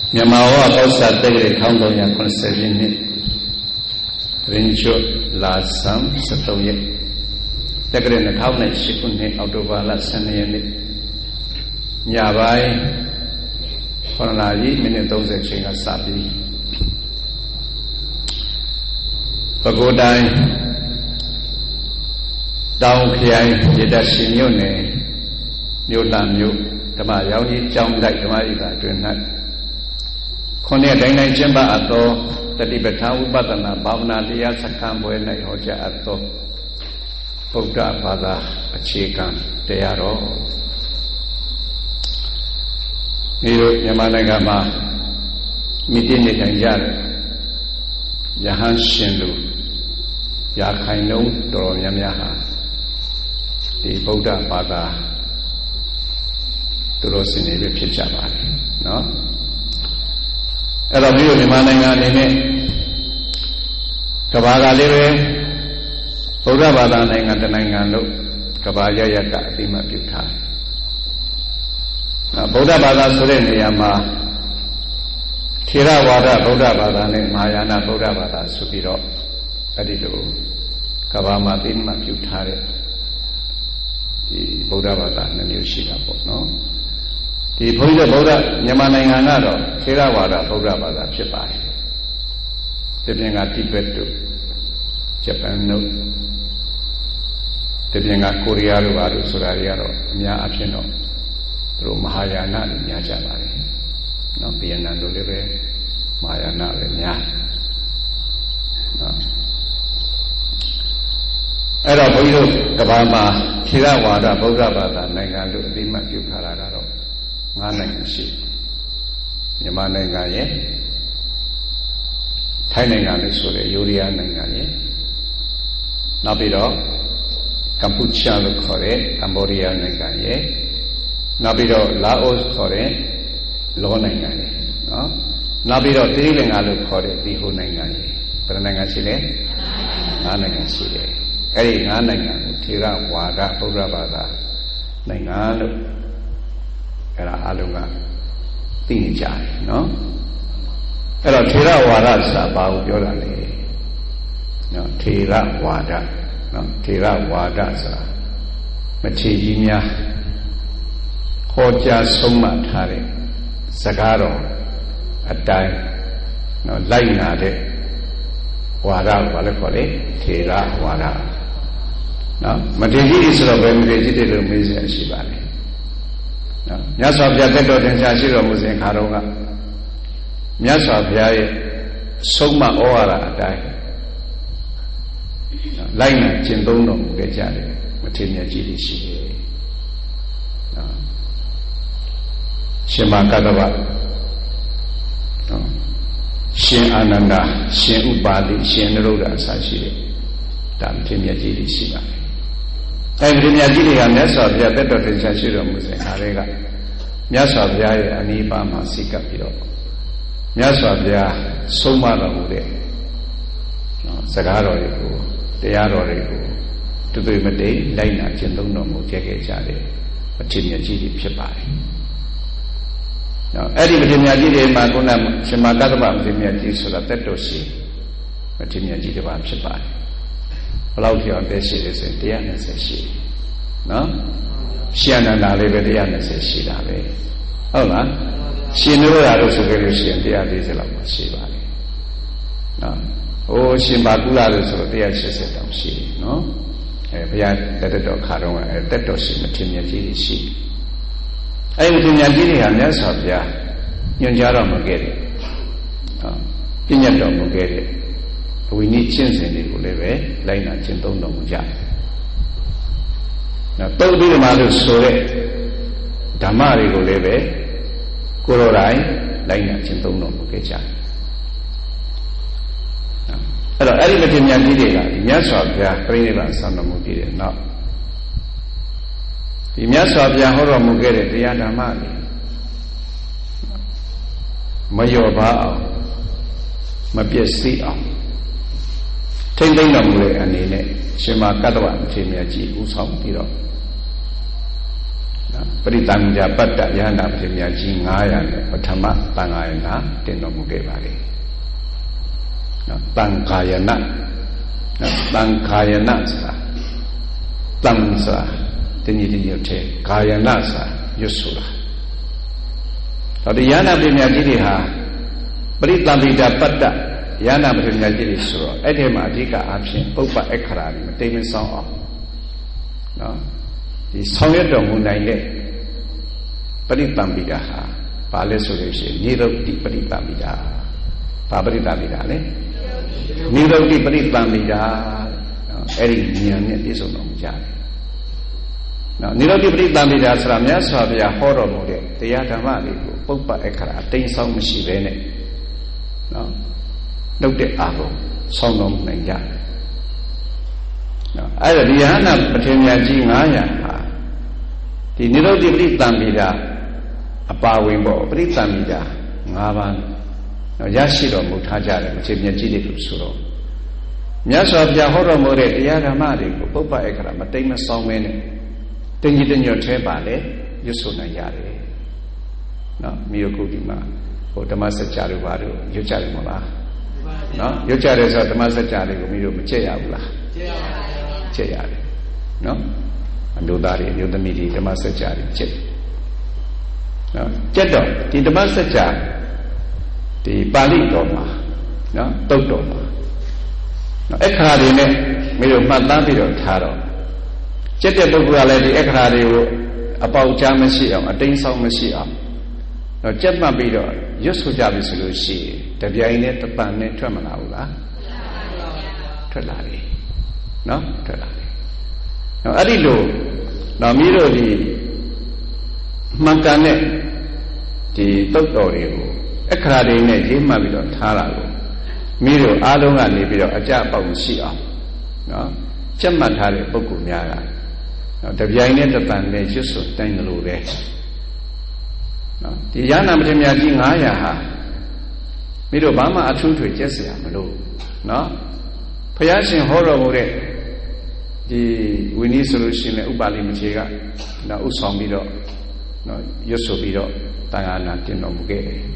မြန်မာဝါဘောဇာတက္ကရာ1390နှစ်ရင်ချိုလာဆမ်73ရက်တက္ကရာ2008ခုနှစ်အောက်တိုဘာလ12ရက်နေ့ညပိုင်း9 နာရီမိနစ်30ချိန်ကစပြီးပဲခူးတိုင်းတောင်ခရိုင်ရတရှင်မြို့နယ်မြို့လမြို့ဓမ္မရောင်ကြီးကျောင်းတိုက်ဓမ္မရိပ်သာအတွင်း၌ခုနှစ်တိုင်းတိုင်းကျင်းပအပ်သောတတိပဋ္ဌာန်ဥပဒနာဘာဝနာတရားစခန်းပွဲ၌ဟောကြားအပ်သောဗုဒ္ဓဘာသာအခြေခံတရားတော်ဒီလိုမြန်မာနိုင်ငံမှာမိတိနေထိုင်ကြတဲ့ယဟန်ရှင်လူရာခိုင်နှုန်းတော်တော်များများဟာဒီဗုဒ္ဓဘာသာသူတို့စင်နေပြီဖြစ်ကြပါတယ်နော်အဲ့တော့ပြီးတော့မြန်မာနိုင်ငံအနေနဲ့ကမ္ဘာကလေးပဲဗုဒ္ဓဘာသာနိုင်ငံတစ်နိုင်ငံလို့ကမ္ဘာရရကအတိမတ်ပြုထားတယ်ဗုဒ္ဓဘာသာဆိုတဲ့နေရာမှာထေရဝါဒဗုဒ္ဓဘာသာနဲ့မဟာယာနဗုဒ္ဓဘာသာဆိုပြီးတော့အဲ့ဒီလိုကမ္ဘာမှာအတိမတ်ပြုထားတဲ့ဒီဗုဒ္ဓဘာသာနှစ်မျိုးရှိတာပေါ့နော်ဒီဘုန်းကြီးဗုဒ္ဓမြန်မာနိုင်ငံကတော့ထေရဝါဒဗုဒ္ဓဘာသာဖြစ်ပါတယ်ဒီပြင်ကတိဘက်တို့ဂျပန်တို့ဒီပြင်ကကိုရီးယားတို့ဘာလို့ဆိုတာတွေကတော့အများအပြားတော့သူတို့မဟာယာနလို့ညာကြပါတယ်နော်ဗီယက်နမ်တို့လည်းပဲမဟာယာနပဲများနော်အဲ့တော့ဘုန်းကြီးတို့ကမ္ဘာမှာထေရဝါဒဗုဒ္ဓဘာသာနိုင်ငံလို့အသိမှတ်ပြုထားတာကတော့9 နိုင်ငံရှိမြန်မာနိုင်ငံရဲ့ထိုင်းနိုင်ငံလို့ဆိုတဲ့ယူရီးယားနိုင်ငံရဲ့နောက်ပြီးတော့ကမ္ဘောဒီးယားလို့ခေါ်တဲ့ကမ္ဘောဒီးယားနိုင်ငံရဲ့နောက်ပြီးတော့လာအိုခေါ်တဲ့လောနိုင်ငံရဲ့နော်နောက်ပြီးတော့သီရိလင်္ကာလို့ခေါ်တဲ့ဒီဟိုနိုင်ငံရဲ့ဘယ်နိုင်ငံရှိလဲ9 နိုင်ငံရှိတယ်အဲ့ဒီ9 နိုင်ငံကိုထေရဝါဒဗုဒ္ဓဘာသာနိုင်ငံလို့အဲ့ဒါအလုံးကသိနေကြတယ်နော်အဲ့တော့ထေရဝါဒဆိုတာဘာကိုပြောတာလဲနော်ထေရဝါဒနော်ထေရဝါဒဆိုတာမထေရကြီးများဟောကြားဆုံးမထားတဲ့စကားတော်အတိုင်းနော်လိုက်နာတဲ့ဝါဒကိုဘာလဲခေါ်လဲထေရဝါဒနော်မထေရကြီးဆိုတော့ဘယ်မထေရကြီးတွေလို့မေးစရာရှိပါလဲနော်မြတ်စွာဘုရားတက်တော်တင်ရှားရှိတော်မူစဉ်ခါတော်ကမြတ်စွာဘုရားရဲ့ဆုံးမဩဝါဒအတိုင်းလိုက်နာကျင့်သုံးတော်မူခဲ့ကြတယ်မထေရမြတ်ကြီးတွေရှိတယ်နော်ရှင်မကတ္တဗနော်ရှင်အာနန္ဒာရှင်ဥပါလိရှင်နရုဒ္ဓအစရှိတယ်ဒါမထေရမြတ်ကြီးတွေရှိပါတယ်အဲဒီမြတ်ကြီးတွေကမြတ်စွာဘုရားတက်တော်တင်ရှားရှိတော်မူစဉ်ခါတွေကမြတ်စွာဘုရားရဲ့အနိဗ္ဗာန်မှာစိတ်ကပ်ပြီးတော့မြတ်စွာဘုရားဆုံးမတော်မူတဲ့စကားတော်တွေကိုတရားတော်တွေကိုတူတူမတိတ်လိုက်နာကျင့်သုံးတော်မူခဲ့ကြတယ်မထေရမြတ်ကြီးတွေဖြစ်ပါတယ်နော်အဲ့ဒီမထေရမြတ်ကြီးတွေမှာခုနရှင်မကတ္တဗမထေရမြတ်ကြီးဆိုတာတက်တော်ရှိမထေရမြတ်ကြီးတစ်ပါးဖြစ်ပါတယ်ဘယ်လောက်ကြောင်တက်ရှိလဲဆိုရင်120ရှိနော်ရှင်အနန္ဒာလေးပဲ120ရှိတာပဲဟုတ်လားရှင်နုရတို့ဆိုကြလို့ရှိရင်140လောက်မှရှိပါလေနော်ဟိုရှင်ဘာကုလလို့ဆိုတော့180တောင်ရှိတယ်နော်ဘုရားတက်တော်ခါတော့တက်တော်ရှိမထေရမြတ်ကြီးရှိအဲ့ဒီမထေရမြတ်ကြီးတွေကမြတ်စွာဘုရားညွှန်ကြားတော်မူခဲ့တယ်ပြညတ်တော်မူခဲ့တယ်ဝိနည်းကျင့်စဉ်တွေကိုလည်းပဲလိုက်နာကျင့်သုံးတော်မူကြတယ်နော်တုတ်ပြီးမှလို့ဆိုတဲ့ဓမ္မတွေကိုလည်းပဲကိုယ်တော်တိုင်လိုက်နာကျင့်သုံးတော်မူခဲ့ကြတယ်အဲ့တော့အဲ့ဒီမထေရမြတ်ကြီးတွေကမြတ်စွာဘုရားပြိဋိဘံဆံတော်မူပြီးတဲ့နောက်ဒီမြတ်စွာဘုရားဟောတော်မူခဲ့တဲ့တရားဓမ္မတွေမလျော့ပါအောင်မပျက်စီးအောင်ထိမ့်သိမ့်တော်မူတဲ့အနေနဲ့ရှင်မကတ္တဗမထေရမြတ်ကြီးဥဆောင်ပြီးတော့ပရိသမိတာပတ္တယဟန္တာပတိမြတ်ကြီး900နဲ့ပထမသံဃာယနာတင်တော်မူခဲ့ပါလေနော်သံဃာယနာသံဃာယနာဆိုတာတံဆိုတာတဏှိတညွတ်တဲ့ဃာယနာဆိုတာရွတ်ဆိုတာတော့ဒီယဟန္တာပတိမြတ်ကြီးတွေဟာပရိသမိတာပတ္တယဟန္တာပတိမြတ်ကြီးတွေဆိုတော့အဲ့ဒီမှာအဓိကအားဖြင့်ပုပ္ပအခရာတွေမတိမ်မဆောင်းအောင်နော်ဒီဆောင်ရွက်တော်မူနိုင်တဲ့ပရိသမိတာဟာဘာလဲဆိုလို့ရှိရင်နိရုဒ္ဓိပရိသမိတာဘာပရိသမိတာလဲနိရုဒ္ဓိပရိသမိတာအဲ့ဒီဉာဏ်နဲ့ပြည့်စုံတော်မူကြတယ်နော်နိရုဒ္ဓိပရိသမိတာဆိုတာမြတ်စွာဘုရားဟောတော်မူတဲ့တရားဓမ္မတွေကိုပုပ္ပအခရာအတိမ်ဆောင်မရှိဘဲနဲ့နော်နှုတ်တဲ့အာဟုဆောင်းတော်မူနိုင်ကြတယ်နော်အဲ့ဒါဒီယဟန္တာပဋိညာကြီး900ဟာဒီနိရောဓိပရိသံမိတာအပါဝင်ပေါ့ပရိသံမိတာ5ပါးနော်ရရှိတော်မူထားကြတယ်အခြေမြတ်ကြီးတွေလို့ဆိုတော့မြတ်စွာဘုရားဟောတော်မူတဲ့တရားဓမ္မတွေကိုပုပ္ပအခရာမတိမ်မဆောင်မဲနဲ့တင်ကြီးတညွတ်သေးပါလေရွတ်ဆိုနိုင်ရတယ်နော်မိယကုတိမှာဟိုဓမ္မစကြာတို့ဘာတို့ရွတ်ကြတယ်မဟုတ်လားနော်ရွတ်ကြတယ်ဆိုတော့ဓမ္မစကြာတွေကိုမိတို့မကြည့်ရဘူးလားကြည့်ရပါတယ်ကြည့်ရတယ်နော်အမျိုးသားတွေအမျိုးသမီးတွေဓမ္မစကြာတွေကြည့်နော်ကြက်တော့ဒီဓမ္မစကြာဒီပါဠိတော်မှာနော်တုတ်တော်မှာနော်အခရာတွေနဲ့မိတို့မှတ်သားပြီးတော့ထားတော့ကြက်တဲ့ပုဂ္ဂိုလ်ကလည်းဒီအခရာတွေကိုအပေါက်ကြားမရှိအောင်အတိမ်ဆောင်မရှိအောင်တော့ကြက်မှတ်ပြီးတော့ရွတ်ဆိုကြပြီဆိုလို့ရှိရင်တပြိုင်နဲ့တပံနဲ့ထွက်မလာဘူးလားထွက်လာတယ်နော်ထွက်လာတယ်နော်အဲ့ဒီလိုတော့မိတို့ဒီမှန်ကန်တဲ့ဒီတုတ်တော်တွေကိုအခရာတွေနဲ့ရေးမှတ်ပြီးတော့ထားလာလို့မိတို့အားလုံးကနေပြီးတော့အကြပေါက်မရှိအောင်နော်ကြက်မှတ်ထားတဲ့ပုဂ္ဂိုလ်များကနော်တပြိုင်နဲ့တပံနဲ့ရွတ်ဆိုတိုင်းလို့ပဲနော်ဒီယန္နာပတိမြတ်ကြီး900ဟာမိတို့ဘာမှအထူးထွေကျက်เสียမလို့နော်ဘုရားရှင်ဟောတော်မူတဲ့ဒီဝိနည်းဆိုလို့ရှိရင်ဥပါလိမထေရကနော်ဥဆောင်ပြီးတော့နော်ရွတ်ဆိုပြီးတော့တန်ခါနာတင်တော်မူခဲ့တယ်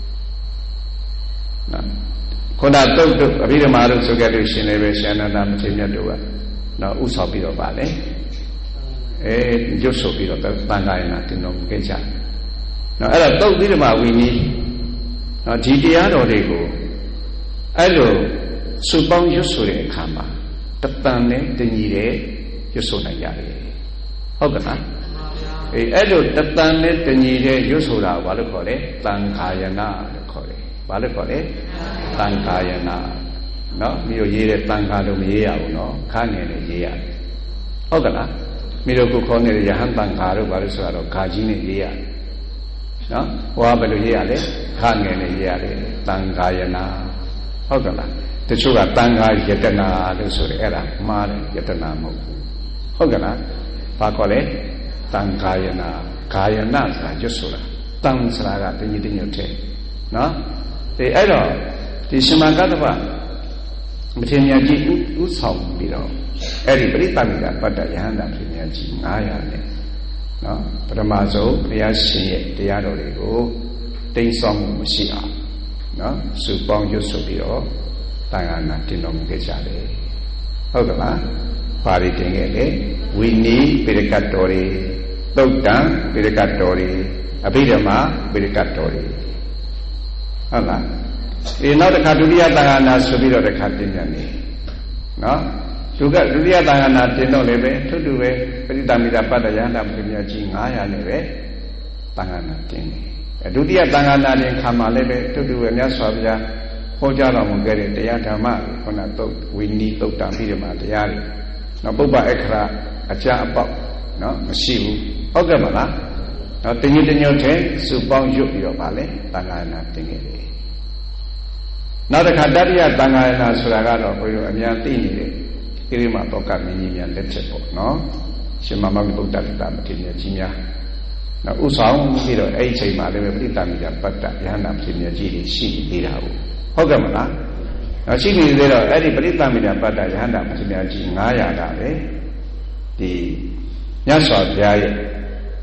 နော်ခုနတုတ်တုတ်အဘိဓမ္မာတို့ဆိုခဲ့လို့ရှိရင်လည်းပဲရှင်အနန္ဒမထေရမြတ်တို့ကနော်ဥဆောင်ပြီးတော့ပါလေရွတ်ဆိုပြီးတော့တန်ခါနာတင်တော်မူခဲ့ကြနော်အဲ့တော့တုတ်ပြီးဓမ္မဝိနည်းနော်ဒီတရားတော်တွေကိုအဲ့လိုစုပေါင်းရွတ်ဆိုတဲ့အခါမှာတပံနဲ့တညီတဲ့ရွတ်ဆိုနိုင်ရတယ်ဟုတ်ကဲ့လားအဲ့လိုတပံနဲ့တညီတဲ့ရွတ်ဆိုတာဘာလို့ခေါ်လဲသံဃာယနာလို့ခေါ်တယ်ဘာလို့ခေါ်လဲသံဃာယနာနော်မြို့ရေးတဲ့သံဃာလို့မရေးရဘူးနော်ခါငယ်နဲ့ရေးရတယ်ဟုတ်ကဲ့လားမြို့ကိုခေါ်နေတဲ့ယဟန်သံဃာတို့ဘာလို့ဆိုတော့ခါကြီးနဲ့ရေးရတယ်နော်ဟောဘယ်လိုရေးရလဲခါငယ်နဲ့ရေးရတယ်သံဃာယနာဟုတ်ကဲ့လားတချို့ကတန်ခါယတနာလို့ဆိုတယ်အဲ့ဒါမှားတယ်ယတနာမဟုတ်ဘူးဟုတ်ကဲ့လားဘာခေါ်လဲတန်ခါယနာဂါယနာဆိုတာကျွတ်ဆိုတာတန်ဆိုတာကတညီတညွတ်တဲ့နော်ဒီအဲ့တော့ဒီရှင်မကတ္တဗမထေရကြီးဥဆောင်ပြီးတော့အဲ့ဒီပရိသမိကပတ္တယဟန္တာပရိညာကြီး900နဲ့နော်ပထမဆုံးဘုရားရှင်ရဲ့တရားတော်တွေကိုတိမ်ဆောင်မှုမရှိအောင်နော်စုပေါင်းရွတ်ဆိုပြီးတော့တန်ခါနာတင်တော်မူခဲ့ကြတယ်ဟုတ်ကဲ့လားပါဠိတင်ခဲ့လေဝိနည်းပိရကတ်တော်တွေသုတ်တံပိရကတ်တော်တွေအဘိဓမ္မာပိရကတ်တော်တွေဟုတ်လားဒီနောက်တစ်ခါဒုတိယတန်ခါနာဆိုပြီးတော့တစ်ခါတင်ပြန်နေနော်ဒုတိယတန်ခါနာတင်တော့လည်းပဲထွတ်တူပဲပရိသမိတာပတ္တယန္တာပရိမြတ်ကြီး900နဲ့ပဲတန်ခါနာတင်တယ်ဒုတိယတန်ခါနာတင်ခါမှာလည်းပဲထွတ်တူပဲမြတ်စွာဘုရားဟောကြားတော်မူခဲ့တဲ့တရားဓမ္မခုနသုတ်ဝိနည်းသုတ်တံပြီးတော့မှတရားတွေနော်ပုပ္ပအခရာအကြအပေါက်နော်မရှိဘူးဟုတ်ကဲ့မလားနော်တညီတညွတ်တဲ့စုပေါင်းရွတ်ပြီးတော့ဗာလဲတန်ခါနာတင်ခဲ့တယ်နောက်တစ်ခါတတိယတန်ခါနာဆိုတာကတော့ဘုရားအများသိနေတဲ့ကိရိမတောကမင်းကြီးများလက်ချက်ပေါ့နော်ရှင်မမဂ္ဂဗုဒ္ဓတမထေရကြီးများနော်ဥဆောင်ပြီးတော့အဲ့ဒီအချိန်မှာလည်းပရိသမိကပတ္တယဟန္တာပရိမြတ်ကြီးတွေရှိနေတာဟုတ်ကဲ့မလားနော်ရှိနေသေးတော့အဲ့ဒီပရိသမိတာပတ္တယဟန္တာပရိမြတ်ကြီး900ကပဲဒီမြတ်စွာဘုရားရဲ့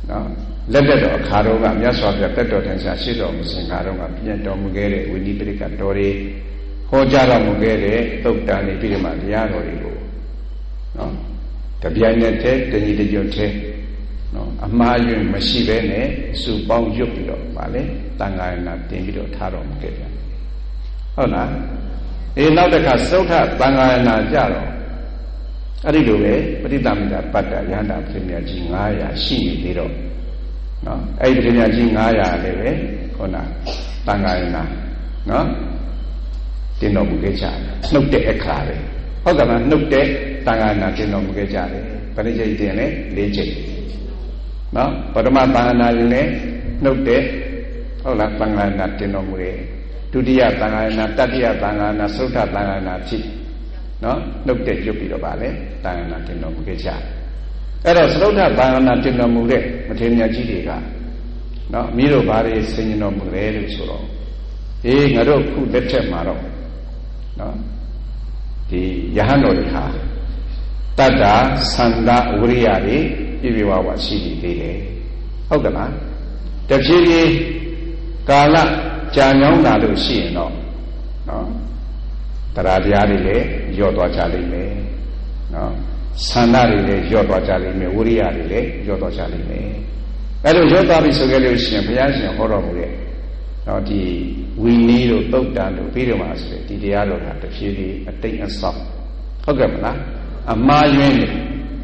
နော်လက်တက်တော်အခါတော်ကမြတ်စွာဘုရားတက်တော်ထင်ရှားရှိတော်မူစဉ်ခါတော်ကပြည့်တော်မူခဲ့တဲ့ဝိနည်းပရိကတော်တွေဟောကြားတော်မူခဲ့တဲ့သုတ်တန်နေပြီးတော့မှတရားတော်တွေကိုနော်တပြိုင်နက်တည်းတညီတညွတ်တည်းနော်အမှားယွင်းမရှိဘဲနဲ့စုပေါင်းရွတ်ပြီးတော့ဗာလေတန်ခါရဏတင်ပြီးတော့ထားတော်မူခဲ့ပြန်ဟုတ်လားနောက်တစ်ခါသုဒ္ဓတန်ခါရဏကြတော့အဲ့ဒီလိုပဲပဋိသမ္မာပတ္တယန္တာပြမြကြီး900ရှိနေသေးတော့နော်အဲ့ဒီပြမြကြီး900လည်းပဲခုနတန်ခါရဏနော်တင်တော်မူခဲ့ကြတယ်နှုတ်တဲ့အခါပဲဟုတ်ကဲ့လားနှုတ်တဲ့တန်ခါရဏတင်တော်မူခဲ့ကြတယ်ဘယ်နှကြိမ်တင်လဲ4ကြိမ်နော်ပထမတန်ခါရဏယူနေနှုတ်တဲ့ဟုတ်လားတန်ခါရဏတင်တော်မူတယ်ဒုတိယတန်ခါရဏတတိယတန်ခါရဏသုဒ္ဓတန်ခါရဏဖြစ်နော်နှုတ်တဲ့ကျွတ်ပြီးတော့ဗာလဲတန်ခါရဏတင်တော်မူခဲ့ကြတယ်အဲ့တော့သုဒ္ဓတန်ခါရဏတင်တော်မူတဲ့မထေရမြတ်ကြီးတွေကနော်မိတို့ဘာတွေဆင်ញင်တော်မူလဲလို့ဆိုတော့ငါတို့ခုလက်ထက်မှာတော့နော်ဒီယဟန်တော်တွေဟာတတ္တာသန္တာဝရိယတွေပြည့်ပြည့်ဝဝရှိနေသေးတယ်ဟုတ်ကဲ့လားတဖြည်းဖြည်းကာလကြာညောင်းလာလို့ရှိရင်တော့နော်တရားတရားတွေလည်းညော့သွားကြလိမ့်မယ်နော်သန္တာတွေလည်းညော့သွားကြလိမ့်မယ်ဝရိယတွေလည်းညော့သွားကြလိမ့်မယ်အဲ့လိုညော့သွားပြီဆိုကြလို့ရှိရင်ဘုရားရှင်ဟောတော်မူတဲ့နော်ဒီဝီနည်းတို့သုတ်တန်တို့ပြီးတော့မှဆိုတဲ့ဒီတရားတော်ဟာတဖြည်းဖြည်းအတိတ်အဆောက်ဟုတ်ကဲ့မလားအမှားယွင်းနေ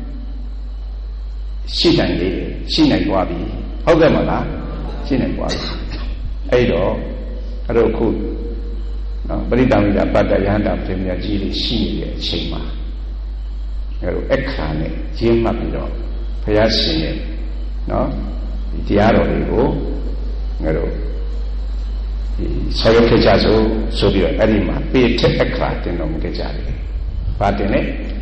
ရှိနိုင်လေရှိနိုင်သွားပြီဟုတ်ကဲ့မလားရှိနိုင်သွားပြီအဲ့တော့အဲ့တော့ခုနော်ပရိသမ္မာပတ္တယန္တာပြမြကြီးတွေရှိနေတဲ့အချိန်မှာအဲ့တော့အခါနဲ့ရင်းမှတ်ပြီးတော့ဘုရားရှင်ရဲ့နော်ဒီတရားတော်တွေကိုငါတို့ဆောရခဲ့ကြဆိုပြီးတော့အဲ့ဒီမှာပေထက်အခါတင်တော်မူခဲ့ကြတယ်။ဘာတင်လဲ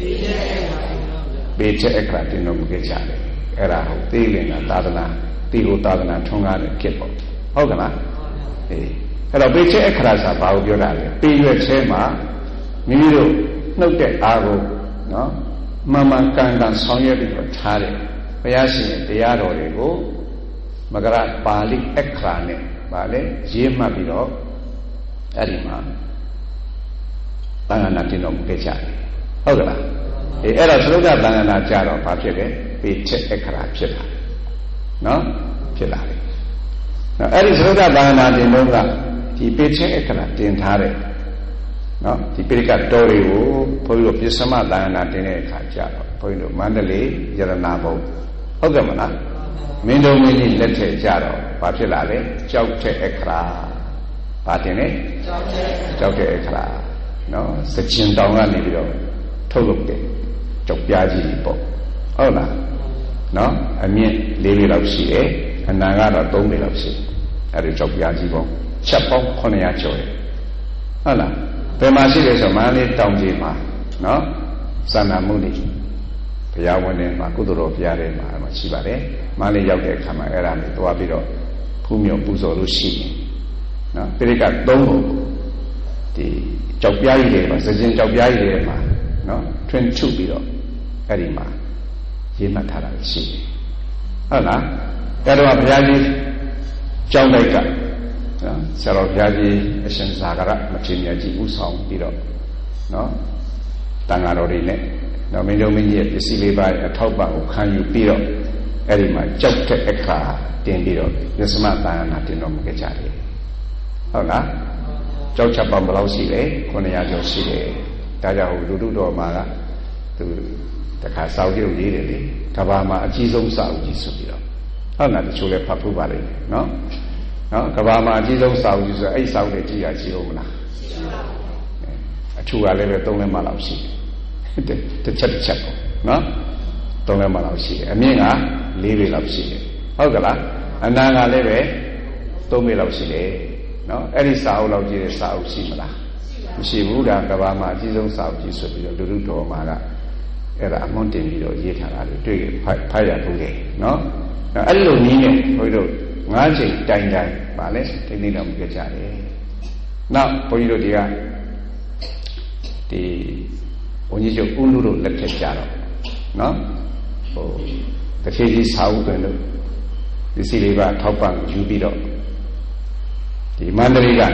ပေထက်အခါတင်တော်မူခဲ့ကြတယ်။အဲ့ဒါဟုတ်သိလင်္ကာသာသနာတိကိုသာသနာထွန်းကားတဲ့ခေတ်ပေါ့ဟုတ်ကလားအဲ့တော့ပေထက်အခါဆိုတာဘာကိုပြောတာလဲပေရွက်ချဲမှာမိမိတို့နှုတ်တဲ့အားကိုနော်မှန်မှန်ကန်ကန်ဆောင်ရွက်ပြီးတော့ထားတယ်ဘုရားရှင်ရဲ့တရားတော်တွေကိုမကရပါဠိအခါနဲ့ဗာလေရေးမှတ်ပြီးတော့အဲ့ဒီမှာသံဃာနာတင်တော်မူခဲ့ကြတယ်ဟုတ်ကလားအဲ့တော့သုဒ္ဓသံဃာနာကြတော့ဘာဖြစ်လဲပေချက်အခရာဖြစ်လာတယ်နော်ဖြစ်လာတယ်နော်အဲ့ဒီသုဒ္ဓသံဃာနာတင်တော့ကဒီပေချက်အခရာတင်ထားတယ်နော်ဒီပိဋကတော်တွေကိုဘုန်းကြီးတို့ပစ္စမသံဃာနာတင်တဲ့အခါကြတော့ဘုန်းကြီးတို့မန္တလေးရတနာဘုံဟုတ်ကဲ့မလားမင်းတို့မင်းကြီးလက်ထက်ကြတော့ဘာဖြစ်လာလဲကြောက်တဲ့အခရာဘာတင်လဲကြောက်တဲ့အခရာနော်စကျင်တောင်ကနေပြီးတော့ထုတ်လုပ်တယ်ကြောက်ပြားကြီးပေါ့ဟုတ်လားနော်အမြင့်၄ပေလောက်ရှိတယ်အနံကတော့၃ပေလောက်ရှိတယ်အဲ့ဒီကြောက်ပြားကြီးပေါ့ချက်ပေါင်း900ကျော်တယ်ဟုတ်လားဘယ်မှာရှိလဲဆိုမန္တလေးတောင်ကြီးမှာနော်စန္ဒမုနိဘုရားဝင်ထဲမှာကုသိုလ်တော်ဘုရားထဲမှာရှိပါတယ်မန္တလေးရောက်တဲ့အခါမှာအဲ့ဒါမျိုးသွားပြီးတော့ဖူးမြော်ပူဇော်လို့ရှိရင်နော်ပိဋက3ပုံဒီကြောက်ပြားကြီးတွေမှာစကြင်ကြောက်ပြားကြီးတွေမှာနော်ထွန်းချုပ်ပြီးတော့အဲ့ဒီမှာရေးမှတ်ထားတာရှိတယ်ဟုတ်လားအဲ့တော့ဘုရားကြီးကြောင်းလိုက်ကနော်ဆရာတော်ဘုရားကြီးအရှင်သာဂရမထေရကြီးဥဆောင်ပြီးတော့နော်တန်ဃာတော်တွေနဲ့နော်မင်းတို့မင်းကြီးရဲ့ပစ္စည်းလေးပါအထောက်ပံ့ကိုခံယူပြီးတော့အဲ့ဒီမှာကြောက်တဲ့အခါတင်ပြီးတော့ယသမသံဃာနာတင်တော်မူခဲ့ကြတယ်ဟုတ်လားကြောက်ချက်ပေါင်းဘယ်လောက်ရှိလဲ900ကျော်ရှိတယ်ဒါကြောင့်လူတို့တော်မှာကသူတခါစာအုပ်ရုပ်ရေးတယ်လေကဘာမှာအကြီးဆုံးစာအုပ်ကြီးဆိုပြီးတော့ဟုတ်လားတချို့လည်းဖတ်ဖို့ပါလိမ့်မယ်နော်ကဘာမှာအကြီးဆုံးစာအုပ်ကြီးဆိုအဲ့စာအုပ်တွေကြည့်ရရှိလို့မလားအထူကလည်းပဲ3လက်မှလောက်ရှိတယ်တစ်ချက်ပေါ့နော်3လက်မှလောက်ရှိတယ်အမြင့်က4ပေလောက်ရှိတယ်ဟုတ်ကလားအနံကလည်းပဲ3ပေလောက်ရှိတယ်နော်အဲ့ဒီစာအုပ်လောက်ကြီးတဲ့စာအုပ်ရှိမလားမရှိဘူးဒါကဘာမှာအကြီးဆုံးစာအုပ်ကြီးဆိုပြီးတော့လူလူတော်မှာကအဲ့ဒါအမွန်တင်ပြီးတော့ရေးထားတာတွေတွေ့ဖတ်ရဘူးလေနော်အဲ့လိုနည်းနဲ့ဘုန်းကြီးတို့9ချိန်တိုင်ပါလဲဒီနေ့တော့မကြကြတယ်နောက်ဘုန်းကြီးတို့ဒီကဒီဘုန်းကြီးချုပ်ဦးလူတို့လက်ထက်ကြတော့နော်ဟိုတထေကြီးစာအုပ်တွင်တို့ပစ္စည်းလေးပါထောက်ပံ့ယူပြီးတော့ဒီမန္တလေးက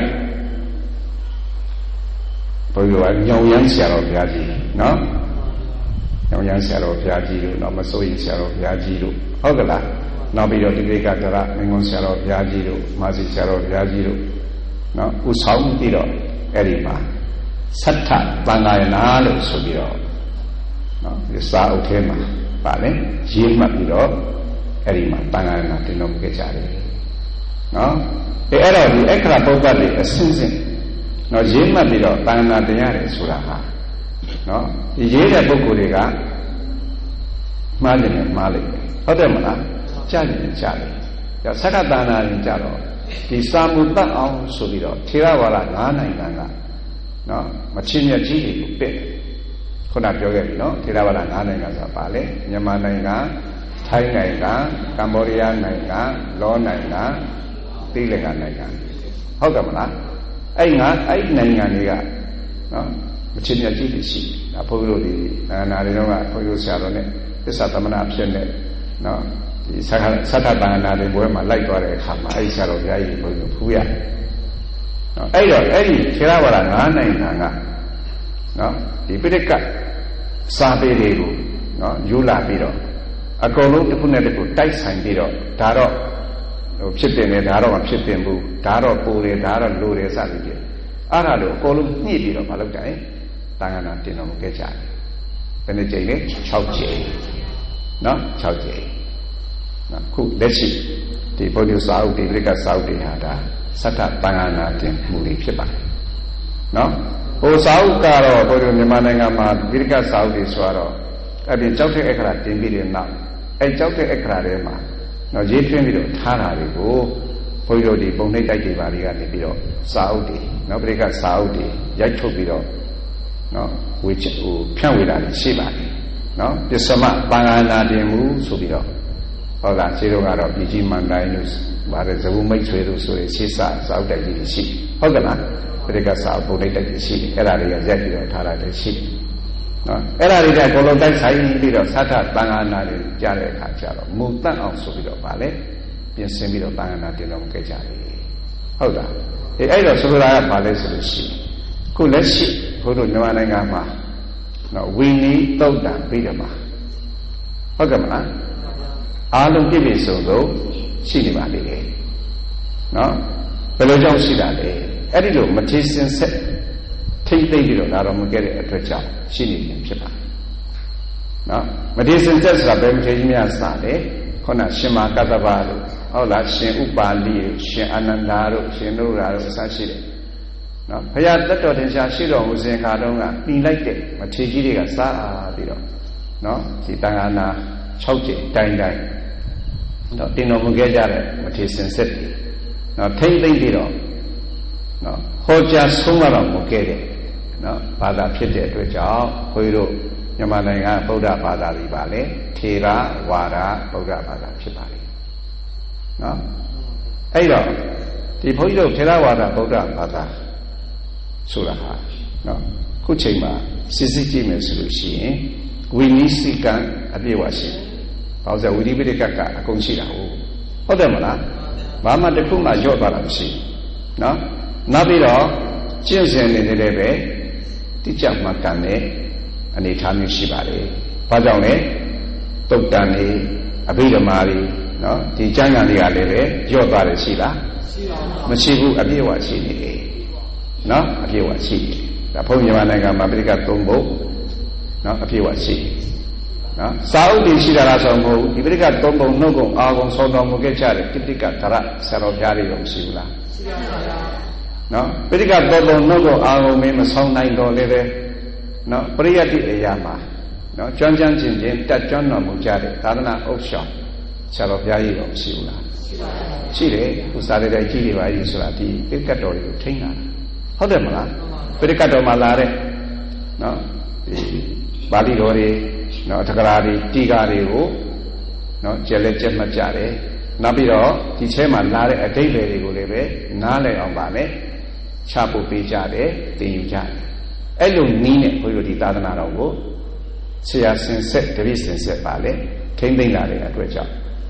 ဘုရားညောင်ရမ်းဆရာတော်ဘုရားကြီးနော်ညောင်ရမ်းဆရာတော်ဘုရားကြီးတို့နောက်မစိုးရင်ဆရာတော်ဘုရားကြီးတို့ဟုတ်ကလားနောက်ပြီးတော့ဒီကိကတရမင်းကုန်းဆရာတော်ဘုရားကြီးတို့မာစီဆရာတော်ဘုရားကြီးတို့နော်ဥဆောင်ပြီးတော့အဲ့ဒီမှာသတ္ထသံဃာယနာလို့ဆိုပြီးတော့နော်ဒီစာအုပ်ထဲမှာပါလေရေးမှတ်ပြီးတော့အဲ့ဒီမှာသံဃာယနာတင်တော်မူခဲ့ကြတယ်နော်အဲ့တော့ဒီအခရာပုဂ္ဂတ်တွေအစင်းစင်းနော်ရေးမှတ်ပြီးတော့သံဃာနာတင်ရတယ်ဆိုတာဟာနော်ဒီရေးတဲ့ပုဂ္ဂိုလ်တွေကမှားတယ်မှားလိုက်တယ်ဟုတ်တယ်မလားကြားတယ်ကြားတယ်ဒါသက္ကသနာရင်ကြတော့ဒီစာမှုတတ်အောင်ဆိုပြီးတော့ထေရဝါဒ9နိုင်ငံကနော်မချင်းမြတ်ကြီးတွေကိုပြည့်ခုနပြောခဲ့ပြီနော်ထေရဝါဒ9နိုင်ငံဆိုတာပါလေမြန်မာနိုင်ငံထိုင်းနိုင်ငံကမ္ဘောဒီးယားနိုင်ငံလောနိုင်ငံသီလင်္ကာနိုင်ငံဟုတ်ကဲ့မလားအဲ့နိုင်ငံတွေကနော်မချင်းမြတ်ကြီးတွေရှိဒါဘုန်းကြီးတို့ဒီနာရီတော့ကဘုန်းကြီးတို့ဆရာတော်နဲ့သစ္စာသမဏဖြစ်နေနော်ဒီသတ္တတန်နာတွေဘွဲမှာလိုက်သွားတဲ့အခါမှာအဲ့ဒီဆရာတော်ဘုရားကြီးဘုန်းကြီးတို့ဖူးရနော်အဲ့တော့အဲ့ဒီထေရဝါဒ9နိုင်ငံကနော်ဒီပိဋကစာပေတွေကိုနော်ယူလာပြီးတော့အကုန်လုံးတစ်ခုနဲ့တစ်ခုတိုက်ဆိုင်ပြီးတော့ဒါတော့ဟိုဖြစ်တင်တယ်ဒါတော့မဖြစ်တင်ဘူးဒါတော့ပူတယ်ဒါတော့လိုတယ်စသည်ဖြင့်အဲ့ဒါလို့အကုန်လုံးညှိပြီးတော့မလုပ်တယ်တန်ခါနာတင်တော်မူခဲ့ကြတယ်ဘယ်နှကြိမ်လဲ6ကြိမ်နော်6ကြိမ်နော်ခုလက်ရှိဒီဘုဒ္ဓစာအုပ်ဒီပိဋကစာအုပ်တွေဟာဒါသတ္တတန်ခါနာတင်မှုတွေဖြစ်ပါတယ်နော်ဟိုစာအုပ်ကတော့ဘုဒ္ဓမြန်မာနိုင်ငံမှာပိဋကစာအုပ်တွေဆိုတော့အဲ့ဒီကြောက်တဲ့အခရာတင်ပြီးတဲ့နောက်အဲ့ကြောက်တဲ့အခရာထဲမှာနော်ရေးထွင်းပြီးတော့ထားတာတွေကိုဘုန်းကြီးတို့ဒီပုံနှိပ်တိုက်တွေပါတွေကနေပြီးတော့စာအုပ်တွေနော်ပိဋကစာအုပ်တွေရိုက်ထုတ်ပြီးတော့နော်ဝေချဟိုဖြန့်ဝေတာရှိပါတယ်နော်ပစ္စမပင်္ဂနာတင်မှုဆိုပြီးတော့ဟုတ်လားခြေတော်ကတော့ပြည်ကြီးမန်တိုင်းလို့ဗါတဲ့ဇဝုမိတ်ဆွေတို့ဆိုရင်ရှေ့စာအုပ်တိုက်ကြီးရှိဟုတ်ကဲ့လားပိဋကစာအုပ်ပုံနှိပ်တိုက်ကြီးရှိအဲ့ဒါတွေကရက်ပြီးတော့ထားတာလည်းရှိနော်အဲ့ဒါတွေကဘလုံးတိုက်ဆိုင်ပြီးတော့သတ္ထသံဃာနာတွေကြားတဲ့အခါကျတော့မူတတ်အောင်ဆိုပြီးတော့ဗာလဲပြင်ဆင်ပြီးတော့သံဃာနာတင်တော်မူခဲ့ကြတယ်ဟုတ်လားအဲ့တော့ဆိုလိုတာကဗာလဲဆိုလို့ရှိရင်ခုလက်ရှိဘုရားမြန်မာနိုင်ငံမှာနော်ဝိနည်းသုတ်တံပြီးတော့မှာဟုတ်ကဲ့မလားအားလုံးပြည့်ပြည့်စုံစုံရှိနေပါလေနော်ဘယ်လိုကြောင့်ရှိတာလဲအဲ့ဒီလိုမထေစင်ဆက်ထိမ့်သိမ့်ပြီးတော့လာတော်မူခဲ့တဲ့အတွက်ကြောင့်ရှိနေခြင်းဖြစ်ပါတယ်နော်မထေစင်ဆက်ဆိုတာဘယ်မထေကြီးများစတယ်ခုနရှင်မာကတ္တဗတို့ဟုတ်လားရှင်ဥပါလိရှင်အာနန္ဒာတို့ရှင်နုရာတို့အစရှိတယ်နော်ဘုရားတတ်တော်တင်ရှားရှိတော်မူစဉ်ခါတုန်းကပြီးလိုက်တဲ့မထေကြီးတွေကစားပြီးတော့နော်ဒီတန်ခါနာ6ကျိန်တိုင်းတိုင်းတော့တင်တော်မူခဲ့ကြတဲ့မထေစင်ဆက်တွေနော်ထိမ့်သိမ့်ပြီးတော့နော်ဟောကြားဆုံးမတော်မူခဲ့တဲ့နော်ဘာသာဖြစ်တဲ့အတွက်ကြောင့်ခွေးတို့မြန်မာနိုင်ငံဗုဒ္ဓဘာသာတွေပါလေထေရဝါဒဗုဒ္ဓဘာသာဖြစ်ပါလေနော်အဲ့တော့ဒီဘုန်းကြီးတို့ထေရဝါဒဗုဒ္ဓဘာသာဆိုတာဟာနော်ခုချိန်မှာစစ်စစ်ကြည့်မယ်ဆိုလို့ရှိရင်ဝိနည်းစိကံအပြည့်ဝရှိတယ်။ဘာလို့လဲဝိရိပိဋကကအကုန်ရှိတာဟုတ်တယ်မလားဘာမှတစ်ခုမှညော့သွားတာမရှိဘူးနော်နောက်ပြီးတော့ကျင့်စဉ်နေတဲ့လည်းပဲတိကျမှတ်ကန်တဲ့အနေထားမျိုးရှိပါလေ။ဘာကြောင့်လဲတုတ်တန်နေအဘိဓမ္မာတွေနော်ဒီကျမ်းဂန်တွေကလည်းပဲညော့သွားတယ်ရှိလားရှိပါဘူးမရှိဘူးအပြည့်အဝရှိနေတယ်နော်အပြည့်အဝရှိတယ်ဒါဘုန်းကြီးမြန်မာနိုင်ငံမှာပိဋက3ဘုတ်နော်အပြည့်အဝရှိတယ်နော်စာအုပ်တွေရှိတာလားဆိုမဟုတ်ဘူးဒီပိဋက3ဘုတ်နှုတ်ကုန်အာကုန်ဆုံးတော်မူခဲ့ကြတဲ့တိပိဋကဓရဆရာတော်ဘုရားတွေတော့မရှိဘူးလားရှိပါပါနော်ပိဋက3ဘုတ်နှုတ်ကုန်အာကုန်မင်းမဆောင်နိုင်တော့လည်းပဲနော်ပရိယတ္တိအရာမှာနော်ကျွမ်းကျမ်းခြင်းချင်းတက်ကျွမ်းတော်မူကြတဲ့သာသနာဥစ္စာဆရာတော်ဘုရားကြီးတော့မရှိဘူးလားရှိပါပါရှိတယ်ခုစာရတဲ့ကြီးတွေပါကြီးဆိုတာဒီပိဋကတော်တွေကိုထိန်းတာဟုတ်တယ်မလားပိဋကတော်မှာလာတဲ့နော်ဒီပါဠိတော်တွေနော်အထကရာတွေတီကာတွေကိုနော်ကျက်လက်ကျက်မှတ်ကြတယ်နောက်ပြီးတော့ဒီထဲမှာလာတဲ့အဓိပ္ပာယ်တွေကိုလည်းပဲနားလည်အောင်ပါလေချဖို့ပေးကြတယ်သင်ယူကြတယ်အဲ့လိုနီးနဲ့ဘုရားဒီသာသနာတော်ကိုဆရာစင်ဆက်တပည့်စင်ဆက်ပါလေထိမ့်သိမ့်လာတဲ့အတွက်ကြောင့်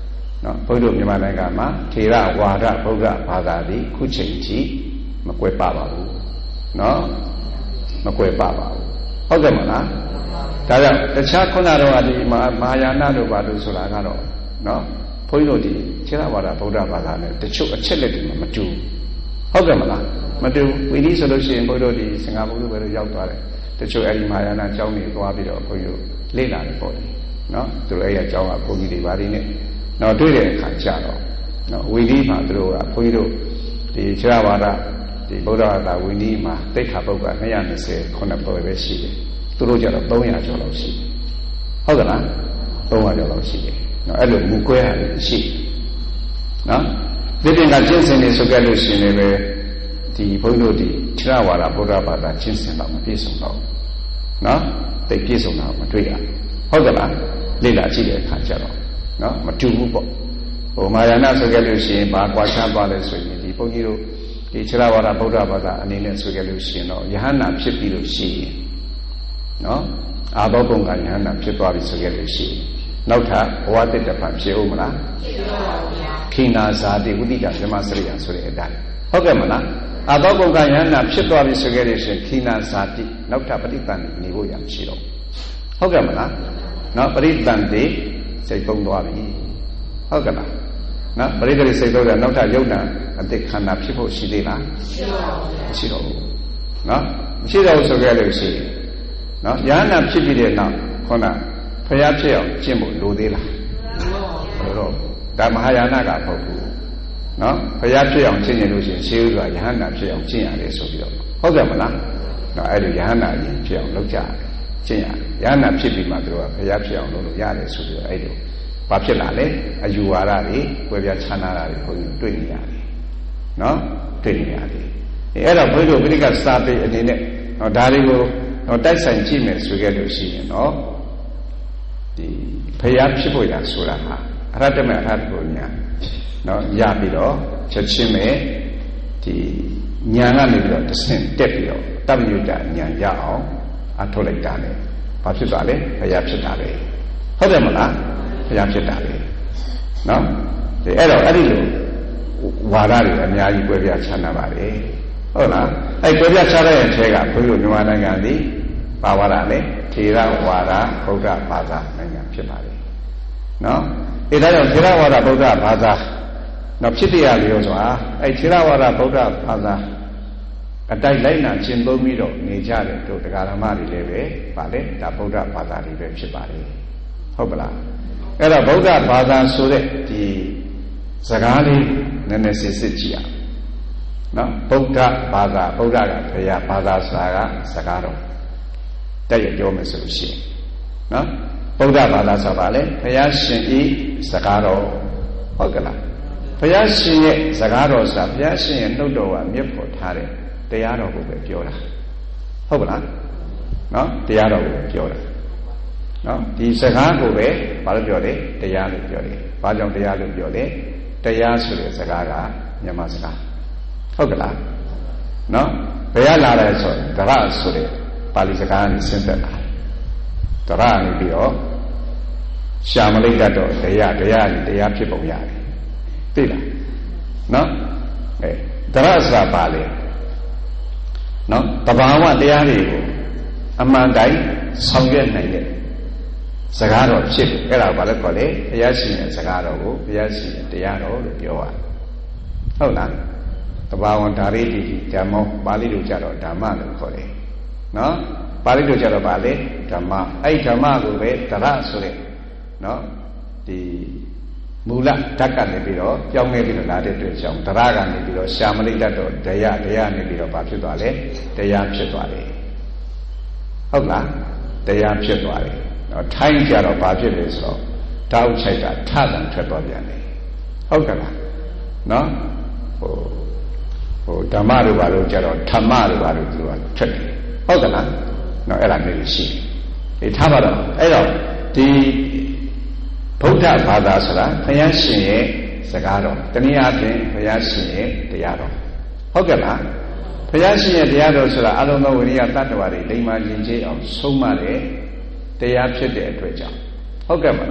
နော်ဘုရားမြန်မာနိုင်ငံမှာထေရဝါဒဗုဒ္ဓဘာသာသည်ခုချိန်ကြီးမကွဲပါဘူးနော်မကွဲပါဘူးဟုတ်ကဲ့မလားဒါကြောင့်တခြားခုနတော့ဒီမဟာယာနတို့ဘာလို့ဆိုတာကတော့နော်ဘုန်းကြီးတို့ဒီထေရဝါဒဗုဒ္ဓဘာသာနဲ့တချို့အချက်လက်တွေမတူဟုတ်ကဲ့မလားမတူဝိနည်းဆိုလို့ရှိရင်ဘုန်းကြီးတို့ဒီစင်္ကာပူလိုပဲလို့ရောက်သွားတယ်တချို့အဲဒီမဟာယာနအကြောင်းတွေသွားပြီးတော့ဘုန်းကြီးတို့လေ့လာတယ်ပေါ့လေနော်သူတို့အဲ့အကြောင်းကဘုန်းကြီးတွေဘာတွေနဲ့တော့တွေ့တဲ့အခါကျတော့နော်ဝိနည်းမှာသူတို့ကဘုန်းကြီးတို့ဒီထေရဝါဒဒီဗုဒ္ဓဘာသာဝိနည်းမှာတိဋ္ဌာပုဂ္ဂ229ပွဲပဲရှိတယ်သူတို့ကျတော့300ကျော်လောက်ရှိတယ်ဟုတ်ကဲ့လား300ကျော်လောက်ရှိတယ်နော်အဲ့လိုမူကွဲရတယ်ရှိနော်ဒီပြင်ကကျင့်စဉ်တွေဆိုကြလို့ရှိရင်လည်းဒီဘုန်းကြီးတို့ဒီထေရဝါဒဗုဒ္ဓဘာသာကျင့်စဉ်တော့မပြည့်စုံတော့နော်တိတ်ပြည့်စုံတာမတွေ့ရဟုတ်ကဲ့လားလေ့လာကြည့်တဲ့အခါကျတော့နော်မတူဘူးပေါ့ဟိုမာယာနဆိုကြလို့ရှိရင်ဘာကွာခြားသွားလဲဆိုရင်ဒီဘုန်းကြီးတို့ဒီထေရဝါဒဗုဒ္ဓဘာသာအနေနဲ့ဆိုကြလို့ရှိရင်တော့ယဟန္တာဖြစ်ပြီးလို့ရှိရင်နော်အာဘောကုံကယဟန္တာဖြစ်သွားပြီဆိုကြလို့ရှိရင်နောက်ထပ်ဘဝတ္တဖန်ဖြစ်ဦးမလားဖြစ်ပါဘူးဗျာခိနာဇာတိဝိတိတဓမ္မစရိယဆိုတဲ့အတိုင်းဟုတ်ကဲ့မလားအာဘောကုံကယဟန္တာဖြစ်သွားပြီဆိုကြလို့ရှိရင်ခိနာဇာတိနောက်ထပ်ပဋိသန္ဓေနေဖို့ရမရှိတော့ဟုတ်ကဲ့မလားနော်ပဋိသန္ဓေစိတ်ပုံသွားပြီဟုတ်ကဲ့လားနော်ပရိသေစိတ်သုံးတာနောက်ထပ်ယုတ်တံအတိတ်ခန္ဓာဖြစ်ဖို့ရှိသေးလားမရှိတော့ဘူးနော်မရှိတော့ဘူးဆိုကြလို့ရှိရင်နော်ယဟန္တာဖြစ်ပြီးတဲ့နောက်ခုနဖျားဖြစ်အောင်ကျင့်ဖို့လိုသေးလားမလိုတော့ဒါမဟာယာနကမဟုတ်ဘူးနော်ဖျားဖြစ်အောင်ကျင့်နေလို့ရှိရင်ရှေးဥစွာယဟန္တာဖြစ်အောင်ကျင့်ရတယ်ဆိုပြီးတော့ဟုတ်ကဲ့မလားနော်အဲ့လိုယဟန္တာအရင်ဖြစ်အောင်လုပ်ကြရတယ်ကျင့်ရတယ်ယဟန္တာဖြစ်ပြီးမှသူကဖျားဖြစ်အောင်လုပ်လို့ရတယ်ဆိုပြီးတော့အဲ့လိုဘာဖြစ်လာလဲအယူဝါဒတွေကွဲပြားခြားနာတာတွေဘုန်းကြီးတွေ့နေရတယ်နော်တွေ့နေရတယ်အဲ့တော့ဘုန်းကြီးတို့ပြိဋကစာပေအနေနဲ့တော့ဒါတွေကိုတော့တိုက်ဆိုင်ကြည့်မယ်ဆိုခဲ့လို့ရှိရင်တော့ဒီဖျားဖြစ်ဖို့ရဆိုတာဟာအရဟတမေအရဟတကိုညာနော်ရပြီးတော့ချက်ချင်းပဲဒီညာကနေပြီးတော့တဆင့်တက်ပြီးတော့တပ္ပယုတ္တညာရအောင်အထုတ်လိုက်တာလေဘာဖြစ်သွားလဲဖျားဖြစ်တာလေဟုတ်တယ်မလားဖျားဖြစ်တာလေနော်ဒီအဲ့တော့အဲ့ဒီလိုဝါဒတွေအများကြီးကွဲပြားခြားနာပါလေဟုတ်လားအဲ့ကွဲပြားခြားတဲ့အထက်ကဘုရားမြန်မာနိုင်ငံသည်ဘာဝါဒလဲထေရဝါဒဗုဒ္ဓဘာသာနိုင်ငံဖြစ်ပါလေနော်အဲဒါကြောင့်ထေရဝါဒဗုဒ္ဓဘာသာတော့ဖြစ်တရားလျောစွာအဲ့ထေရဝါဒဗုဒ္ဓဘာသာအတိုက်လိုက်နာကျင့်သုံးပြီးတော့နေကြတဲ့တို့တရားဓမ္မတွေလည်းပဲဗာလေဒါဗုဒ္ဓဘာသာတွေပဲဖြစ်ပါလေဟုတ်ပလားအဲ့တော့ဗုဒ္ဓဘာသာဆိုတဲ့ဒီစကားလေးနည်းနည်းစစ်စစ်ကြည့်ရနော်ဗုဒ္ဓဘာသာဗုဒ္ဓကဘုရားဘာသာဆိုတာကစကားတော်တက်ရပြောမယ်ဆိုလို့ရှိရင်နော်ဗုဒ္ဓဘာသာဆိုပါလေဘုရားရှင်ဤစကားတော်ဟုတ်ကလားဘုရားရှင်ရဲ့စကားတော်ဆိုတာဘုရားရှင်ရဲ့နှုတ်တော်ကမြတ်ဖို့ထားတဲ့တရားတော်ကိုပဲပြောတာဟုတ်ကလားနော်တရားတော်ကိုပြောတာနော်ဒီစကားကိုပဲဘာလို့ပြောလဲတရားလို့ပြောတယ်ဘာကြောင့်တရားလို့ပြောလဲတရားဆိုတဲ့စကားကမြန်မာစကားဟုတ်ကလားနော်ဘယ်ရလာလဲဆိုဒရဆိုတဲ့ပါဠိစကားနဲ့ဆင်းသက်လာဒရနေပြီးတော့ရှာမလိုက်တတ်တော့တရားဖြစ်ပုံရတယ်သိလားနော်အဲဒရဆိုတာပါလေနော်တဘာဝတရားတွေကိုအမှန်တိုင်းဆောင်ရွက်နိုင်တဲ့စကားတော်ဖြစ်တယ်အဲ့ဒါဘာလဲခေါ်လဲဘုရားရှင်ရဲ့စကားတော်ကိုဘုရားရှင်ရဲ့တရားတော်လို့ပြောရတယ်ဟုတ်လားတဘာဝဓာရိတိဓမ္မောပါဠိလိုကြတော့ဓမ္မလို့ခေါ်တယ်နော်ပါဠိလိုကြတော့ဗာလေဓမ္မအဲ့ဓမ္မကိုပဲဒရဆိုတဲ့နော်ဒီမူလဓာတ်ကနေပြီးတော့ပြောင်းလဲပြီးတော့လာတဲ့တွေ့ချောင်းဒရကနေပြီးတော့ရှာမလိတ္တတော့တရားနေပြီးတော့ဗာဖြစ်သွားလေတရားဖြစ်သွားတယ်ဟုတ်လားတရားဖြစ်သွားတယ်နော်ထိုင်းကြတော့ဗာဖြစ်လဲဆိုတော့တောက်ချိုက်တာထသံထွက်သွားပြန်တယ်ဟုတ်ကဲ့လားနော်ဟိုဓမ္မတို့ဘာလို့ကြတော့ဓမ္မတို့ဘာလို့သူကထွက်တယ်ဟုတ်ကဲ့လားနော်အဲ့ဒါမျိုးရှိတယ်ဒီထားပါတော့အဲ့တော့ဒီဗုဒ္ဓဘာသာဆိုတာဘုရားရှင်ရဲ့စကားတော်တနည်းအားဖြင့်ဘုရားရှင်ရဲ့တရားတော်ဟုတ်ကဲ့လားဘုရားရှင်ရဲ့တရားတော်ဆိုတာအလုံးစုံဝိရိယတတ္တဝါတွေလိမ္မာရင်ကျေးအောင်ဆုံးမတဲ့တရားဖြစ်တဲ့အတွက်ကြောင့်ဟုတ်ကဲ့မလား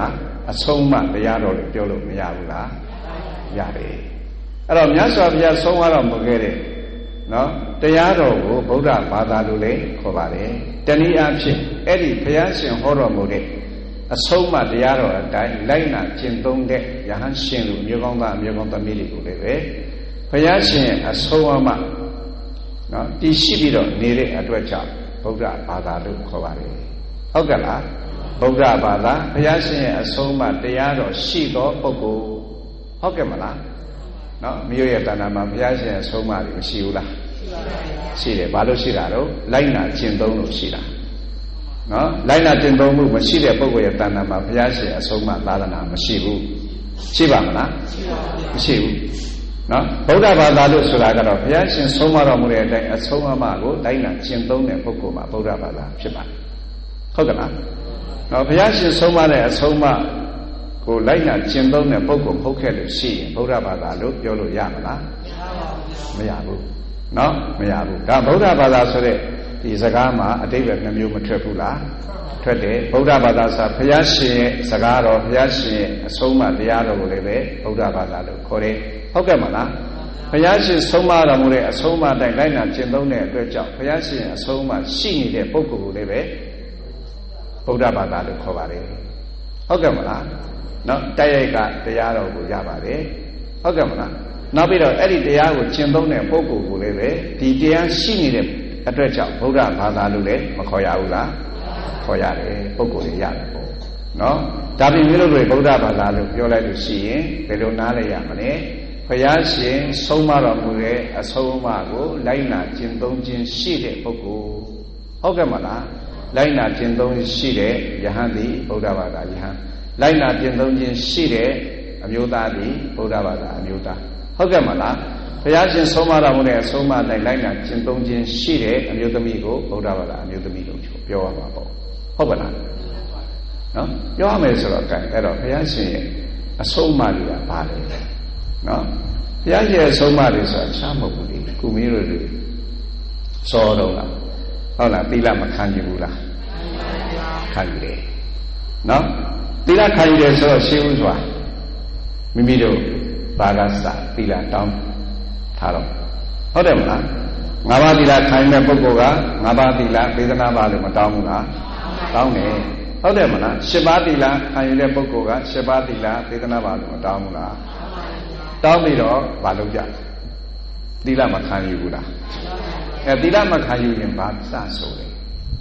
အဆုံးမတရားတော်လို့ပြောလို့မရဘူးလားရတယ်အဲ့တော့မြတ်စွာဘုရားဆုံးမတော်မူခဲ့တဲ့နော်တရားတော်ကိုဗုဒ္ဓဘာသာလို့လည်းခေါ်ပါတယ်တနည်းအားဖြင့်အဲ့ဒီဘုရားရှင်ဟောတော်မူတဲ့အဆုံးမတရားတော်အတိုင်းလိုက်နာကျင့်သုံးတဲ့ယဟန်ရှင်လူမျိုးကောင်းသားမျိုးကောင်းသမီးတွေကိုလည်းပဲဘုရားရှင်ရဲ့အဆုံးအမနော်တည်ရှိပြီးတော့နေတဲ့အတွက်ကြောင့်ဗုဒ္ဓဘာသာလို့ခေါ်ပါတယ်ဟုတ်ကဲ့လားဗုဒ္ဓဘာသာဘုရားရှင်ရဲ့အဆုံးအမတရားတော်ရှိသောပုဂ္ဂိုလ်ဟုတ်ကဲ့မလားနော်မြို့ရဲ့တဏ္ဍာမှာဘုရားရှင်အဆုံးအမတွေမရှိဘူးလားရှိတယ်ဘာလို့ရှိတာတော့လိုက်နာကျင့်သုံးလို့ရှိတာနော်လိုက်နာကျင့်သုံးမှုမရှိတဲ့ပုဂ္ဂိုလ်ရဲ့တဏ္ဍာမှာဘုရားရှင်အဆုံးအမသာသနာမရှိဘူးရှိပါမလားမရှိဘူးနော်ဗုဒ္ဓဘာသာလို့ဆိုတာကတော့ဘုရားရှင်ဆုံးမတော်မူတဲ့အတိုင်းအဆုံးအမကိုလိုက်နာကျင့်သုံးတဲ့ပုဂ္ဂိုလ်မှာဗုဒ္ဓဘာသာဖြစ်ပါတယ်ဟုတ်ကဲ့လားနော်ဘုရားရှင်ဆုံးမတဲ့အဆုံးအမကိုလိုက်နာကျင့်သုံးတဲ့ပုဂ္ဂိုလ်ဟုတ်ခဲ့လို့ရှိရင်ဗုဒ္ဓဘာသာလို့ပြောလို့ရမလားမရဘူးနော်မရဘူးဒါဗုဒ္ဓဘာသာဆိုတဲ့ဒီစကားမှာအတိတ်ပဲနှမျိုးမထွက်ဘူးလားထွက်တယ်ဗုဒ္ဓဘာသာဆိုဘုရားရှင်ရဲ့စကားတော်ဘုရားရှင်ရဲ့အဆုံးအမတရားတော်ကိုလည်းပဲဗုဒ္ဓဘာသာလို့ခေါ်တယ်ဟုတ်ကဲ့မလားဘုရားရှင်ဆုံးမတော်မူတဲ့အဆုံးအမတိုင်းလိုက်နာကျင့်သုံးတဲ့အတွက်ကြောင့်ဘုရားရှင်အဆုံးအမရှိနေတဲ့ပုဂ္ဂိုလ်ကိုလည်းပဲဗုဒ္ဓဘာသာလို့ခေါ်ပါတယ်ဟုတ်ကဲ့မလားနော်တိုက်ရိုက်ကတရားတော်ကိုရပါတယ်ဟုတ်ကဲ့မလားနောက်ပြီးတော့အဲ့ဒီတရားကိုကျင့်သုံးတဲ့ပုဂ္ဂိုလ်ကိုလည်းပဲဒီတရားရှိနေတဲ့အတွက်ကြောင့်ဗုဒ္ဓဘာသာလို့လည်းမခေါ်ရဘူးလားခေါ်ရတယ်ပုဂ္ဂိုလ်တွေရတယ်ပေါ့နော်ဒါပြင်မျိုးတို့ဗုဒ္ဓဘာသာလို့ပြောလိုက်လို့ရှိရင်ဘယ်လိုနားလဲရမလဲဘုရားရှင်ဆုံးမတော်မူတဲ့အဆုံးအမကိုလိုက်နာကျင့်သုံးခြင်းရှိတဲ့ပုဂ္ဂိုလ်ဟုတ်ကဲ့မလားလိုက်နာကျင့်သုံးရှိတဲ့ယဟန်သည်ဗုဒ္ဓဘာသာယဟန်လိုက်နာကျင့်သုံးခြင်းရှိတဲ့အမျိုးသားသည်ဗုဒ္ဓဘာသာအမျိုးသားဟုတ်ကဲ့မလားဘုရားရှင်ဆုံးမတော်မူတဲ့အဆုံးအမတိုင်းလိုက်နာကျင့်သုံးခြင်းရှိတဲ့အမျိုးသမီးကိုဗုဒ္ဓဘာသာအမျိုးသမီးလို့ပြောရမှာပေါ့ဟုတ်ပါလားနော်ပြောရမယ်ဆိုတော့အဲ့တော့ဘုရားရှင်ရဲ့အဆုံးအမတွေကဘာလဲနော်ဘုရားရှင်ရဲ့အဆုံးအမတွေဆိုတာချမ်းမဟုတ်ဘူးလေကုမင်းတို့တွေစောတော့လားဟုတ်လားသီလမခံယူဘူးလားခံယူတယ်နော်သီလခံယူတယ်ဆိုတော့ရှင်းဥစွာမိမိတို့ဘာကစသီလတောင်းထားတော့ဟုတ်တယ်မလား၅ပါးသီလခံယူတဲ့ပုဂ္ဂိုလ်က၅ပါးသီလဒေသနာပါလို့မတောင်းဘူးလားတောင်းတယ်ဟုတ်တယ်မလား၈ပါးသီလခံယူတဲ့ပုဂ္ဂိုလ်က၈ပါးသီလဒေသနာပါလို့မတောင်းဘူးလားတောင်းပြီးတော့မလုပ်ကြသီလမခံယူဘူးလားသီလမခံယူရင်ဘာစဆိုလဲ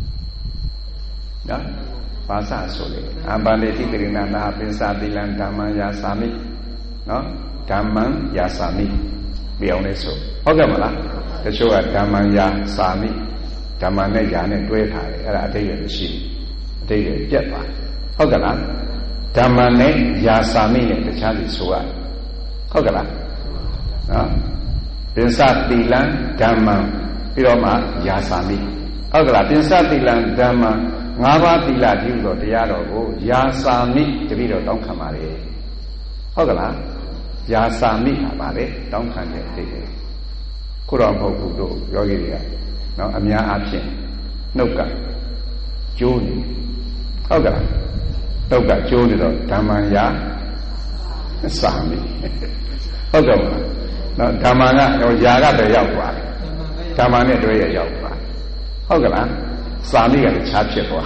နော်ဘာစဆိုလဲအပန္တိတိကရိဏနာပိစသီလံဓမ္မံယာစာမိနော်ဓမ္မံယာစာမိပြောင်းလဲဆိုဟုတ်ကဲ့မလားတချို့ကဓမ္မံယာစာမိဓမ္မနဲ့ယာနဲ့တွဲထားတယ်အဲ့ဒါအတိတ်ရမရှိအတိတ်ရပြတ်သွားဟုတ်ကဲ့လားဓမ္မနဲ့ယာစာမိနဲ့တခြားစီဆိုရဟုတ်ကဲ့လားနော်ပိစသီလံဓမ္မံပြီးတော့မှယာစာမိဟုတ်ကဲ့လားပိစသီလံဓမ္မံ၅ပါးသီလပြုလို့တရားတော်ကိုယာစာမိတပည့်တော်တောင်းခံပါလေဟုတ်ကဲ့လားယာစာမိဟာပါလေတောင်းခံတဲ့အတိတ်ပဲခုတော့မဟုတ်ဘူးတို့ယောဂီတွေကနော်အများအားဖြင့်နှုတ်ကကျိုးနေဟုတ်ကဲ့လားနှုတ်ကကျိုးနေတော့ဓမ္မယာစာမိဟုတ်ကဲ့လားနော်ဓမ္မကတော့ယာကပဲရောက်သွားတယ်ဓမ္မနဲ့တွဲရရောက်သွားဟုတ်ကဲ့လားစာမိကလည်းခြားဖြစ်သွား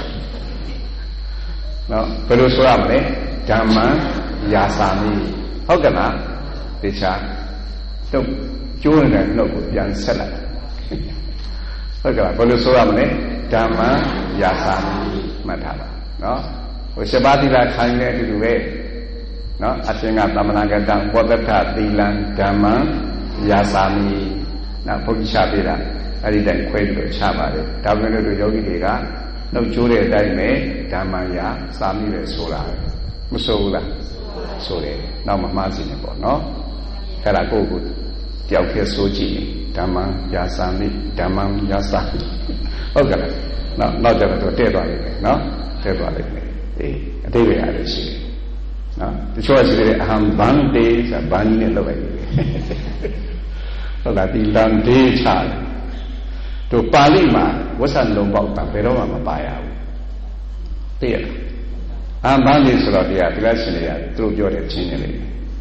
နော်ဘယ်လိုဆိုရမလဲဓမ္မယာစာမိဟုတ်ကဲ့လားဒီခြားတော့ကျိုးနေတဲ့နှုတ်ကိုပြန်ဆက်လိုက်ဟုတ်ကဲ့လားဘယ်လိုဆိုရမလဲဓမ္မယာစာမိမှတ်ထားပါနော်ဟို7ပါးသီလခံရတဲ့အတူတူပဲနော်အရှင်ကသမဏဂတံပောတ္ထသီလံဓမ္မယာစာမိနော်ဘုရားချပေးတာအဲ့ဒီတိုင်းခွဲပြီးတော့ချပါတယ်ဒါပေမဲ့တို့ယောဂီတွေကနှုတ်ကျိုးတဲ့အတိုင်းပဲဓမ္မယာစာမိပဲဆိုတာမဆိုဘူးလားဆိုတယ်နောက်မှမှားစီနေပေါ့နော်အဲ့ဒါကိုယ်တယောက်တည်းဆိုကြည့်ဓမ္မယာစာမိဓမ္မယာစာဟုတ်ကဲ့နော်နောက်ကြတော့တဲ့သွားလိမ့်မယ်နော်တဲ့သွားလိမ့်မယ်အေးအတိတ်ပဲရတယ်ရှိတယ်နော်တချို့ရှိတယ်အဟံဘန္တေဆိုဘာနည်းနဲ့လုပ်လိုက်တယ်ဟုတ်လားဒီလန်ဒေးချတယ်တို့ပါဠိမှာဝဆံလုံးပေါက်တာဘယ်တော့မှမပါရဘူးသိရလား Bandi solo dia tidak sini ya terus jual sini ni.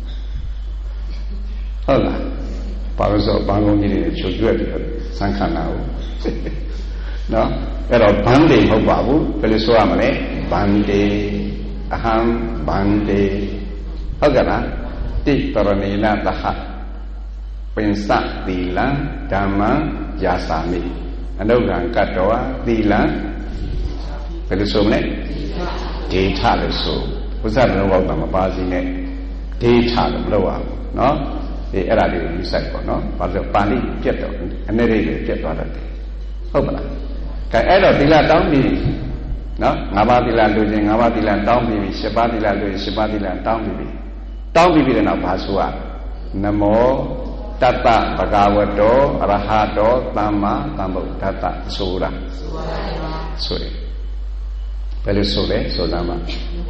Hola, barusan bangun ini cuci dia sangkan aku. No, kalau bandi mau babu, kalau suami ni bandi, aham bandi, agaklah di peranina tahat, pensak dilang, dhamma jasami. Anda orang katawa dilang, kalau suami ni data le so usah lo wa ma pa si ne data lo lo wa no eအဲ့ဒါလေးကိုယူဆိုင်ပေါ့နော်ဘာလို့ပါဠိပြတ်တော့အနေရိပ်တွေပြတ်သွားတတ်တယ်ဟုတ်ပါလားကဲအဲ့တော့သီလတောင်းပြီးနော်၅ပါးသီလလိုချင်၅ပါးသီလတောင်းပြီးပြီ၈ပါးသီလလိုရင်၈ပါးသီလတောင်းပြီးပြီတောင်းပြီးတဲ့နောက်ဘာဆိုရနမောတတ္တဗဂဝတောအရဟတောသမ္မာသမ္ဗုဒ္ဓတ္တဆိုတာဆိုတယ်ဘယ်လိုဆိုလဲဆိုသားမှာ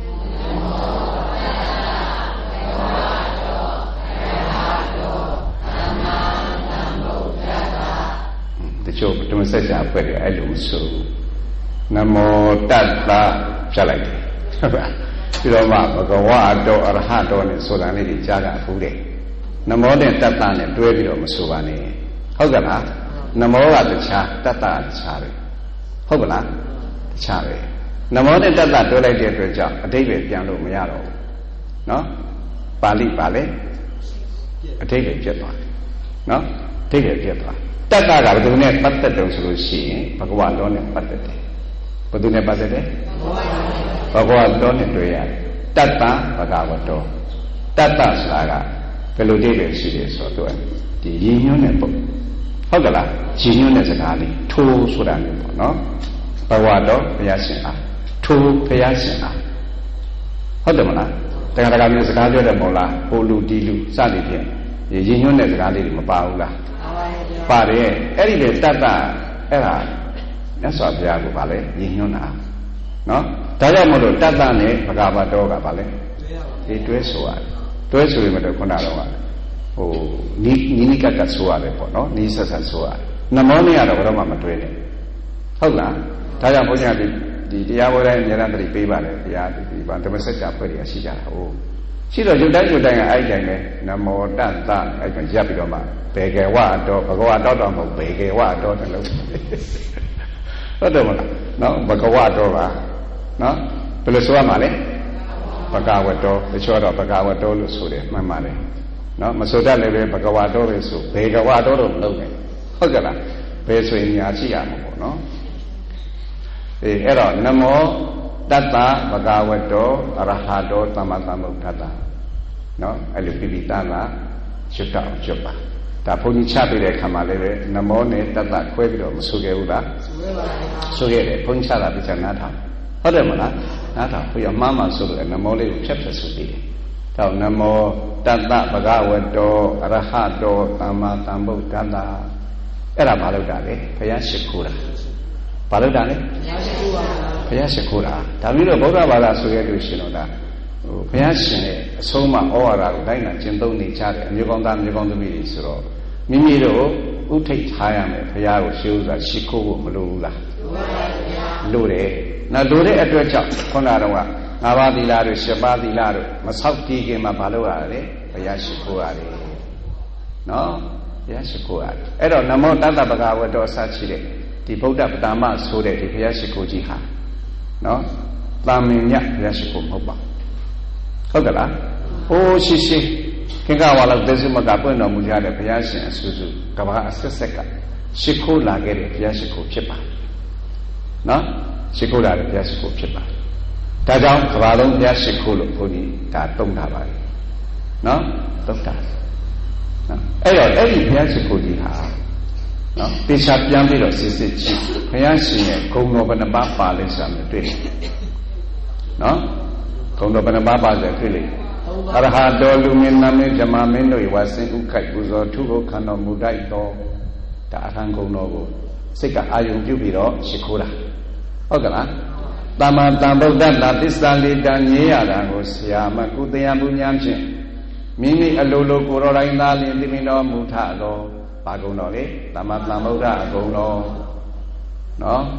တချို့ဓမ္မစကြာအဖွဲ့တွေအဲ့လိုမဆိုနမောတတ္တဖြတ်လိုက်တယ်ဟုတ်ပါပြီးတော့မှဘဂဝါတောအရဟတောနဲ့ဆိုတာလေးတွေကြားတာဘူးတယ်နမောနဲ့တတ္တနဲ့တွဲပြီးတော့မဆိုပါနဲ့ဟုတ်ကလားနမောကတခြားတတ္တကတခြားပဲဟုတ်ကလားတခြားပဲနမောနဲ့တတ္တတွဲလိုက်တဲ့အတွက်ကြောင့်အဓိပ္ပာယ်ပြန်လို့မရတော့ဘူးနော်ပါဠိပါလေအဓိပ္ပာယ်ပြတ်သွားတယ်နော်အဓိပ္ပာယ်ပြတ်သွားတတ္တကဘယ်သူနဲ့ပတ်သက်တယ်ဆိုလို့ရှိရင်ဘဂဝါတော်နဲ့ပတ်သက်တယ်ဘယ်သူနဲ့ပတ်သက်တယ်ဘဂဝါတော်နဲ့တွေ့ရတယ်တတ္တဘဂဝတောတတ္တဆိုတာကဘယ်လိုအဓိပ္ပာယ်ရှိတယ်ဆိုတော့ဒီရည်ညွှန်းတဲ့ပုံဟုတ်ကလားရည်ညွှန်းတဲ့စကားလေးထိုးဆိုတာမျိုးပေါ့နော်ဘဂဝါတော်ဘုရားရှင်အားထိုးဘုရားရှင်အားဟုတ်တယ်မလားတရားတကာမျိုးစကားပြောတယ်မဟုတ်လားဟိုလူဒီလူစသည်ဖြင့်ရည်ညွှန်းတဲ့စကားလေးတွေမပါဘူးလားပါတယ်အဲ့ဒီလေတတ္တအဲ့ဒါမြတ်စွာဘုရားကဗာလဲရည်ညွှန်းတာနော်ဒါကြောင့်မလို့တတ္တနဲ့ဘဂဝါတော်ကဗာလဲဒီတွဲဆိုရတယ်တွဲဆိုရင်မတော့ခုနတော့ဟိုနီးကတ်ဆိုရတယ်ပေါ့နော်နီးဆက်ဆက်ဆိုရတယ်နမောနဲ့ကတော့ဘယ်တော့မှမတွဲနဲ့ဟုတ်လားဒါကြောင့်ဘုရားဒီတရားဝဲတိုင်းအများအားဖြင့်ပေးပါတယ်တရားဒီဘာဓမ္မစကြာဖွဲ့ရရှိကြတာဟုတ်ရှိတော့ရုပ်တိုင်းရုပ်တိုင်းကအဲ့ဒီတိုင်းပဲနမောတတ္တအဲ့ဒါရပ်ပြီးတော့မှဘေကေဝတော်ဘဂဝါတော်တော်မဟုတ်ဘေကေဝတော်တယ်လို့ဟုတ်တယ်မလားနော်ဘဂဝါတော်ပါနော်ဘယ်လိုဆိုရမှာလဲဘဂဝတောတချို့တော့ဘဂဝတောလို့ဆိုတယ်မှန်ပါတယ်နော်မဆိုတတ်လည်းပဲဘဂဝါတော်လို့ဆိုဘေကဝတော်တော့မလုပ်နဲ့ဟုတ်ကြလားဘယ်ဆိုရင်ညာရှိရမှာပေါ့နော်အဲ့တော့နမောတတ္တဘဂဝတောအရဟတောသမ္မာသမ္ဗုဒ္ဓတ္တနော်အဲ့လိုပြပိတနာကျွတ်တော့ကျွတ်ပါဒါဘုန်းကြီးချပြတဲ့အခါမှာလည်းပဲနမောနဲ့တတ္တခွဲပြီးတော့မဆိုခဲ့ဘူးလားဆိုခဲ့တယ်ဘုန်းကြီးချတာပြချနားထောင်ဟုတ်တယ်မလားနားထောင်ဘုရားမှားမှဆိုလို့နမောလေးကိုဖြတ်ဖြတ်ဆိုပြီးတယ်တော့နမောတတ္တဘဂဝတောအရဟတောသမ္မာသမ္ဗုဒ္ဓတ္တအဲ့ဒါဘာလို့တာလဲဘုရားရှိခိုးတာဘာလို့တာလဲဘုရားရှိခိုးတာဒါပြီးတော့ဗုဒ္ဓဘာသာဆိုရလို့ရှိရင်တော့ဒါဘုရားရှင်ရဲ့အဆုံးအမဩဝါဒကိုတိုင်းနာကျင့်သုံးနေကြတယ်အမျိုးကောင်းသားမျိုးကောင်းသမီးတွေဆိုတော့မိမိတို့ဥထိတ်ထားရမယ်ဘုရားကိုရှေးဥစွာရှိခိုးဖို့မလိုဘူးလားလိုတယ်နော်လိုတဲ့အတွက်ကြောင့်ခုနကတော့၅ပါးသီလတို့၈ပါးသီလတို့မဆောက်တည်ခင်မှာမလုပ်ရလဲဘုရားရှိခိုးရတယ်နော်ဘုရားရှိခိုးရတယ်အဲ့တော့နမောတတ္တဗဂဝတောစရှိတဲ့ဒီဗုဒ္ဓပတ္တမဆိုတဲ့ဒီဘုရားရှိခိုးကြီးဟာနော်တာမင်ညဘုရားရှိခိုးမဟုတ်ပါဟုတ်ကလားအိုးရှိရှိခင်ကဝါလောက်သေစုမကပွင့်တော်မူကြတဲ့ဘုရားရှင်အဆူဆူကဘာအဆက်ဆက်ကရှိခိုးလာခဲ့တဲ့ဘုရားရှိခိုးဖြစ်ပါနော်ရှိခိုးလာတဲ့ဘုရားရှိခိုးဖြစ်ပါဒါကြောင့်ကဘာလုံးဘုရားရှိခိုးလို့ဘုန်းကြီးဒါတုံးတာပါလေနော်တုံးတာနော်အဲ့တော့အဲ့ဒီဘုရားရှိခိုးကြီးဟာနော်တေချာပြန်ပြီးတော့စစ်စစ်ကြည့်ဘုရားရှင်ရဲ့ဂုဏ်တော်ဘယ်နှပါပါလဲဆိုတာမျိုးတွေ့တယ်နော်ဂုဏ်တော်ဘယ်နှပါပါလဲတွေ့လိမ့်အရဟတောလူမင်းနာမင်းဇမမင်းတို့ဝါစင်ဥခိုက်ပူဇော်ထုဟုတ်ခန္ဓာမူတိုက်တော်ဒါအထံဂုဏ်တော်ကိုစိတ်ကအာယုံပြုပြီးတော့ရှိခိုးတာဟုတ်ကလားသမ္မာသမ္ဗုဒ္ဓတ္တသစ္စာလေးတန်ညေရတာကိုဆရာမကုတရားမှုများဖြင့်မိမိအလိုလိုကိုယ်တော်တိုင်းသားလင်သိမတော်မူထတော်ဘာဂုဏ်တော်လေသမ္မာသမ္ဗုဒ္ဓအဂုဏ်တော်နော်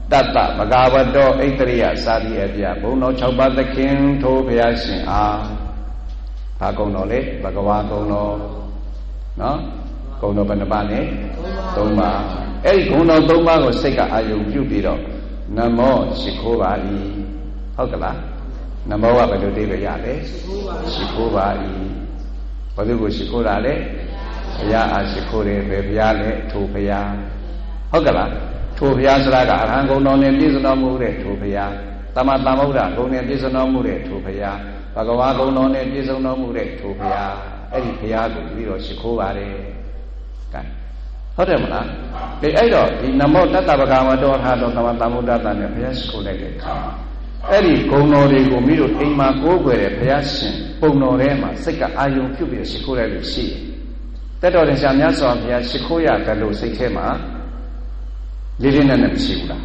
Tata Bhagavato Aitriya Sadhyabhya Bhuno Chaupa Takin Tho Bhyasin Bhagono Le Bhagavagono Gono Banabane Doma Ei Gono Doma go Seka Ayu Jupiro Namo Shikhovai Hogala Namo Abadu Devayale Shikhovai Padugo Shikorale Ya Ashikore Bevyale Topaya Hogala Topaya Sraga Arangono and Disano Mure Topaya Tamatlamura Gone Disano Mure Topaya Bhagavagono and Disano Mure Topaya Edi Piago Viro Shikovare Hodemana the Edo in Namo Tata Bhagavato Hado Tamatamuda and Piasco Edi Gono de Gomiro Ema Gogre Piasin Bono Rema Seka Ayu Cubi Shikura Lucy That or in Samyaso Pia Shikoya Galo Sekema Living in a Shula.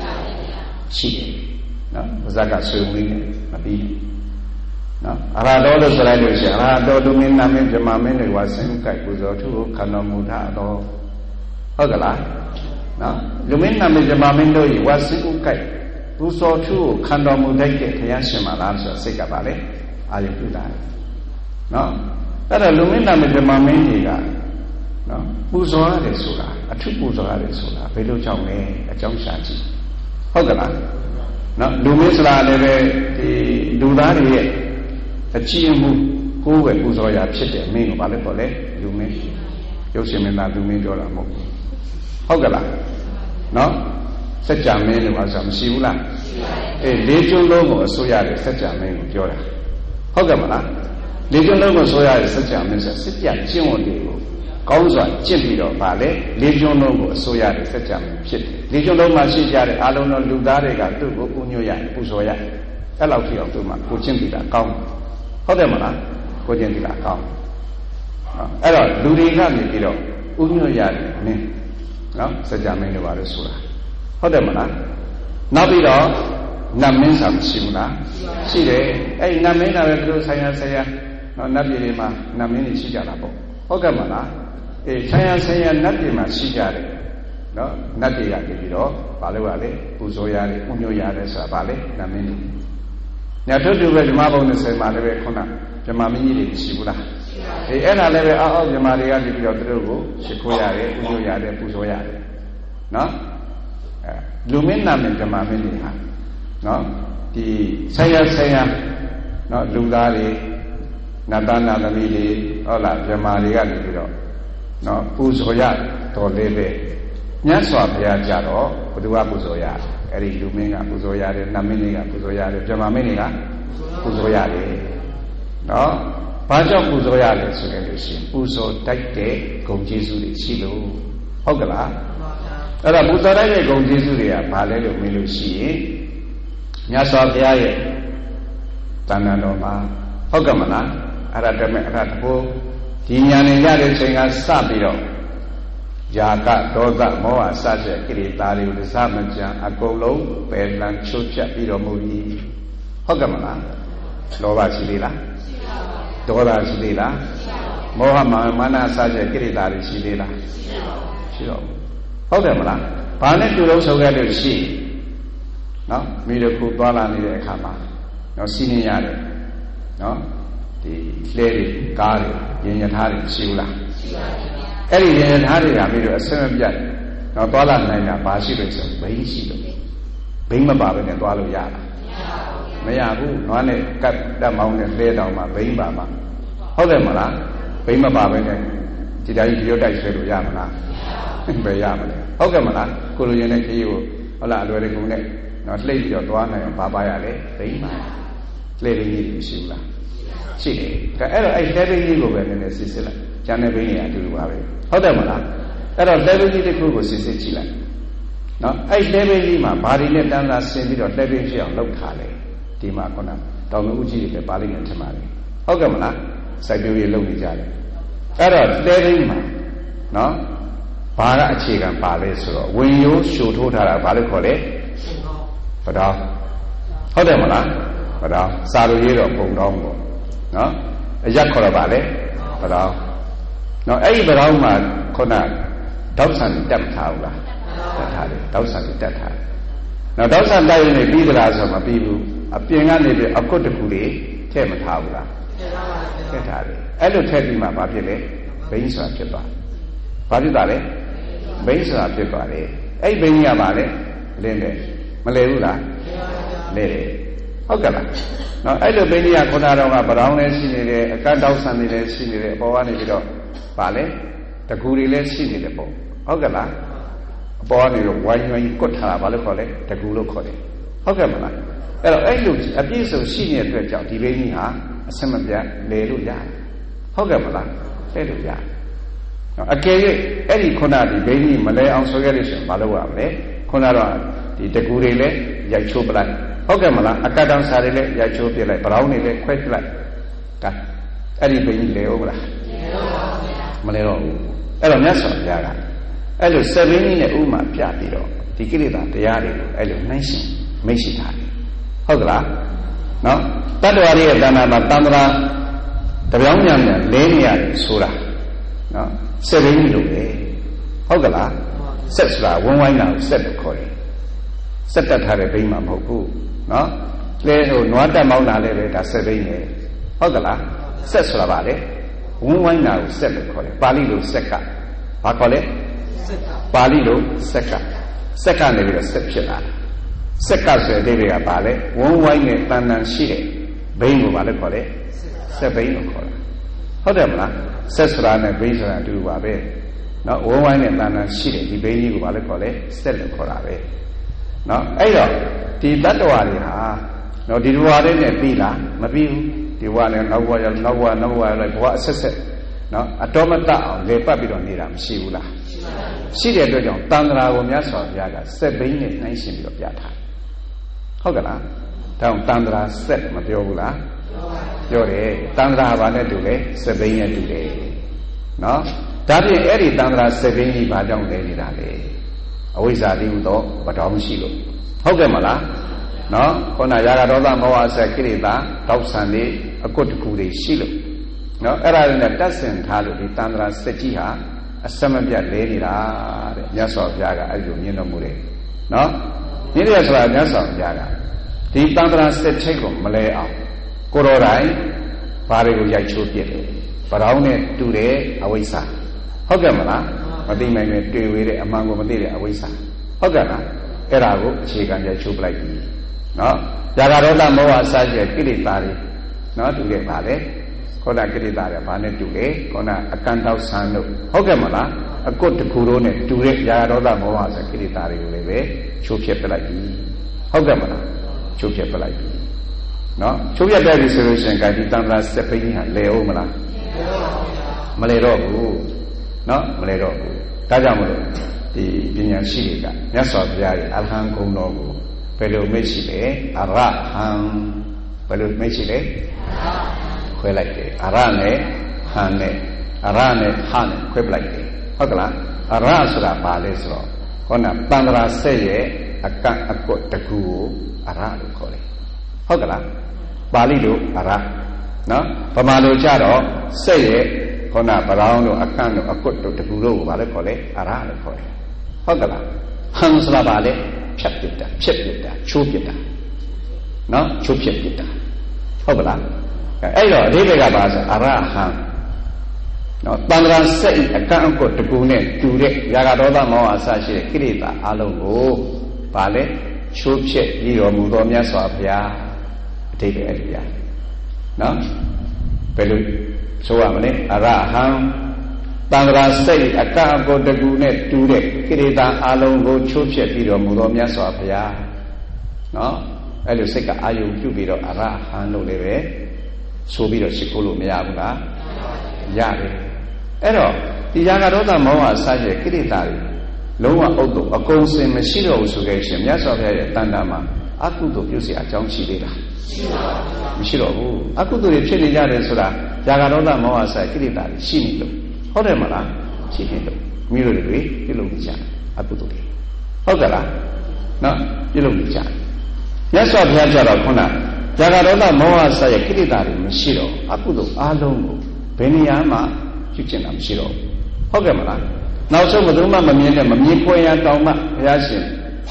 She. No, Zaga Sumi, Nabi. No, Arado Zalation, Arado Lumina Menjamamin was in Kaikuzo to Kanamuda or Hogala. No, Lumina Menjamamindo was in Kai. Who saw two Kandomudeke, Yashima Lanza, Sekabale, I do that. No, that a Lumina Menjamamindo. No, Uzoa de Sula, a true Uzoa de Sula, Pedo Chong, a Jong Shaji. Hogala. No, Lumisla the Dudari, a Chiamu, who were Uzoya Chit, mean Valipole, Lumi, Yosimina Lumidola Mo. Hogala. No, such a man was some Siula. A legion logo, Soya, such a man, Jora. Hogamala. Legion logo, Soya, such a man, such a Jimmo. Causa, Chimpido, Vale, Legion Logo, Soya, etc. Legion Loma Shia, Alona Ludariga, Tugo, Unuya, Usoya, Alauki of Tuma, Kuchimpida, Count. Hodemana, Kojentila, Count. Ella, Ludiga, Nikido, Unuya, me. No, such a man of Arisura. Hodemana, Nabido, Naminsam Simula, Sire, a Namina, Saya, no Nabima, Namini Sijalabo. Hogamana. Saya Natima Sigare, no, Nadia Gido, Palevale, Uzoyale, Unoyale, Savale, Namini. Now told you where the marble is a Malave Kona, the Mamini Sibula. The Ena level of the Maria di Piotrogo, Sequoyare, Unoyale, Uzoyale. No? Lumina meant the Mamini. No? The Saya, no, Lugari, Nadana, Namili, Ola, the Maria di Pio. No, Puzoya, Tolebe. Nyaswa Piajaro, Pudua Puzoya, Eri Lumina, Puzoya, Namina, Puzoya, Jamamina, Puzoya. No, Paja Puzoya, Suggestion, Puzo, Take, Gonjisu, Silo, Hogala. Era Puzara, Gonjisu, Paleo, Milusi, Nyaswa Piaye, Tananoma, Hogamana, Aradame, Tinyani Yari Singa Sabio Jaka, Doga, Moa, Saja, Kiritari, the Samaja, Agolo, Belan, Chucha, Piro Mui, Hogamana, Lova Silila, Dora Silila, Mohamad, Mana, Saja, Kiritari, Silila, Shiro, Hogamana, Pane to those who get to see, no, Miracle Bala Nida Kama, no, Siniare, no. The lady, Gari, Yanatari, Sula. Any Yanatari, I made a seven yet. Now, Bala Nana, Basilis, Baisi, Bima Baba and Bala Yala. Mayabu, Nane, cut the mountain, lay down my Bima. Hogamala, Bima Baba, did I hear that said Yamana? Bayamana. Hogamala, Kuluyanaki, Ola, Loricune, not lady or Duana and Babayale, Bima. Lady Sula. See, I never knew when the Sicily, Janabini, do Hodamana. There are never need a group of Sicily. No, I never knew my body let down last Sunday or never hear locale, Timacona, Tomuji, the Bali and Tamari. Hogamana, Siberia Lomijari. There are never no, Para Chigan Palace, when you shoot her Balicole, but Hodamana, but Saluero Pondongo. No, a Yakorabale, but no, Abraham Kona, Dawson Dam Tower, that had it, Dawson that had. နောက်တောက်ဆန်တိုက်နေပြီးသလားဆိုမပြီးဘူးအပြင်ကနေပြီးအကွတ်တစ်ခုလေးထည့်မထားဘူးလားထည့်ထားတယ်အဲ့လိုထည့်ပြီးမှဘာဖြစ်လဲဘိန်းဆိုတာဖြစ်သွားဘာဖြစ်သွားလဲဘိန်းဆိုတာဖြစ်သွားတယ်အဲ့ဘိန်းကြီးကပါလေလင်းတယ်မလဲဘူးလားလဲတယ်ဟုတ်ကဲ့လားနော်အဲ့လိုဘိန်းကြီးကခုနတော့ကဗရောင်းလည်းရှိနေတယ်အကတ်တောက်ဆန်တွေလည်းရှိနေတယ်အပေါ်ကနေပြီးတော့ပါလေတကူတွေလည်းရှိနေတယ်ပေါ့ဟုတ်ကဲ့လားအပေါ်ကနေတော့ဝိုင်းဝိုင်းကွတ်ထားတာဘာလို့ခေါ်လဲတကူလို့ခေါ်တယ်ဟုတ်ကဲ့မလားအဲ့တော့အဲ့လိုအပြည့်စုံရှိနေတဲ့အတွက်ကြောင့်ဒီဘိန်းကြီးဟာအဆက်မပြတ်လဲလို့ရတယ်ဟုတ်ကဲ့မလားလဲလို့ရတယ်အကယ်၍အဲ့ဒီခုနဒီဘိန်းကြီးမလဲအောင်ဆိုခဲ့လို့ရှိရင်မလုပ်ရမလဲခုနတော့ဒီတကူတွေလည်းရိုက်ချိုးပလိုက်ဟုတ်ကဲ့မလားအကတ်တောင်စာတွေလည်းရိုက်ချိုးပြလိုက်ဗရောင်းတွေလည်းခွဲပြလိုက်ဒါအဲ့ဒီဘိန်းကြီးလဲဟုတ်မလားမလဲတော့ဘူးအဲ့တော့မြတ်စွာဘုရားကအဲ့လိုစက်ဘိန်းကြီးနဲ့ဥမာပြပြီးတော့ဒီကိလေသာတရားတွေကိုအဲ့လိုနှိုင်းရှင်မိတ်ရှိထားတယ်ဟုတ်ကလားနော်တတ္တဝါတွေရဲ့တဏ္ဍာမှာတန္တရာတပြောင်းပြန်ပြန်လဲနေရတယ်ဆိုတာနော်စက်ဘိန်းကြီးလို့ပဲဟုတ်ကလားဆက်ဆိုတာဝန်းဝိုင်းတာကိုဆက်လို့ခေါ်တယ်ဆက်တက်ထားတဲ့ဘိန်းမှာမဟုတ်ဘူးနော်လဲဟိုနွားတက်မောင်းတာလည်းပဲဒါဆက်ဘိန်းပဲဟုတ်ကလားဆက်ဆိုတာပါလေဝန်းဝိုင်းတာကိုဆက်လို့ခေါ်တယ်ပါဠိလိုဆက်ကဘာခေါ်လဲပါဠိလိုဆက်ကနေပြီးတော့ဆက်ဖြစ်လာတယ်ဆက်ကဆိုတဲ့တွေကပါလေဝန်းဝိုင်းနဲ့တန်တန်ရှိတဲ့ဘိန်းကိုပါလေခေါ်တယ်ဆက်ဘိန်းလို့ခေါ်တာဟုတ်တယ်မလားဆက်ဆိုတာနဲ့ဘိန်းဆိုတာအတူတူပါပဲနော်ဝန်းဝိုင်းနဲ့တန်တန်ရှိတဲ့ဒီဘိန်းကြီးကိုပါလေခေါ်လဲဆက်လို့ခေါ်တာပဲနော်အဲ့တော့ဒီတတ္တဝါတွေဟာနော်ဒီဘဝလေးနဲ့ပြီးလားမပြီးဘူးဒီဘဝနဲ့နောက်ဘဝရောက်နောက်ဘဝလိုက်ဘဝအဆက်ဆက်နော်အတော်မတအောင်လေပတ်ပြီးတော့နေတာမရှိဘူးလားရှိတဲ့အတွက်ကြောင့်တန်ត្រာကိုမြတ်စွာဘုရားကစက်ဘိန်းနဲ့နှိုင်းရှင်ပြီးတော့ပြထားဟုတ်ကလားဒါအောင်တန်ត្រာစက်မပြောဘူးလားပြောတယ်တန်ត្រာဘာနဲ့တူလဲစက်ဘိန်းနဲ့တူတယ်နော်ဒါဖြင့်အဲ့ဒီတန်ត្រာစက်ဘိန်းကြီးဘာကြောင့်လဲနေတာလဲအဝိဇ္ဇာတိဟူသောပတောင်းရှိလို့ဟုတ်ကဲ့မလားနော်ခုနရာဂဒေါသမောဟဆက်ကိလေသာတောက်ဆံလေးအကွတ်တကူတွေရှိလို့နော်အဲ့ဒါနဲ့တတ်ဆင်ထားလို့ဒီတန်ត្រာစက်ကြီးဟာအစမပြတ်လဲနေတာတဲ့မြတ်စွာဘုရားကအဲ့လိုမြင်တော်မူတယ်နော်မြင်တယ်ဆိုတာမြတ်စွာဘုရားကဒီတန်ត្រာစက်ချိတ်ကိုမလဲအောင်ကိုတော်တိုင်ဘာတွေကိုရိုက်ချိုးပြစ်တယ်ဗရောင်းနဲ့တူတဲ့အဝိဇ္ဇာဟုတ်ကဲ့မလားမသိနိုင်နဲ့တွေ့ဝေးတဲ့အမှန်ကိုမသိတဲ့အဝိဇ္ဇာဟုတ်ကဲ့လားအဲ့ဒါကိုအခြေခံရိုက်ချိုးပလိုက်ပြီနော်ဇာဂဒေါသမောဟအစရှိတဲ့ကိလေသာတွေနော်တူခဲ့ပါလေခေါဏကိလေသာတွေဘာနဲ့တူလဲခေါဏအကန့်တောက်ဆန်းတို့ဟုတ်ကဲ့မလားအကွတ်တစ်ခုလုံးနဲ့တူတဲ့ဇာဂဒေါသမောဟဆိုကိလေသာတွေကိုလည်းပဲချိုးဖြစ်ပလိုက်ပြီဟုတ်ကဲ့မလားချိုးဖြစ်ပလိုက်ပြီနော်ချိုးပြတ်တဲ့ပြီဆိုလို့ရှိရင်ဒီတန်ត្រာစက်ပိန်းကြီးဟာလဲအောင်မလားမလဲတော့ဘူးနော်မလဲတော့ဘူးဒါကြောင့်မလို့ဒီပညာရှိတွေကမြတ်စွာဘုရားရဲ့အရဟံဂုဏ်တော်ကိုဘယ်လိုမိတ်ရှိလဲအရဟံဘယ်လိုမိတ်ရှိလဲခွဲလိုက်တယ်အရနဲ့ဟံနဲ့အရနဲ့ဟနဲ့ခွဲပလိုက်တယ်ဟုတ်ကလားအရဆိုတာဘာလဲဆိုတော့ခေါဏတန်ត្រာစက်ရဲ့အကန့်အကွတ်တကူကိုအရလို့ခေါ်တယ်ဟုတ်ကလားပါဠိလိုအရနော်ဗမာလိုကြတော့စက်ရဲ့ခေါဏဗရောင်းတို့အကန့်တို့အကွတ်တို့တကူတို့ကိုဘာလဲခေါ်လဲအရလို့ခေါ်တယ်ဟုတ်ကလားဟံဆိုတာဘာလဲဖြတ်ပြစ်တာဖြစ်ပြစ်တာချိုးပြစ်တာနော်ချိုးဖြစ်ပြစ်တာဟုတ်ကလားအဲ့တော့အဓိပ္ပာယ်ကဘာဆိုအရဟံနော်တန်ត្រာစက်အကန့်အကွတ်တကူနဲ့တူတဲ့ရာဂဒေါသမောဟအစရှိတဲ့ကိလေသာအလုံးကိုဘာလဲချိုးဖြစ်ပြီးတော်မူသောမြတ်စွာဘုရားအဓိပ္ပာယ်အဲ့ဒီပြနော်ဘယ်လိုဆိုရမလဲအရဟံတန်ត្រာစိတ်အကန့်အကွတ်တကူနဲ့တူတဲ့ကိလေသာအလုံးကိုချိုးဖြစ်ပြီးတော်မူသောမြတ်စွာဘုရားနော်အဲ့လိုစိတ်ကအာယုပြုပြီးတော့အရဟံလို့လည်းပဲဆိုပြီးတော့ရှိခိုးလို့မရဘူးလားရတယ်အဲ့တော့ဒီရာဂဒေါသမောဟအစရှိတဲ့ကိလေသာတွေလုံးဝဥဒ္ဒအကုန်စင်မရှိတော့ဘူးဆိုခဲ့ရှင်မြတ်စွာဘုရားရဲ့တဏ္ဍာမှာအကုသိုလ်ပြုเสียအကြောင်းရှိသေးလားမရှိတော့ဘူးအကုသိုလ်တွေဖြစ်နေကြတယ်ဆိုတာရာဂဒေါသမောဟအစကိလေသာတွေရှိနေလို့ဟုတ်တယ်မလားရှိနေလို့မိတို့တွေပြုလုပ်နေကြအကုသိုလ်တွေဟုတ်ကဲ့လားနော်ပြုလုပ်နေကြမြတ်စွာဘုရားကြတော့ခုနဇာဂဒေါသမောဟဆရဲ့ကိလေသာတွေမရှိတော့အကုသိုလ်အားလုံးကိုဘယ်နေရာမှပြုကျင့်တာမရှိတော့ဟုတ်ကဲ့မလားနောက်ဆုံးဘယ်သူမှမမြင်တဲ့မမြင်ခွင့်ရတောင်းမှဘုရားရှင်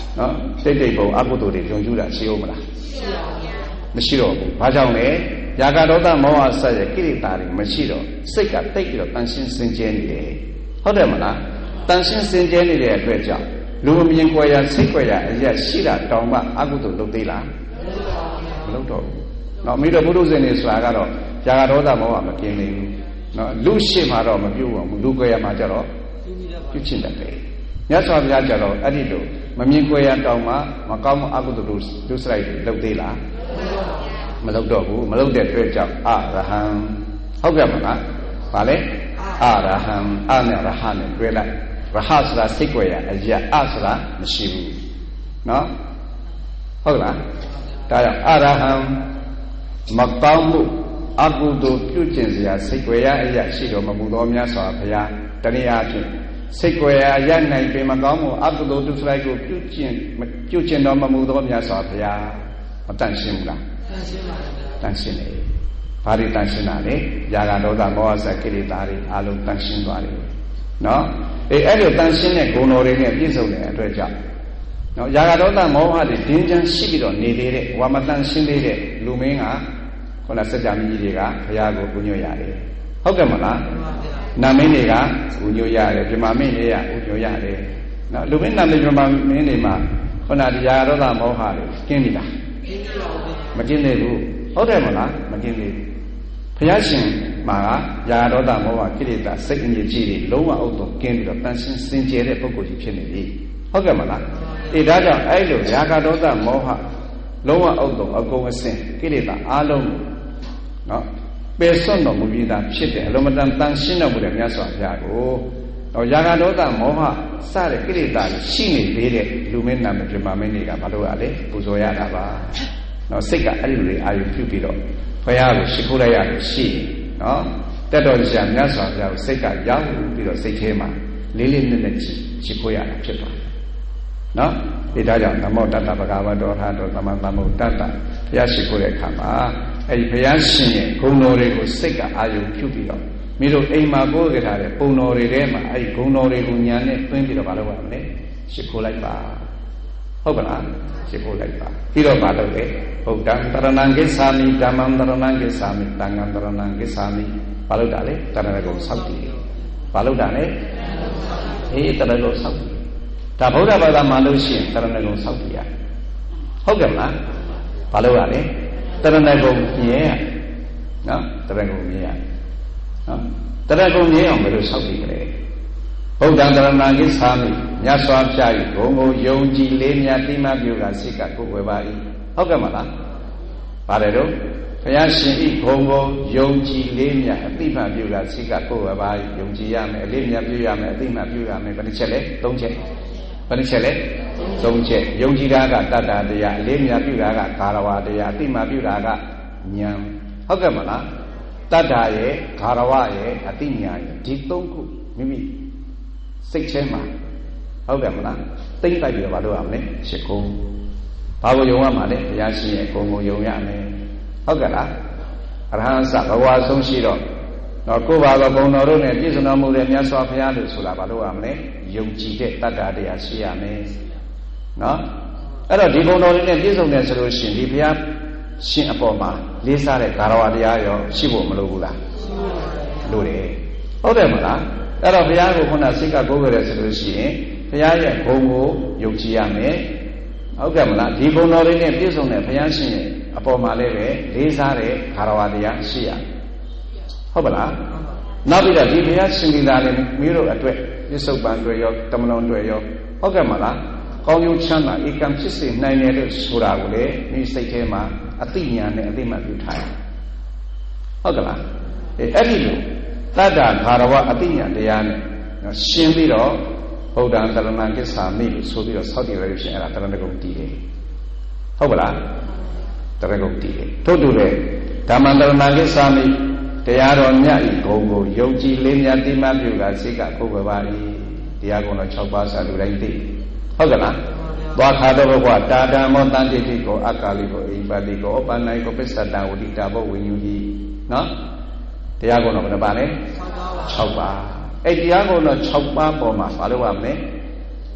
နော်စိတ်တိတ်ပုံအကုသိုလ်တွေယုံကြည်တာရှိဦးမလားမရှိတော့ဘူးဘာကြောင့်လဲຢာကဒေါသမောဟဆက်ရဲ့ကိလေသာတွေမရှိတော့စိတ်ကတိတ်ပြီးတော့တန်ရှင်းစင်ကြဲနေတယ်ဟုတ်တယ်မလားတန်ရှင်းစင်ကြဲနေတဲ့အတွက်ကြောင့်လူအမြင်ကွယ်ရာစိတ်ကွယ်ရာအရာရှိတာတောင်မှအကုသိုလ်လုပ်သေးလားမလုပ်တော့ဘူးနော်မိတော့ဘုရုဇဉ်နေဆိုတာကတော့ຢာကဒေါသမောဟမกินသေးဘူးနော်လူရှိမှတော့မပြုတ်ဘူးလူကွယ်ရာမှာကျတော့ပြုချင်တတ်တယ်မြတ်စွာဘုရားကျတော့အဲ့ဒီလိုမမြင်ကွယ်ရာတောင်မှမကောင်းမှုအကုသိုလ်ဒုစရိုက်လုပ်သေးလားမလုပ်တော့ဘူးမလုပ်တဲ့အတွက်ကြောင့်အရဟံဟုတ်ကဲ့မလားဗာလဲအရဟံအနဲ့ရဟနဲ့တွဲလိုက်ရဟဆိုတာစိတ်ွယ်ရအရာအဆိုတာမရှိဘူးနော်ဟုတ်လားဒါကြောင့်အရဟံမကောင်းမှုအကုသိုလ်ပြုကျင့်စရာစိတ်ွယ်ရအရာရှိတော်မမူသောမြတ်စွာဘုရားတနည်းအားဖြင့်စိတ်ွယ်ရအရာ၌ပင်မကောင်းမှုအကုသိုလ်ဒုစရိုက်ကိုပြုကျင့်တော်မမူသောမြတ်စွာဘုရားမတန့်ရှင်းဘူးလားတန်ရှင်းတယ်။ဘာတွေတန်ရှင်းတာလဲ။ຢာကဒေါသမောဟစကိလေသာတွေအလုံးတန်ရှင်းသွားတယ်။နော်။အဲ့လိုတန်ရှင်းတဲ့ဂုဏ်တော်တွေနဲ့ပြည့်စုံတဲ့အတွက်ကြောင့်နော်ຢာကဒေါသမောဟတွေဒင်းချမ်းရှိပြီးတော့နေသေးတဲ့ဝါမတန်ရှင်းသေးတဲ့လူမင်းကခုနစကြမကြီးတွေကဘုရားကိုပူညွတ်ရတယ်။ဟုတ်ကဲ့မလား။နာမင်းတွေကပူညွတ်ရတယ်ပြမမင်းတွေကပူညွတ်ရတယ်။နော်လူမင်းနာမည်ပြမမင်းတွေမှာခုနຢာကဒေါသမောဟတွေကင်းပြီလား။မကင်းသေးဘူးဟုတ်တယ်မလားမကင်းသေးဘူးဘုရားရှင်မှာကຢာဒေါသမောဟကိလေသာစိတ်အငြိကြီးတွေလုံးဝအုပ်တော့ကင်းပြီးတော့တန်ရှင်းစင်ကြယ်တဲ့ပုဂ္ဂိုလ်ကြီးဖြစ်နေပြီဟုတ်ကဲ့မလားအေးဒါကြောင့်အဲ့လိုຢာကဒေါသမောဟလုံးဝအုပ်တော့အကုန်အစင်ကိလေသာအလုံးနော်ပယ်စွန့်တော်မူပြီးသားဖြစ်တယ်အလုံးမတန်တန်ရှင်းတော်မူတဲ့မြတ်စွာဘုရားကိုတော့ຢာကဒေါသမောဟစတဲ့ကိလေသာရှိနေသေးတဲ့လူမင်းနာမပြမမင်းတွေကမလုပ်ရလေပူဇော်ရတာပါနော်စိတ်ကအဲ့လိုတွေအာရုံပြုပြီးတော့ဘုရားကိုရှိခိုးလိုက်ရလို့ရှိနော်တက်တော်ဆရာမြတ်စွာဘုရားကိုစိတ်ကရောက်ပြီးတော့စိတ်ထဲမှာလေးလေးနက်နက်ရှိခိုးရတာဖြစ်သွားတယ်နော်ဒီဒါကြောင့်နမောတတ္တဗဂဝတောထာတောသမသမုတ္တတ္တဘုရားရှိခိုးတဲ့အခါမှာအဲ့ဒီဘုရားရှင်ရဲ့ဂုဏ်တော်တွေကိုစိတ်ကအာရုံပြုပြီးတော့မိတို့အိမ်မှာကိုယ်ကြထားတဲ့ပုံတော်တွေထဲမှာအဲ့ဒီဂုဏ်တော်တွေကိုညာနဲ့တွင်းပြီးတော့မလုပ်ရမလဲရှိခိုးလိုက်ပါဟုတ်ကလားရှိခိုးလိုက်ပါပြီးတော့မလုပ်လေဗုဒ္ဓံတရဏံကိစ္ဆာမိဓမ္မံတရဏံကိစ္ဆာမိသံဃံတရဏံကိစ္ဆာမိဘာလို့တာလဲတရဏဂုံဆောက်တည်ဘာလို့တာလဲအေးတရဏဂုံဆောက်တည်ဒါဗုဒ္ဓဘာသာမှာလို့ရှိရင်တရဏဂုံဆောက်တည်ရဟုတ်ကဲ့မလားဘာလို့ရလဲတရဏဂုံမြဲရနော်တရဏဂုံမြဲရနော်တရဏဂုံမြဲအောင်ဘယ်လိုဆောက်တည်ကြလဲဗုဒ္ဓံတရဏံကိစ္ဆာမိမြတ်စွာဘုရား၏ဘုံကိုယုံကြည်လေးမြတ်တိမပြုကစိတ်ကကိုယ်ဝယ်ပါ၏ဟုတ်ကဲ့မလားပါတယ်တော့ဘုရားရှင်ဤဘုံကိုယုံကြည်လေးမြတ်အတိမပြုကစိတ်ကကိုယ်ဝယ်ပါ၏ယုံကြည်ရမယ်အလေးမြတ်ပြုရမယ်အတိမပြုရမယ်ဘယ်နှချက်လဲ၃ချက်ဘယ်နှချက်လဲ၃ချက်ယုံကြည်တာကတတ္တတရားအလေးမြတ်ပြုတာကဂါရဝတရားအတိမပြုတာကဉာဏ်ဟုတ်ကဲ့မလားတတ္တရဲ့ဂါရဝရဲ့အတိညာရဲ့ဒီ၃ခုမိမိစိတ်ထဲမှာဟုတ်တယ်မလားသိမ့်လိုက်ပြီးတော့မလုပ်ရမလဲရှ िख ုံးဘာကိုယုံရမှာလဲဘုရားရှင်ရဲ့ဂုဏ်ကိုယုံရမယ်ဟုတ်ကဲ့လားအရဟံသဘဝဆုံးရှိတော့ကိုယ်ပါသောဘုံတော်တို့နဲ့ပြည့်စုံတော်မူတဲ့မြတ်စွာဘုရားလို့ဆိုတာဘာလို့ရမလဲယုံကြည်တဲ့တတ္တတရားရှိရမယ်နော်အဲ့တော့ဒီဘုံတော်တွေနဲ့ပြည့်စုံတယ်ဆိုလို့ရှိရင်ဒီဘုရားရှင်အပေါ်မှာလေးစားတဲ့ဂါရဝတရားရောရှိဖို့မလိုဘူးလားလိုတယ်ဟုတ်တယ်မလားအဲ့တော့ဘုရားကိုခုနစိတ်ကကိုးကြတယ်ဆိုလို့ရှိရင်ဘုရားရဲ့ဂုဏ်ကိုယုံကြည်ရမယ်ဟုတ်ကဲ့မလားဒီဘုံတော်လေးနဲ့ပြည့်စုံတဲ့ဘုရားရှင်ရဲ့အပေါ်မှာလည်းပဲလေးစားတဲ့ဂါရဝတရားရှိရဟုတ်ပါလားနောက်ပြီးတော့ဒီဘုရားရှင်ဒီလာလည်းမျိုးတို့အတွက်ပြစ္ဆုတ်ပံတွေရောတမလွန်တွေရောဟုတ်ကဲ့မလားကောင်းကျိုးချမ်းသာဧကံဖြစ်စေနိုင်တယ်လို့ဆိုတာကိုလေဒီစိတ်ထဲမှာအသိဉာဏ်နဲ့အသိမှတ်ပြုထားတယ်ဟုတ်ကဲ့လားအဲ့ဒီလိုတတ္တဂါရဝအသိဉာဏ်တရားနဲ့ရှင်းပြီးတော့ဗုဒ္ဓံတရဏံကိစ္ဆာမိလို့ဆိုပြီးတော့ဆောက်တည်ရလို့ရှိရင်အဲ့ဒါတရဏဂုံတည်တယ်ဟုတ်ပါလားတရဏဂုံတည်တယ်ထို့တူပဲဓမ္မံတရဏံကိစ္ဆာမိတရားတော်မြတ်ဤဂုံကိုယုံကြည်လေးမြတ်တိမပြုကစိတ်ကကိုယ်ပဲပါ၏တရားကုံတော်6ပါးစာလူတိုင်းသိဟုတ်ကလားသွားခါတော့ဘုရားတာတံမောတန်တိတိကိုအကာလိကိုအိပတိကိုအပန္နိုင်ကိုပစ္စတံဝတိတာဘောဝိညူကြီးနော်တရားကုံတော်ဘယ်နှပါလဲ6ပါးအဲ့တရားကုံတော်6ပါးပေါ်မှာမလုပ်ရမလဲယ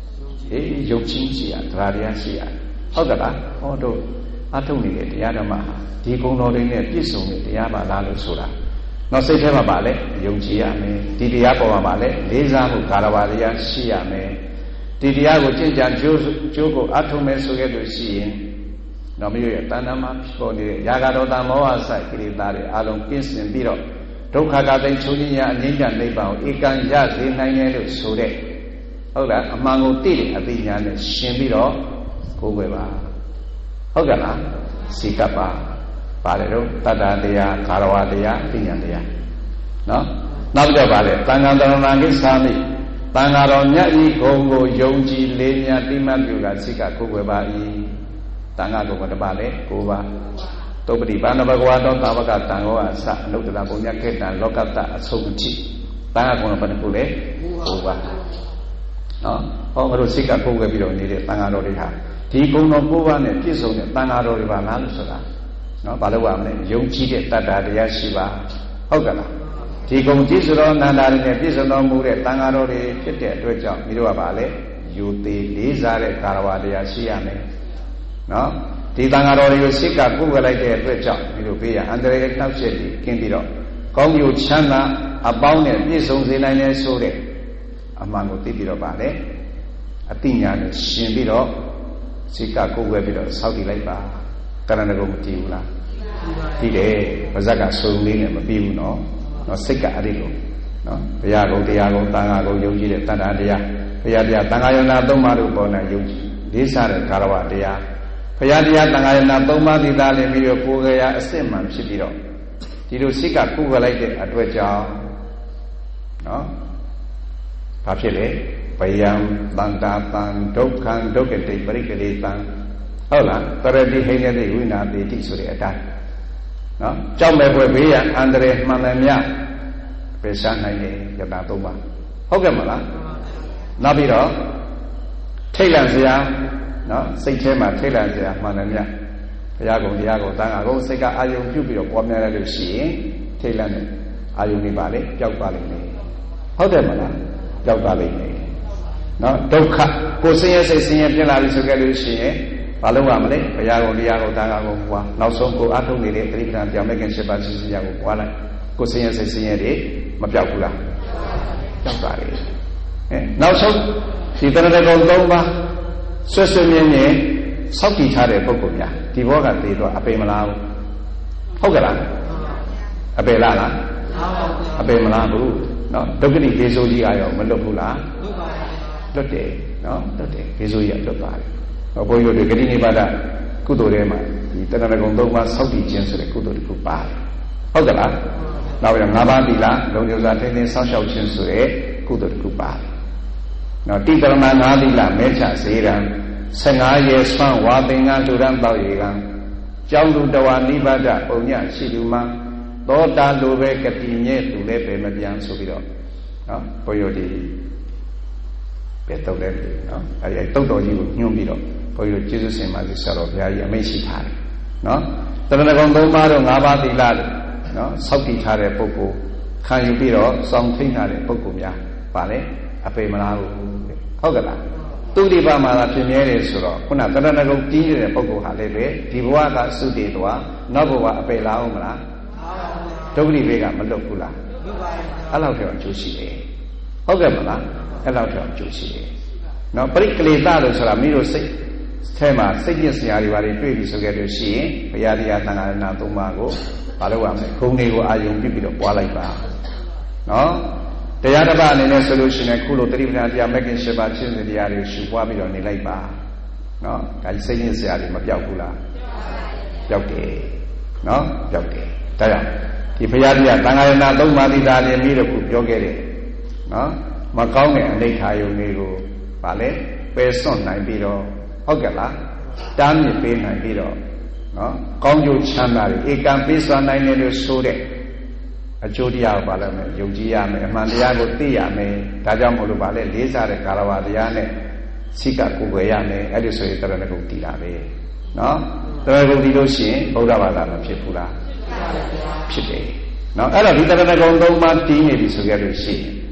ရုပ်ချင်းရှိရတရားတရားရှိရဟုတ်ကလားဟောတို့အထုတ်နေတဲ့တရားဓမ္မဟာဒီဂုဏ်တော်တွေနဲ့ပြည့်စုံတဲ့တရားပါလားလို့ဆိုတာနောက်စိတ်ထဲမှာပါလဲယုံကြည်ရမယ်ဒီတရားပေါ်မှာပါလဲလေးစားမှုကာရဝတရားရှိရမယ်ဒီတရားကိုကျင့်ကြံကြိုးကိုအထုတ်မယ်ဆိုခဲ့လို့ရှိရင်တော့မြို့ရဲ့တဏ္ဍာမှာပေါ်နေတဲ့ရာဂဒေါသမောဟစိုက်ကိလေသာတွေအလုံးပြင်းစင်ပြီးတော့ဒုက္ခကတိချုပ်ခြင်းရာအငြိမ့်ချနိဗ္ဗာန်ကိုဧကံရစေနိုင်တယ်လို့ဆိုတဲ့ဟုတ်လားအမှန်ကိုသိတဲ့အသိဉာဏ်နဲ့ရှင်ပြီးတော့ကိုယ်ပဲပါဟုတ်ကဲ့လားစိကပ္ပပါတယ်တော့တတ္တတရားကာရဝတရားအသိဉာဏ်တရားနော်နောက်ပြီးတော့ဗါလေတန်ခါတရဏကိစ္ဆာမိတန်ခါတော်မြတ်ဤဂုံကိုယုံကြည်လေးမြတ်တိမတ်ပြုကစိကကိုယ်ပဲပါ၏တန်ခါကုံကတပါလေကိုပါသုပတိပါဏဘဂဝါတော်သာဝကတံဃောအစအနုတ္တရပုံညခေတ္တလောကတ္တအဆုံးအထိတန်ခါကုံကဘယ်နှခုလဲကိုပါနော်ဟောငါတို့စိတ်ကကိုယ်ပဲပြီးတော့နေတဲ့တန်ခါတော်တွေဟာဒီဂုံတော်ကိုးပါးနဲ့ပြည့်စုံတဲ့တန်ခါတော်တွေပါလားလို့ဆိုတာနော်ဘာလို့ရမလဲယုံကြည်တဲ့တတ္တတရားရှိပါဟုတ်ကဲ့လားဒီဂုံကြည်စွတော်နန္ဒာတွေနဲ့ပြည့်စုံတော်မူတဲ့တန်ခါတော်တွေဖြစ်တဲ့အတွက်ကြောင့်မိတို့ကပါလေယူသေးလေးစားတဲ့ကာရဝတရားရှိရမယ်နော်ဒီတန်ခါတော်တွေကိုစိတ်ကကုတ်လိုက်တဲ့အတွက်ကြောင့်မိတို့ဘေးရအန္တရာယ်တောက်ချက်ပြီးကင်းပြီးတော့ကောင်းကျိုးချမ်းသာအပေါင်းနဲ့ပြည့်စုံစေနိုင်တယ်ဆိုတဲ့အမှန်ကိုသိပြီးတော့ပါလေအတိညာနဲ့ရှင်ပြီးတော့စိတ်ကကုတ်ဝဲပြီးတော့စောင့်တည်လိုက်ပါကရဏဂုံမတည်ဘူးလားတည်တယ်ပါဇက်ကစုံလေးနဲ့မပြီးဘူးနော်စိတ်ကအဲ့ဒီလိုနော်ဘုရားကုံတရားကုံသံဃာကုံယုံကြည်တဲ့တဏ္ဍာတရားဘုရားတရားသံဃာယနာသုံးပါးတို့ပေါ်၌ယုံကြည်လေးစားတဲ့ကာရဝတရားဘုရားတရားသံဃာယနာသုံးပါးသီးသားလည်းပြီးတော့ကိုယ်ကြရာအစစ်မှန်ဖြစ်ပြီးတော့ဒီလိုစိတ်ကကုတ်လိုက်တဲ့အတွက်ကြောင့်နော်ဘာဖြစ်လဲပယံတန္တာတံဒုက္ခံဒုက္ခတိပရိကလေတံဟုတ်လားတရတိဟိနေတိဝိနာတိတိဆိုတဲ့အတိုင်းနော်ကြောက်မဲ့ဘွယ်ဘေးရအန္တရာယ်မှန်တယ်များပယ်ရှားနိုင်တယ်ယတသုံးပါဟုတ်ကဲ့မလားနောက်ပြီးတော့ထိတ်လန့်စရာနော်စိတ်ထဲမှာထိတ်လန့်စရာမှန်တယ်များဘုရားကုံတရားကုံတန်ခါကုံစိတ်ကအာယုံပြုပြီးတော့ပွားများရလို့ရှိရင်ထိတ်လန့်တဲ့အာယုံတွေပါလေပျောက်သွားလိမ့်မယ်ဟုတ်တယ်မလားပျောက်သွားလိမ့်မယ်နော်ဒုက္ခကိုယ်ဆင်းရဲစိတ်ဆင်းရဲဖြစ်လာပြီဆိုကြလို့ရှိရင်ဘာလို့ရမလဲဘုရားကုံတရားကုံတန်ခါကုံပွားနောက်ဆုံးကိုအားထုတ်နေတဲ့တိရိပ္ပံပြောင်းမဲ့ခင်7ပါးရှိရကိုပွားလိုက်ကိုယ်ဆင်းရဲစိတ်ဆင်းရဲတွေမပျောက်ဘူးလားပျောက်သွားတယ်နောက်ဆုံးဒီတရဏဂုံ3ပါးဆွဆွမြင်းနဲ့စောက်တည်ထားတဲ့ပုဂ္ဂိုလ်များဒီဘောကသေးတော့အပေမလားဘူးဟုတ်ကဲ့လားအပေလားအပေမလားဘူးနော်ဒုက္ခတိဒေဆိုကြီးအရောမလွတ်ဘူးလားလွတ်တယ်နော်လွတ်တယ်ဒေဆိုကြီးကလွတ်ပါတယ်ဘုန်းကြီးတို့ဂတိနိဗ္ဗာန်ကုသိုလ်ထဲမှာဒီတဏှာကုံ3ပါးစောက်တည်ခြင်းဆိုတဲ့ကုသိုလ်တစ်ခုပါတယ်ဟုတ်ကဲ့လားနောက်ပြီးတော့5ပါးသီလလုံခြုံစွာထိန်းသိမ်းစောင့်ရှောက်ခြင်းဆိုတဲ့ကုသိုလ်တစ်ခုပါတယ်နောက်တိကရဏ5သီလမဲချစေရန်15ရေဆွမ်းဝါသင်္ကန်းလူရန်တောက်ရေကံကြောင်းသူတဝါနိဗ္ဗာဒပုံညရှိသူမှာသောတာလိုပဲကတိမြဲသူလည်းပဲမပြန်ဆိုပြီးတော့နော်ဘုရားဒီပဲတော့တယ်နော်အဲဒီတုတ်တော်ကြီးကိုညွှန်းပြီးတော့ဘုရားကျေးဇူးရှင်ပါလိဆရာတော်ဘုရားကြီးအမိန့်ရှိထားတယ်နော်တရဏဂုံ3ပါးတော့5ပါးသီလလို့နော်စောက်တည်ထားတဲ့ပုဂ္ဂိုလ်ခံယူပြီးတော့စောင့်ထိန်ထားတဲ့ပုဂ္ဂိုလ်များပါလေအပေမလားဘူးဟုတ်ကဲ့လားသူတိပမှာသာဖြစ်မြဲတယ်ဆိုတော့ခုနတရဏဂုံကြီးနေတဲ့ပုဂ္ဂိုလ်ဟာလည်းပဲဒီဘဝကသုတေသွားနောက်ဘဝအပေလားဟုတ်မလားဒုက္ခတိဘေးကမလွတ်ဘူးလားလွတ်ပါဘူးအဲ့လောက်တော့အကျိုးရှိတယ်ဟုတ်ကဲ့မလားအဲ့လောက်တော့အကျိုးရှိတယ်နော်ပရိကလေသလို့ဆိုတာမိတို့စိတ်ထဲမှာစိတ်ညစ်စရာတွေပါတွေတွေ့ပြီဆိုကြလို့ရှိရင်ဘုရားတရားသံဃာနာ3ပါးကိုဘာလို့ရမလဲဂုဏ်တွေကိုအာယုံပြပြီးတော့ပွားလိုက်ပါနော်တရားတစ်ပါးအနေနဲ့ဆိုလို့ရှိရင်ခုလိုတိရိပ္ပံတရားမဂ္ဂင်7ပါးချင်းစဉ်တရားတွေရှုပွားပြီးတော့နေလိုက်ပါနော်ဒါကြီးစိတ်ညစ်စရာတွေမပြောက်ဘူးလားပြောက်တယ်နော်ပြောက်တယ်ဒါကြောင့်ဒီဘုရားတရားသံဃာနာ3ပါးသီတာလည်းမိတော့ခုပြောခဲ့တယ်နော်မကောင်းတဲ့အနိဋ္ဌာယုံတွေကိုဗာလဲပယ်စွန့်နိုင်ပြီးတော့ဟုတ်ကဲ့လားတားမြစ်ပေးနိုင်ပြီးတော့နော်ကောင်းကျိုးချမ်းသာတွေဧကံပေးစွာနိုင်တယ်လို့ဆိုတဲ့အကျိုးတရားကိုဗာလဲမယ်ယုံကြည်ရမယ်အမှန်တရားကိုသိရမယ်ဒါကြောင့်မို့လို့ဗာလဲလေးစားတဲ့ကာရဝတရားနဲ့စိတ်ကကိုယ်ွယ်ရမယ်အဲ့ဒီဆိုရင်တရဏဂုံတည်တာပဲနော်တရဏဂုံတည်လို့ရှိရင်ဗုဒ္ဓဘာသာမဖြစ်ဘူးလားဖြစ်တယ်နော်အဲ့တော့ဒီတရဏဂုံ3ပါးတည်နေပြီဆိုကြလို့ရှိရင်ဒီ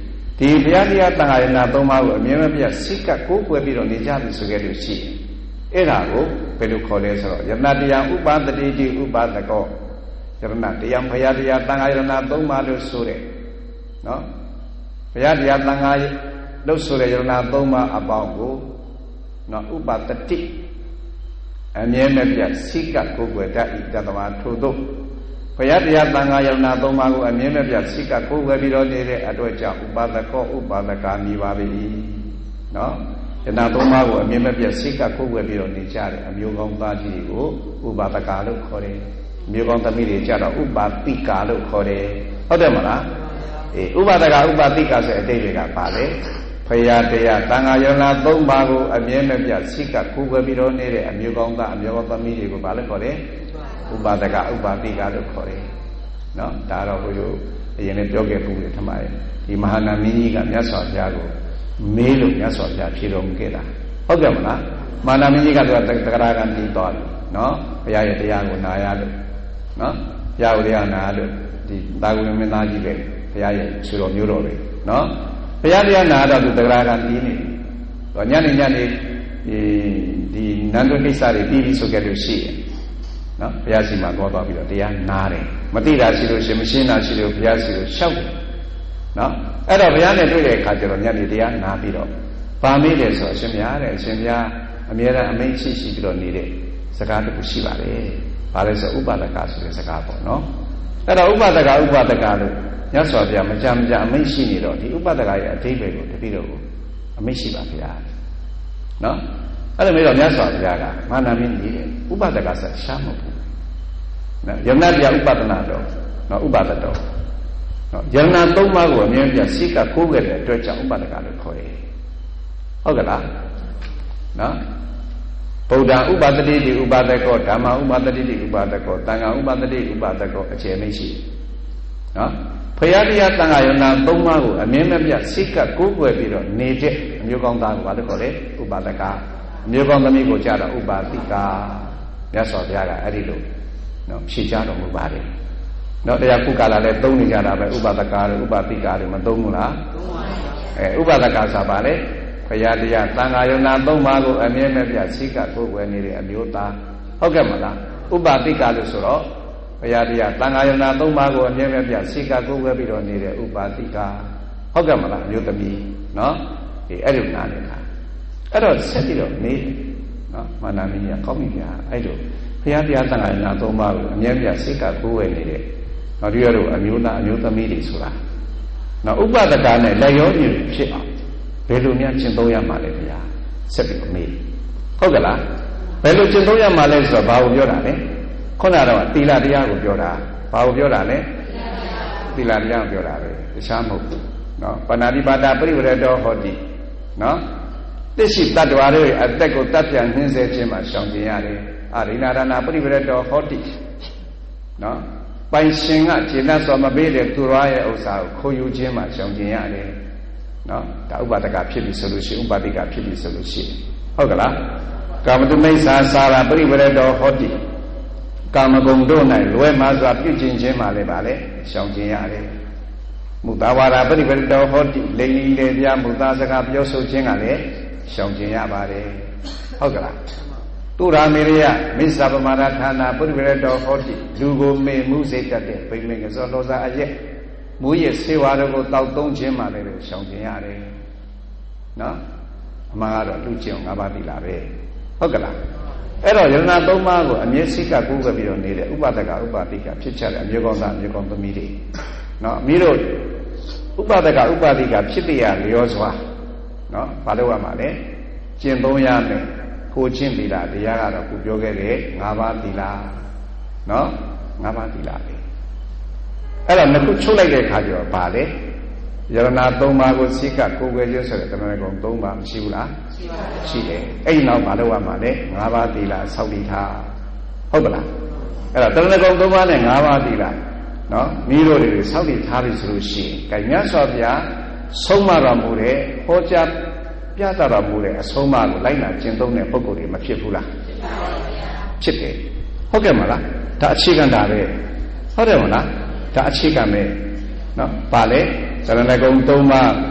ဒီဘုရားတရားတန်ခါရဏသုံးပါးကိုအမြဲမပြတ်စိတ်ကကိုးကွယ်ပြီးတော့နေကြပြီဆိုခဲ့လို့ရှိရင်အဲ့ဒါကိုဘယ်လိုခေါ်လဲဆိုတော့ယတနာတရားဥပါဒတိတိဥပါဒကောယတနာတရားဘုရားတရားတန်ခါရဏသုံးပါးလို့ဆိုတဲ့နော်ဘုရားတရားတန်ခါလို့ဆိုတဲ့ယတနာသုံးပါးအပေါင်းကိုနော်ဥပါဒတိအမြဲမပြတ်စိတ်ကကိုးကွယ်တတ်ဤတသမထို့သောဘုရားတရားတန်ခါယတနာသုံးပါးကိုအမြဲမပြတ်စိတ်ကကိုးကွယ်ပြီးတော့နေတဲ့အတွက်ကြောင့်ဥပါဒကောဥပါဒကာမိပါပြီနော်ယတနာသုံးပါးကိုအမြဲမပြတ်စိတ်ကကိုးကွယ်ပြီးတော့နေကြတယ်အမျိုးကောင်းသားကြီးကိုဥပါဒကာလို့ခေါ်တယ်အမျိုးကောင်းသမီးတွေကြတော့ဥပါတိကာလို့ခေါ်တယ်ဟုတ်တယ်မလားအေးဥပါဒကာဥပါတိကာဆိုတဲ့အတိတ်တွေကပါလေဘုရားတရားတန်ခါယတနာသုံးပါးကိုအမြဲမပြတ်စိတ်ကကိုးကွယ်ပြီးတော့နေတဲ့အမျိုးကောင်းသားအမျိုးကောင်းသမီးတွေကိုဘာလို့ခေါ်လဲဥပါဒကဥပါတိကလို့ခေါ်တယ်နော်ဒါတော့ဘုရားအရင်လည်းပြောခဲ့ပူတယ်ထမရဲ့ဒီမဟာနာမင်းကြီးကမြတ်စွာဘုရားကိုမေးလို့မြတ်စွာဘုရားဖြေတော်မူခဲ့တာဟုတ်ကဲ့မလားမဟာနာမင်းကြီးကသူကတဂရကံတည်သွားတယ်နော်ဘုရားရဲ့တရားကိုနာရလို့နော်ဘုရားကိုတရားနာလို့ဒီတာဂုဏမင်းသားကြီးပဲဘုရားရဲ့ဆွေတော်မျိုးတော်ပဲနော်ဘုရားတရားနာတော့သူတဂရကံတည်နေတော့ညနေဒီနန္ဒကိစ္စတွေပြီးပြီဆိုခဲ့လို့ရှိရင်နော်ဘုရားရှိခိုးသွားပြီးတော့တရားနာတယ်မသိတာရှိလို့ရှင်မရှင်းတာရှိလို့ဘုရားရှိလို့ရှောက်တယ်နော်အဲ့တော့ဘုရားနဲ့တွေ့တဲ့အခါကျတော့ညနေတရားနာပြီးတော့ဗာမေးတယ်ဆိုအရှင်ဘုရားတဲ့အရှင်ဘုရားအမြဲတမ်းအမိန့်ရှိပြီးတော့နေတဲ့စကားတစ်ခုရှိပါတယ်ဘာလဲဆိုဥပါဒကဆိုတဲ့စကားပေါ့နော်အဲ့တော့ဥပါဒကလို့ညစွာဘုရားမကြမ်းအမိန့်ရှိနေတော့ဒီဥပါဒကရဲ့အဓိပ္ပာယ်ကိုတပည့်တော်ကိုအမိန့်ရှိပါဘုရားနော်အဲ့လိုမျိုးတော့မြတ်စွာဘုရားကမဟာနာမင်းကြီးဥပဒကဆိုရှားမဟုတ်ဘူးနော်ယမနာပြဥပဒနာတော့နော်ဥပဒတော်နော်ယမနာသုံးပါးကိုအမြဲပြစိတ်ကကိုးခဲ့တဲ့အတွက်ကြောင့်ဥပဒကလို့ခေါ်တယ်ဟုတ်ကလားနော်ဗုဒ္ဓဥပဒတိတိဥပဒကောဓမ္မဥပဒတိတိဥပဒကောသံဃာဥပဒတိဥပဒကောအခြေမရှိနော်ဘုရားတရားသံဃာယနာသုံးပါးကိုအမြဲမပြစိတ်ကကိုးကွယ်ပြီးတော့နေတဲ့အမျိုးကောင်းသားကိုဘာလို့ခေါ်လဲဥပဒကအမျိုးကောင်းသမီးကိုကြတော့ဥပါတိကာမြတ်စွာဘုရားကအဲ့ဒီလိုနော်ဖြေချတော်မူပါတယ်နော်တရားခုကာလလည်းသုံးနေကြတာပဲဥပါဒကာတို့ဥပါတိကာတို့မသုံးဘူးလားသုံးပါဘူးဥပါဒကာဆိုပါလေဘုရားတရားသံဃာယနာသုံးပါးကိုအမြဲမပြစိတ်ကကိုယ်ွယ်နေတဲ့အမျိုးသားဟုတ်ကဲ့မလားဥပါတိကာလို့ဆိုတော့ဘုရားတရားသံဃာယနာသုံးပါးကိုအမြဲမပြစိတ်ကကိုယ်ွယ်ပြီးတော့နေတဲ့ဥပါတိကာဟုတ်ကဲ့မလားအမျိုးသမီးနော်ဒီအဲ့လိုနားနေတာအဲ့တော့ဆက်ပြီးတော့နေနော်မာနမင်းကြီးကောင်းပြီဗျာအဲ့လိုဘုရားတရားသံဃာယနာသုံးပါးကိုအမြဲပြစိတ်ကကိုယ်ွယ်နေတဲ့နောက်ပြီးတော့အမျိုးသားအမျိုးသမီးတွေဆိုတာနော်ဥပဒကနဲ့လက်ရောညီဖြစ်အောင်ဘယ်လိုများကျင့်သုံးရမှာလဲဗျာဆက်ပြီးတော့မေးဟုတ်ကလားဘယ်လိုကျင့်သုံးရမှာလဲဆိုတော့ဘာကိုပြောတာလဲခုနကတော့သီလတရားကိုပြောတာဘာကိုပြောတာလဲသီလတရားကိုပြောတာပဲတခြားမဟုတ်ဘူးနော်ပဏာတိပါဒပရိဝရတောဟောတိနော်သိရှိတ attva တွေအသက်ကိုတတ်ပြန်နှင်းဆဲခြင်းမှာရှောင်ကျင်ရတယ်အရိနာရဏပရိဝရတောဟောတိနော်ပိုင်ရှင်ကခြေနှက်စွာမပေးတဲ့သူတော်ရဲ့ဥစ္စာကိုခိုးယူခြင်းမှာရှောင်ကျင်ရတယ်နော်ဒါဥပါဒကဖြစ်ပြီဆိုလို့ရှိရင်ဥပါတိကဖြစ်ပြီဆိုလို့ရှိရင်ဟုတ်ကလားကာမတုမိစ္ဆာစာရပရိဝရတောဟောတိကာမဂုဏ်တို့၌လွယ်မှာစွာပြုကျင့်ခြင်းမှာလည်းပါလေရှောင်ကျင်ရတယ်မုသာဝါဒပရိဝရတောဟောတိလိန်လီလေပြမုသာစကားပြောဆိုခြင်းကလည်းရှောင်ကျင်ရပါတယ်ဟုတ်ကလားသူရာမေရိယမိစ္ဆာပမာဒဌာနာပရိဝရတောဟောတိလူကိုမေမှုစိတ်တတ်တဲ့ဗိမ္မာကစောလောစာအရက်မူရစေဝါတို့ကိုတောက်သုံးခြင်းမှလည်းရှောင်ကျင်ရတယ်နော်အမှန်ကတော့လူကျင့်၅ပါးသီလပဲဟုတ်ကလားအဲ့တော့ယရဏသုံးပါးကိုအမြဲစိတ်ကကိုးကွယ်ပြီးတော့နေတဲ့ဥပဒကဥပတိကဖြစ်ချတဲ့အမျိုးကောင်းသားအမျိုးကောင်းသမီးတွေနော်အမိတို့ဥပဒကဥပတိကဖြစ်တရားလျောစွာနော်ဘာလို့ရမှာလဲကျင့်သုံးရမယ်ကိုချင်းသီလတရားကတော့ကိုပြောခဲ့တဲ့၅ပါးသီလနော်၅ပါးသီလပဲအဲ့တော့နှစ်ခုချုပ်လိုက်တဲ့အခါကျတော့ဘာလဲယရဏသုံးပါးကိုစိတ်ကကိုယ်ွယ်ခြင်းဆိုတဲ့တဏှာကုံ၃ပါးမရှိဘူးလားရှိတယ်အဲ့ဒီနောက်ဘာလို့ရမှာလဲ၅ပါးသီလဆောက်တည်ထားဟုတ်ပလားအဲ့တော့တဏှာကုံ၃ပါးနဲ့၅ပါးသီလနော်မိတို့တွေဆောက်တည်ထားပြီဆိုလို့ရှိရင်ကြိုင်မြတ်စွာဘုရားဆုံးမတော်မူတဲ့ဟောကြားပြသတော်မူတဲ့အဆုံးအမကိုလိုက်နာကျင့်သုံးတဲ့ပုဂ္ဂိုလ်တွေမဖြစ်ဘူးလားဖြစ်တယ်ဟုတ်ကဲ့မလားဒါအခြေခံတာပဲဟုတ်တယ်မလားဒါအခြေခံပဲနော်ပါလေသရဏဂုံ၃ပါး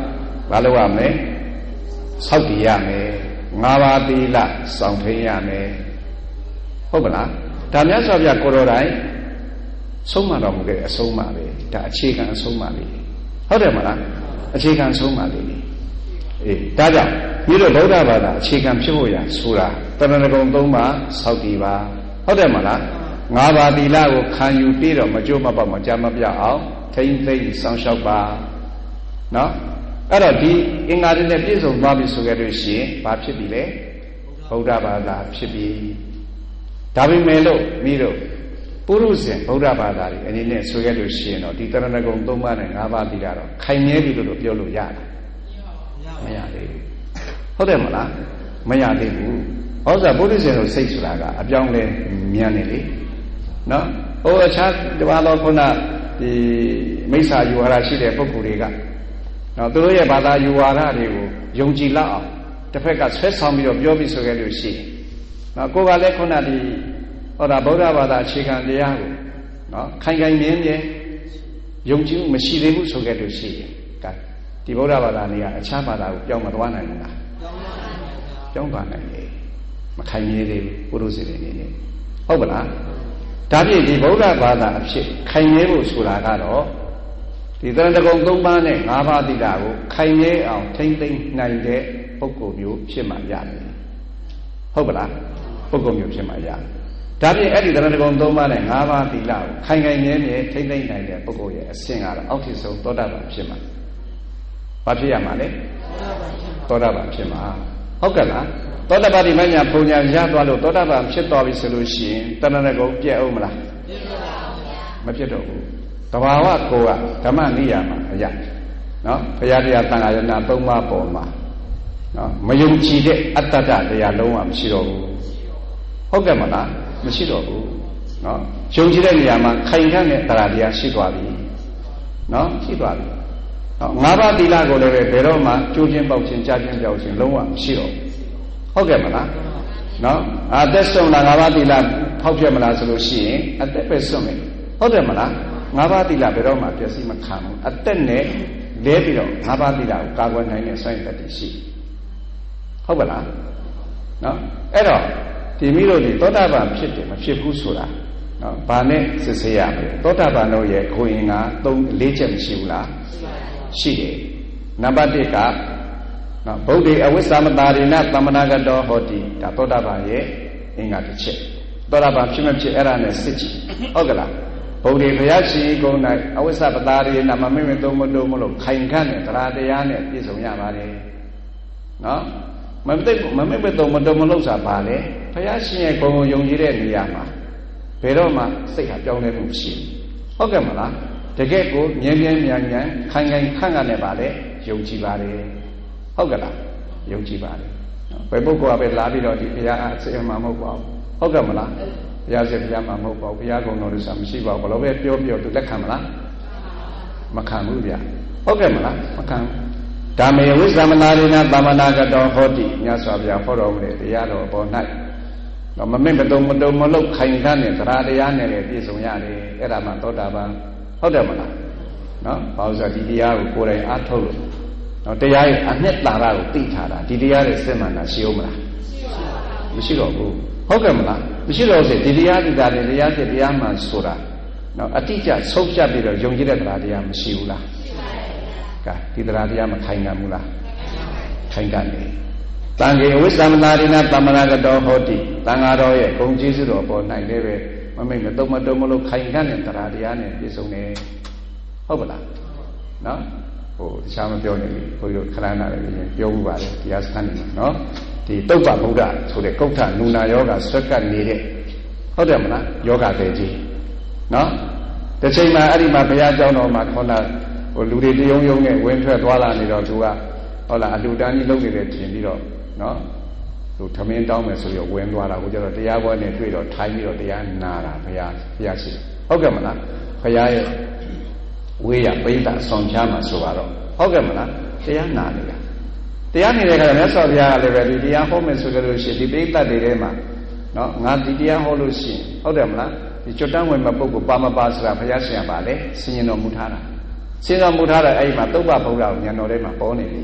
ဘာလို့ရမလဲစောက်တည်ရမယ်၅ပါးသီလစောင့်ထိန်ရမယ်ဟုတ်ပလားဒါမြတ်စွာဘုရားကိုတော်တိုင်ဆုံးမတော်မူခဲ့တဲ့အဆုံးအမပဲဒါအခြေခံအဆုံးအမလေးဟုတ်တယ်မလားအခြေခံအဆုံးအမလေးအေးဒါကြောင့်ဒီလိုဗုဒ္ဓဘာသာအခြေခံဖြစ်ဖို့ရဆိုတာတဏှာကုံ၃ပါးစောက်တည်ပါဟုတ်တယ်မလား၅ပါးသီလကိုခံယူပြီးတော့မကြိုးမပေါက်မကြမ်းမပြအောင်ထိမ့်သိမ့်စောင့်ရှောက်ပါနော်အဲ့တော့ဒီအင်္ဂါတွေနဲ့ပြည့်စုံသွားပြီဆိုကြလို့ရှိရင်ဘာဖြစ်ပြီလဲဗုဒ္ဓဘာသာဖြစ်ပြီဒါပေမဲ့လို့မိတို့ပုရုဇဉ်ဗုဒ္ဓဘာသာတွေအနေနဲ့ဆိုခဲ့လို့ရှိရင်တော့ဒီတရဏဂုံ၃ပါးနဲ့၅ပါးသီလတော့ခိုင်မြဲပြီလို့ပြောလို့ရတာမရသေးဘူးဟုတ်တယ်မလားမရသေးဘူးဩဇာပုရိသေတို့စိတ်ဆိုတာကအပြောင်းလဲမြန်နေလေနော်ဟိုအခြားတပါးသောခုနဒီမိစ္ဆာယူဝါဒရှိတဲ့ပုဂ္ဂိုလ်တွေကနော်သူတို့ရဲ့ဘာသာယူဝါဒတွေကိုယုံကြည်လောက်အောင်တစ်ဖက်ကဆွဲဆောင်ပြီးတော့ပြောပြီးဆိုခဲ့လို့ရှိရင်နော်ကိုယ်ကလည်းခုနဒီဟောတာဗုဒ္ဓဘာသာအခြေခံတရားကိုနော်ခိုင်ခိုင်မြဲမြဲယုံကြည်မှုမရှိသေးဘူးဆိုခဲ့လို့ရှိရင်ဒီဗုဒ္ဓဘာသာနေကအခြားဘာသာကိုပြောင်းမသွားနိုင်ဘူးလားပြောင်းသွားနိုင်တယ်မခိုင်မြဲသေးဘူးပုရုသေတွေနေနေဟုတ်ပလားဒါဖြင့်ဒီဗုဒ္ဓဘာသာအဖြစ်ခိုင်မြဲဖို့ဆိုတာကတော့ဒီတရဏဂုံ၃ပါးနဲ့၅ပါးသီလကိုခိုင်မြဲအောင်ထိမ့်သိမ့်နိုင်တဲ့ပုဂ္ဂိုလ်မျိုးဖြစ်မှရတယ်ဟုတ်ပလားပုဂ္ဂိုလ်မျိုးဖြစ်မှရတယ်ဒါဖြင့်အဲ့ဒီတရဏဂုံ၃ပါးနဲ့၅ပါးသီလကိုခိုင်ခိုင်မြဲမြဲထိမ့်သိမ့်နိုင်တဲ့ပုဂ္ဂိုလ်ရဲ့အဆင့်ကတော့အောက်ထစ်ဆုံးသောတာပန်ဖြစ်မှာဘာဖြစ်ရမှာလဲသောတာပန်ဖြစ်မှာဟုတ်ကဲ့လားသောတာပတိမညာပုံညာရသွားလို့သောတာပန်ဖြစ်သွားပြီဆိုလို့ရှိရင်တဏှာကုံပြည့်အောင်မလားမဖြစ်တော့ဘူးတဘာဝကိုကဓမ္မနိယာမအရာနော်ဘုရားတရားသံဃာယနာ၃ပါးပေါ်မှာနော်မယုံကြည်တဲ့အတ္တတရားလုံးဝမရှိတော့ဘူးဟုတ်ကဲ့မလားမရှိတော့ဘူးနော်ယုံကြည်တဲ့နေရာမှာခိုင်ခန့်တဲ့တရားတရားရှိသွားပြီနော်ရှိသွားပြီနော်၅ပါးသီလကိုလည်းပဲဘယ်တော့မှကျိုးချင်းပေါက်ချင်းကြားချင်းပြောက်ချင်းလုံးဝမရှိတော့ဘူးဟုတ်ကဲ့မလားနော်အသက်ဆုံးတာ၅ပါးသီလဖောက်ပြမလားဆိုလို့ရှိရင်အသက်ပဲဆုံးမယ်ဟုတ်တယ်မလား၅ပါးသီလဘယ်တော့မှပျက်စီးမခံဘူးအသက်နဲ့လဲပြီးတော့၅ပါးသီလကိုကာကွယ်နိုင်တဲ့စွမ်းရည်တတ်ရှိဟုတ်ပါလားနော်အဲ့တော့ဒီမိတို့ဒီသောတာပန်ဖြစ်တယ်မဖြစ်ဘူးဆိုတာနော်ဘာနဲ့စစ်ဆေးရမလဲသောတာပန်တို့ရဲ့ကိုယ်ရင်က၄ချက်မရှိဘူးလားရှိတယ်နံပါတ်1ကနော်ဗုဒ္ဓေအဝိသမတာရိဏသမဏဂတောဟောတိဒါသောတာပန်ရဲ့အင်္ဂါတစ်ချက်သောတာပန်ဖြစ်မဖြစ်အဲ့ဒါနဲ့စစ်ကြည့်ဟုတ်ကလားဗုဒ္ဓေဘုရားရှိခိုး၌အဝိသပတာရိဏမမိမသုံးမတုံမလို့ခိုင်ခန့်တဲ့တရားတရားနဲ့ပြည့်စုံရပါတယ်နော်မမိမသုံးမတုံမလို့ဆိုတာဘာလဲဘုရားရှင်ရဲ့ဂုဏ်ကိုယုံကြည်တဲ့နေရာမှာဘယ်တော့မှစိတ်ဟာပြောင်းလဲမှုမရှိဘူးဟုတ်ကဲ့မလားတကယ်ကိုမြဲမြဲမြံမြံခိုင်ခိုင်ခန့်ခန့်နဲ့ပါလေယုံကြည်ပါတယ်ဟုတ်ကဲ့လားယုံကြည်ပါတယ်ဘယ်ပုဂ္ဂိုလ်ကပဲလာပြီးတော့ဒီဘုရားအစစ်အမှန်မဟုတ်ပါဘူးဟုတ်ကဲ့မလားဘုရားစစ်ဘုရားမှမဟုတ်ပါဘူးဘုရားကုံတော်လို့ဆိုတာမရှိပါဘူးဘလို့ပဲပြောသူလက်ခံမလားမခံဘူးဗျဟုတ်ကဲ့မလားမခံဓမ္မေဝိသမနာရိဏသမဏဂတောဟောတိမြတ်စွာဘုရားဟောတော်မူတဲ့တရားတော်ပေါ်၌တော့မမဲ့မတုံမလုတ်ခိုင်ခန့်တဲ့တရားတရားနဲ့လည်းပြည့်စုံရတယ်အဲ့ဒါမှသောတာပန်ဟုတ်တယ်မလားနော်ဘာလို့ဆိုဒီတရားကိုကိုယ်တိုင်အားထုတ်လို့နော်တရားရဲ့အနှစ်သာရကိုသိထားတာဒီတရားရဲ့စစ်မှန်တာရှိဦးမလားမရှိတော့ဘူးဟုတ်ကဲ့မလားမရှိတော့စေဒီတရားဒီတရားတရားစစ်တရားမှန်ဆိုတာနော်အတိအကျဆုံးဖြတ်ပြီးတော့ယုံကြည်တဲ့တရားတရားမရှိဘူးလားကဲဒီတရားတရားမခိုင်ခံဘူးလားခိုင်ခံတယ်တန်ခေဝိသမနာရိဏသမဏဂတောဟောတိတန်ဃာတော်ရဲ့ဂုဏ်ကျေးဇူးတော်ပေါ်၌လည်းပဲမမိတ်မတုံမလို့ခိုင်ခံတဲ့တရားတရားနဲ့ပြည့်စုံတယ်ဟုတ်ပါလားနော်ဟိုတခြားမပြောနေဘူးဘုရားတို့ခရဏလည်းပြောမှုပါတယ်တရားစခန်းနေမှာနော်ဒီတုတ်ပဗုဒ္ဓဆိုတဲ့ကုဋ္ဌနုနာယောဂဆွက်ကပ်နေတဲ့ဟုတ်တယ်မလားယောဂတဲ့ကြီးနော်တစ်ချိန်မှာအဲ့ဒီမှာဘုရားကျောင်းတော်မှာခေါင်းလာဟိုလူတွေတယုံယုံနဲ့ဝင်ထွက်သွားလာနေတော့သူကဟုတ်လားအလူတန်းကြီးလုပ်နေတဲ့ပြင်ပြီးတော့နော်သူထမင်းတောင်းမယ်ဆိုပြီးဝင်သွားတာကိုကျတော့တရားပွဲနဲ့တွေ့တော့ထိုင်ပြီးတော့တရားနာတာဘုရားရှိဟုတ်ကဲ့မလားဘုရားရဲ့ဝေးရပိဋကဆောင်ချမှာဆိုတော့ဟုတ်ကဲ့မလားတရားနာနေတာတရားနေတဲ့ခါကျမြတ်စွာဘုရားကလည်းပဲဒီတရားဟောမယ်ဆိုကြလို့ရှိရင်ဒီပိဋကတွေထဲမှာနော်ငါဒီတရားဟောလို့ရှိရင်ဟုတ်တယ်မလားဒီကျွတ်တန်းဝင်မဲ့ပုဂ္ဂိုလ်ပါမပါဆိုတာဘုရားရှင်ကပါလေဆင်ញင်တော်မူထားတာဆင်ញင်တော်မူထားတဲ့အဲ့ဒီမှာသုဘဗုဒ္ဓကိုဉာဏ်တော်ထဲမှာပေါ်နေပြီ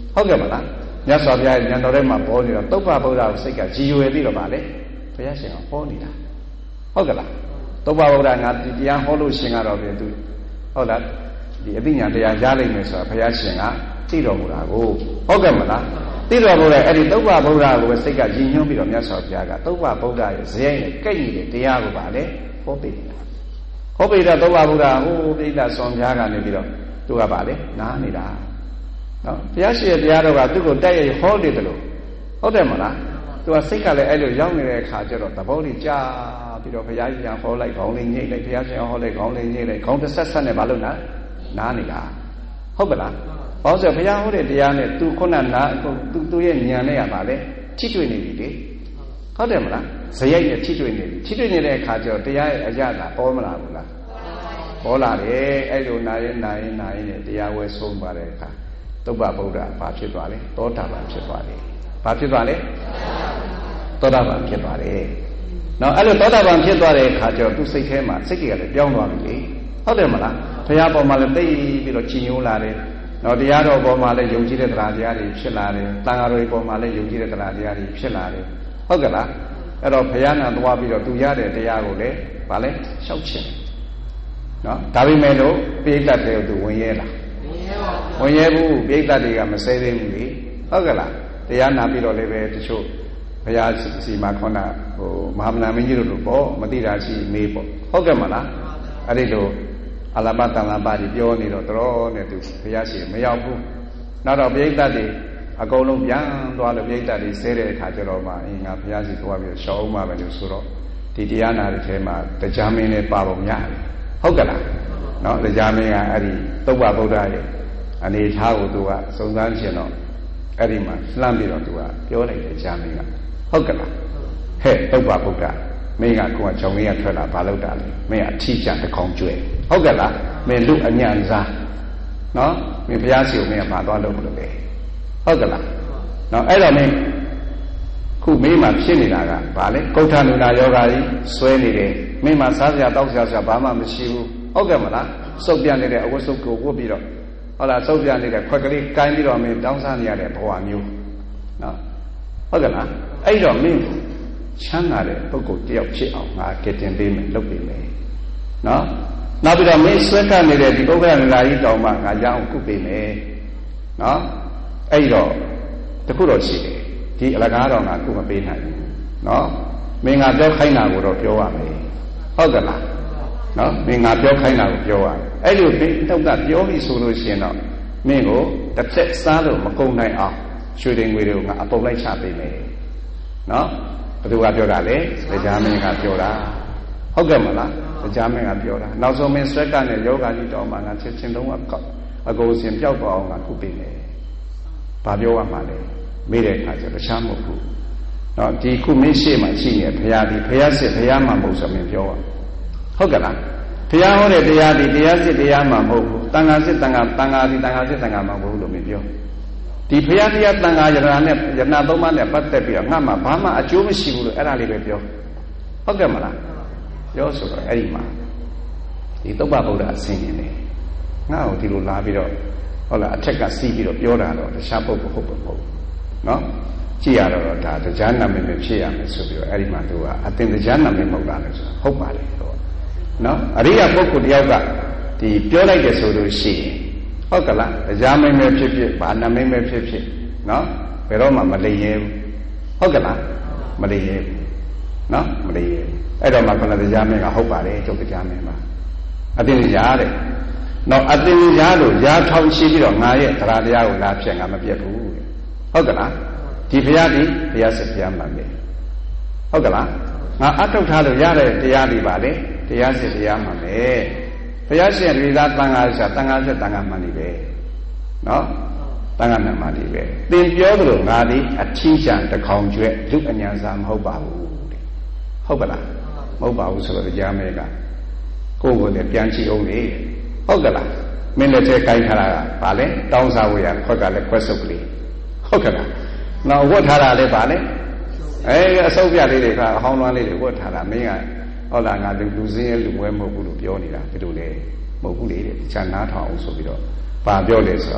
ဟုတ်ကဲ့မလားမြတ်စွာဘုရားရဲ့ဉာဏ်တော်ထဲမှာပေါ်နေတော့သုဗ္ဗဗုဒ္ဓကိုစိတ်ကကြည်ရွယ်ပြီးတော့ဗာလေဘုရားရှင်ကဟောနေတာဟုတ်ကဲ့လားသုဗ္ဗဗုဒ္ဓငါဒီတရားဟောလို့ရှင်ကတော့ပြင်သူဟုတ်လားဒီအသိဉာဏ်တရားရလိမ့်မယ်ဆိုတာဘုရားရှင်ကသိတော်မူတာကိုဟုတ်ကဲ့မလားသိတော်မူတဲ့အဲ့ဒီသုဗ္ဗဗုဒ္ဓကိုပဲစိတ်ကရည်ညွှန်းပြီးတော့မြတ်စွာဘုရားကသုဗ္ဗဗုဒ္ဓရဲ့ဇယိုင်းနဲ့ကိတ်နေတဲ့တရားကိုဗာလေဟောပေးနေတာဟောပေးတော့သုဗ္ဗဗုဒ္ဓဟိုပိဋကဆွန်ဘုရားကနေပြီးတော့သူကဗာလေနားနေတာနော်ဘုရားရှိရဲ့တရားတော်ကသူ့ကိုတက်ရဟောနေတယ်လို့ဟုတ်တယ်မလားသူကစိတ်ကလည်းအဲ့လိုရောက်နေတဲ့အခါကျတော့သဘောလေးကြာပြီးတော့ဘုရားကြီးကဟောလိုက်ခေါင်းလေးညှိလိုက်ဘုရားရှင်ဟောလိုက်ခေါင်းလေးညှိလိုက်ခေါင်းတစ်ဆက်ဆက်နဲ့မလုပ်နာနားနေတာဟုတ်ကလားဘာလို့ဆိုဘုရားဟောတဲ့တရားနဲ့သူခုနနာသူရဲ့ဉာဏ်နဲ့ရပါလေထိတွေ့နေပြီလေဟုတ်တယ်မလားဇယိုက်နဲ့ထိတွေ့နေပြီထိတွေ့နေတဲ့အခါကျတော့တရားရဲ့အရသာပေါ်မလာဘူးလားပေါ်လာတယ်အဲ့လိုနာရင်နဲ့တရားဝဲဆုံးပါတဲ့အခါသုဗ္ဗဗုဒ္ဓဘာဖြစ်သွားလဲသောတာပန်ဖြစ်သွားတယ်ဘာဖြစ်သွားလဲသောတာပန်ဖြစ်သွားတယ်နော်အဲ့လိုသောတာပန်ဖြစ်သွားတဲ့အခါကျတော့သူစိတ်ထဲမှာစိတ်ကြီးကလည်းပြောင်းသွားပြီလေဟုတ်တယ်မလားဘုရားပေါ်မှာလည်းသိပြီးတော့ချီးညိုးလာတယ်နော်တရားတော်ပေါ်မှာလည်းယုံကြည်တဲ့တရားတွေဖြစ်လာတယ်တန်ဃာတော်ပေါ်မှာလည်းယုံကြည်တဲ့တရားတွေဖြစ်လာတယ်ဟုတ်ကဲ့လားအဲ့တော့ဘုရားနာသွားပြီးတော့သူရတဲ့တရားကိုလည်းဗာလဲလျှောက်ချင်နော်ဒါပေမဲ့လို့ပိဋကတ်တဲ့သူဝင်ရဲလားဝင်ရဲဘူးပိဋကတ်တွေကမဆဲသေးဘူးလေဟုတ်ကဲ့လားတရားနာပြီးတော့လည်းပဲတချို့ဘုရားစီမှာခေါနာဟိုမဟာမနာမင်းကြီးတို့ပေါ့မတိတာရှိမေးပေါ့ဟုတ်ကဲ့မလားအဲ့ဒီလိုအလဘတန်လပါကြီးပြောနေတော့တော်နဲ့သူဘုရားရှိမရောက်ဘူးနောက်တော့ပိဋကတ်တွေအကုန်လုံးပြန်သွားလို့ပိဋကတ်တွေဆဲတဲ့အခါကျတော့မှအင်းငါဘုရားရှိသွားပြီးရှောင်းအောင်ပါပဲလို့ဆိုတော့ဒီတရားနာတဲ့ထဲမှာတရားမင်းနဲ့ပါပုံရတယ်ဟုတ်ကဲ့လားနော်တရားမင်းကအဲ့ဒီသုဗ္ဗဗုဒ္ဓရဲ့အနေထားကိုသူကစုံစမ်းခြင်းတော့အဲ့ဒီမှာလှမ်းပြီးတော့သူကပြောလိုက်တယ်တရားမင်းကဟုတ်ကဲ့လားဟဲ့သုဗ္ဗဗုဒ္ဓမင်းကကိုယ်ကဂျောင်လေးကထွက်လာဘာလုပ်တာလဲမင်းကအထီးကျတကောင်ကျွဲဟုတ်ကဲ့လားမင်းလူအညံစားနော်မင်းဘုရားရှိခိုးမင်းကဘာသွားလုပ်လို့လဲဟုတ်ကဲ့လားနော်အဲ့တော့မင်းခုမင်းမှာဖြစ်နေတာကဘာလဲကုဋ္ဌနုနာယောဂါကြီးဆွဲနေတယ်မင်းမှာစားစရာတောက်စရာဘာမှမရှိဘူးဟုတ်ကဲ့မလားစုပ်ပြနေတဲ့အဝတ်စုပ်ကိုဝတ်ပြီးတော့ဟုတ်လားစုပ်ပြနေတဲ့ခွက်ကလေးကိုင်းပြီးတော့မင်းတောင်းစားနေရတဲ့ဘဝမျိုးနော်ဟုတ်ကဲ့လားအဲ့တော့မင်းချမ်းသာတဲ့ပုဂ္ဂိုလ်တယောက်ဖြစ်အောင်ငါကယ်တင်ပေးမယ်လုပ်ပေးမယ်နော်နောက်ပြီးတော့မင်းဆွဲကပ်နေတဲ့ဒီပုဂ္ဂိုလ်နလာကြီးတောင်မှငါရအောင်ကုပေးမယ်နော်အဲ့တော့တခုတော့ရှိတယ်ဒီအလကားတော့ငါကုမပေးနိုင်ဘူးနော်မင်းငါပြောခိုင်းတာကိုတော့ပြောရမယ်ဟုတ်ကဲ့လားနော်မင်းငါပြောခိုင်းတာကိုပြောရမယ်အဲ့လိုမင်းတုတ်ကပြောပြီဆိုလို့ရှိရင်တော့မင်းကိုတစ်သက်စားလို့မကုန်နိုင်အောင်ရွှေတင်ငွေတွေကိုငါအပုပ်လိုက်ချပေးမယ်နော်ဘယ်သူကပြောတာလဲတရားမင်းကပြောတာဟုတ်ကဲ့မလားတရားမင်းကပြောတာနောက်ဆုံးမင်းဆွဲကနဲ့ယောဂါကြီးတောင်းမှငါချက်ချင်းလုံးဝအကုန်စင်ပြောက်သွားအောင်ငါကုပေးမယ်ဘာပြောရမှာလဲမေးတဲ့အခါကျတော့တခြားမဟုတ်ဘူးနော်ဒီခုမင်းရှေ့မှာရှိနေဘုရားဒီဘုရားစစ်ဘုရားမှမဟုတ်ဆိုမင်းပြောဟုတ်ကဲ့လားဘုရားဟောတဲ့တရားဒီတရားစစ်တရားမှမဟုတ်ဘူးတန်ခါစစ်တန်ခါဒီတန်ခါစစ်တန်ခါမှမဟုတ်ဘူးလို့မင်းပြောဒီဘုရားတရားတန်ခါယရဏနဲ့ယရဏသုံးပါးနဲ့ပတ်သက်ပြီးတော့ငါမှဘာမှအကျိုးမရှိဘူးလို့အဲ့ဒါလေးပဲပြောဟုတ်ကဲ့မလားပြောဆိုတော့အဲ့ဒီမှာဒီသုဗ္ဗဗုဒ္ဓအစင်းနေတယ်ငါ့ကိုဒီလိုလာပြီးတော့ဟုတ်လားအထက်ကစီးပြီးတော့ပြောတာတော့တခြားပုဂ္ဂိုလ်ဟုတ်ဘူးနော်ကြည့်ရတော့ဒါတရားနာမည်ပဲဖြစ်ရမယ်ဆိုပြီးတော့အဲ့ဒီမှာသူကအသင်တရားနာမည်မဟုတ်တာလေဆိုဟုတ်ပါလေတော့နော်အရိယပုဂ္ဂိုလ်တယောက်ကဒီပြောလိုက်တယ်ဆိုလို့ရှိရင်ဟုတ်ကလားတရားမည်ပဲဖြစ်ဖြစ်ဘာနာမည်ပဲဖြစ်ဖြစ်နော်ဘယ်တော့မှမလိမ်ရဲဘူးဟုတ်ကလားမလိမ်ရဲဘူးနော်မလိမ်ရဲဘူးအဲ့တော့မှခဏတရားမည်ကဟုတ်ပါလေကျုပ်တရားမည်မှာအသင်တရားတဲ့နော်အသင်ရားလို့ရားထောင်ရှိပြီးတော့ငါရဲ့တရားတရားကိုလာဖြစ်ငါမပြတ်ဘူးဟုတ်ကလားဒီဘုရားဒီဘုရားစစ်ဘုရားမှန်တယ်ဟုတ်ကလားငါအထုတ်ထားလို့ရတဲ့တရားတွေပါလေတရားစစ်တရားမှန်တယ်ဘုရားရှင်တွေသာတန်ခါဆိုတန်ခါစစ်တန်ခါမှန်နေပဲနော်တန်ခါမှန်မှန်နေပဲသင်ပြောသလိုငါဒီအထီးချံတခေါင်ကျွဲဒုအညာစာမဟုတ်ပါဘူးတဲ့ဟုတ်ကလားမဟုတ်ပါဘူးဆိုတော့တရားမဲကကိုယ်ကိုယ်နဲ့ပြန်ကြည့်အောင်လေဟုတ်ကလားမင်းလက်ထဲကိုင်းထားတာကဘာလဲတောင်းစားဝေးရခွက်ကလည်းခွက်စုပ်ကလေးဟုတ်ကဲ့လားနောက်ဝတ်ထားတာလည်းပါလေအဆုပ်ပြလေးတွေကအဟောင်းလွှမ်းလေးတွေဝတ်ထားတာမင်းကဟုတ်လားငါလူစင်းရဲ့လူမွဲမဟုတ်ဘူးလို့ပြောနေတာဒီလိုလေမဟုတ်ဘူးလေတခြားနားထောင်အောင်ဆိုပြီးတော့ဘာပြောလဲဆိုတော့ဒ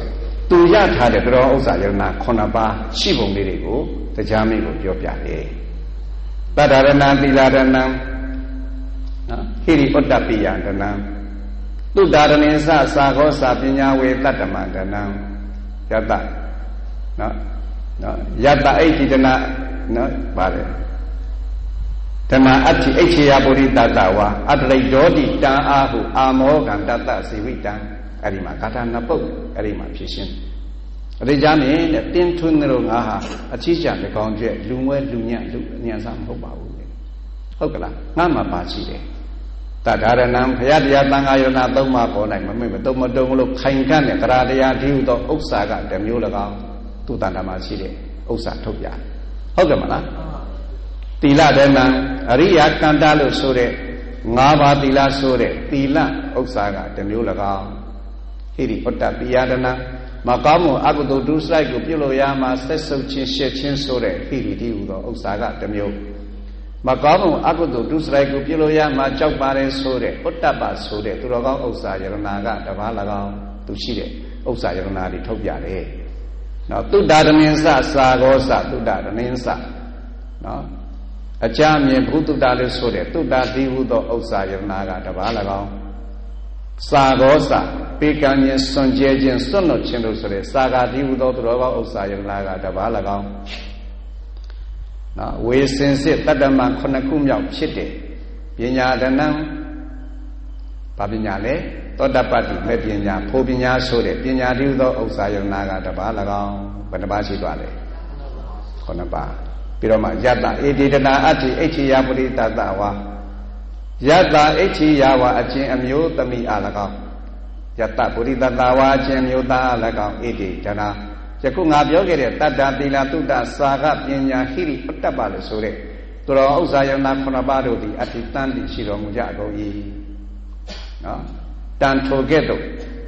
သူရထားတဲ့တော်ဥစ္စာယရနာ9ပါးရှိပုံလေးတွေကိုတရားမင်းကိုပြောပြတယ်တတ္တရဏသီလရဏနော်ဟိရိဩတ္တပိယတဏံသုတ္တရဏိသသာခောသပညာဝေတတ္တမတဏံယတနော်ယတအိဋ္ဌိတနာနော်ပါတယ်ဓမ္မအဋ္ဌိအိဋ္ဌိယပုရိသတ္တဝါအတ္တရိဒောတိတံအာဟုအာမောကံတတ္တဇေဝိတံအဲ့ဒီမှာဂါထာနှစ်ပုဒ်အဲ့ဒီမှာဖြစ်ရှင်းအရိယာမင်းတဲ့တင်းထွန်းတို့ငါဟာအချီးကျတကောင်ကျက်လူငွဲလူညံ့လူညံ့စားမဟုတ်ပါဘူးဟုတ်ကလားငါမှပါရှိတယ်တတ္တရဏံဘုရားတရားသံဃာယနာသုံးပါးပေါ်နိုင်မမေ့မတုံမတုံလို့ခိုင်ခန့်တဲ့တရားတရားဒီဟုသောဥစ္စာကတမျိုး၎င်းသူတန်တာမှာရှိတဲ့ဥစ္စာထုတ်ပြဟုတ်ကဲ့မလားသီလဒနံအရိယာကန္တာလို့ဆိုတဲ့၅ပါးသီလဆိုတဲ့သီလဥစ္စာကတမျိုး၎င်းဟိရိဩတ္တပိယဒနံမကောင်းမှုအကုသိုလ်ဒုစရိုက်ကိုပြုလို့ရမှာဆက်ဆုပ်ခြင်းရှက်ခြင်းဆိုတဲ့ဟိရိတိဟုသောဥစ္စာကတမျိုးမကောင်းမှုအကုသိုလ်ဒုစရိုက်ကိုပြုလို့ရမှာကြောက်ပါတယ်ဆိုတဲ့ဩတ္တပဆိုတဲ့သူတော်ကောင်းဥစ္စာယရနာကတပါး၎င်းသူရှိတဲ့ဥစ္စာယရနာတွေထုတ်ပြတယ်နော်သုတ္တရဏိသသာခောသသုတ္တရဏိသနော်အကြမြင်ဘုသုတ္တလို့ဆိုတဲ့သုတ္တတိဟုသောဥစ္စာယရနာကတပါး၎င်းသာခောသပေကံခြင်းစွန့်ကြဲခြင်းစွန့်လွတ်ခြင်းလို့ဆိုတဲ့သာဂတိဟုသောသူတော်ကောင်းဥစ္စာယရနာကတပါး၎င်းနော်ဝေစင်စစ်တတ္တမ9ခုမြောက်ဖြစ်တဲ့ပညာဒနံဘာပညာလဲသောတပတ္တိမဲ့ပညာဖိုပညာဆိုတဲ့ပညာတိဟုသောဥစ္စာယရနာကတပါး၎င်းဘယ်နှပါးရှိသွားလဲ9ပါးပြီးတော့မှယတဧတိတနာအဋ္ဌိအိဋ္ဌိယပုရိသတ္တဝါယတအိဋ္ဌိယဝါအချင်းအမျိုးသမီးအား၎င်းယတပုရိသတ္တဝါအချင်းမျိုးသားအား၎င်းဣတိတနာယခုငါပြောခဲ့တဲ့တတ္တသီလသုတ္တစာကပညာဟိရိပတ္တပလို့ဆိုတဲ့သူတော်ဥစ္စာယနာ9ပါးတို့သည်အတ္တိတန်တိရှိတော်မူကြကုန်၏နော်တန်ထိုကဲ့သို့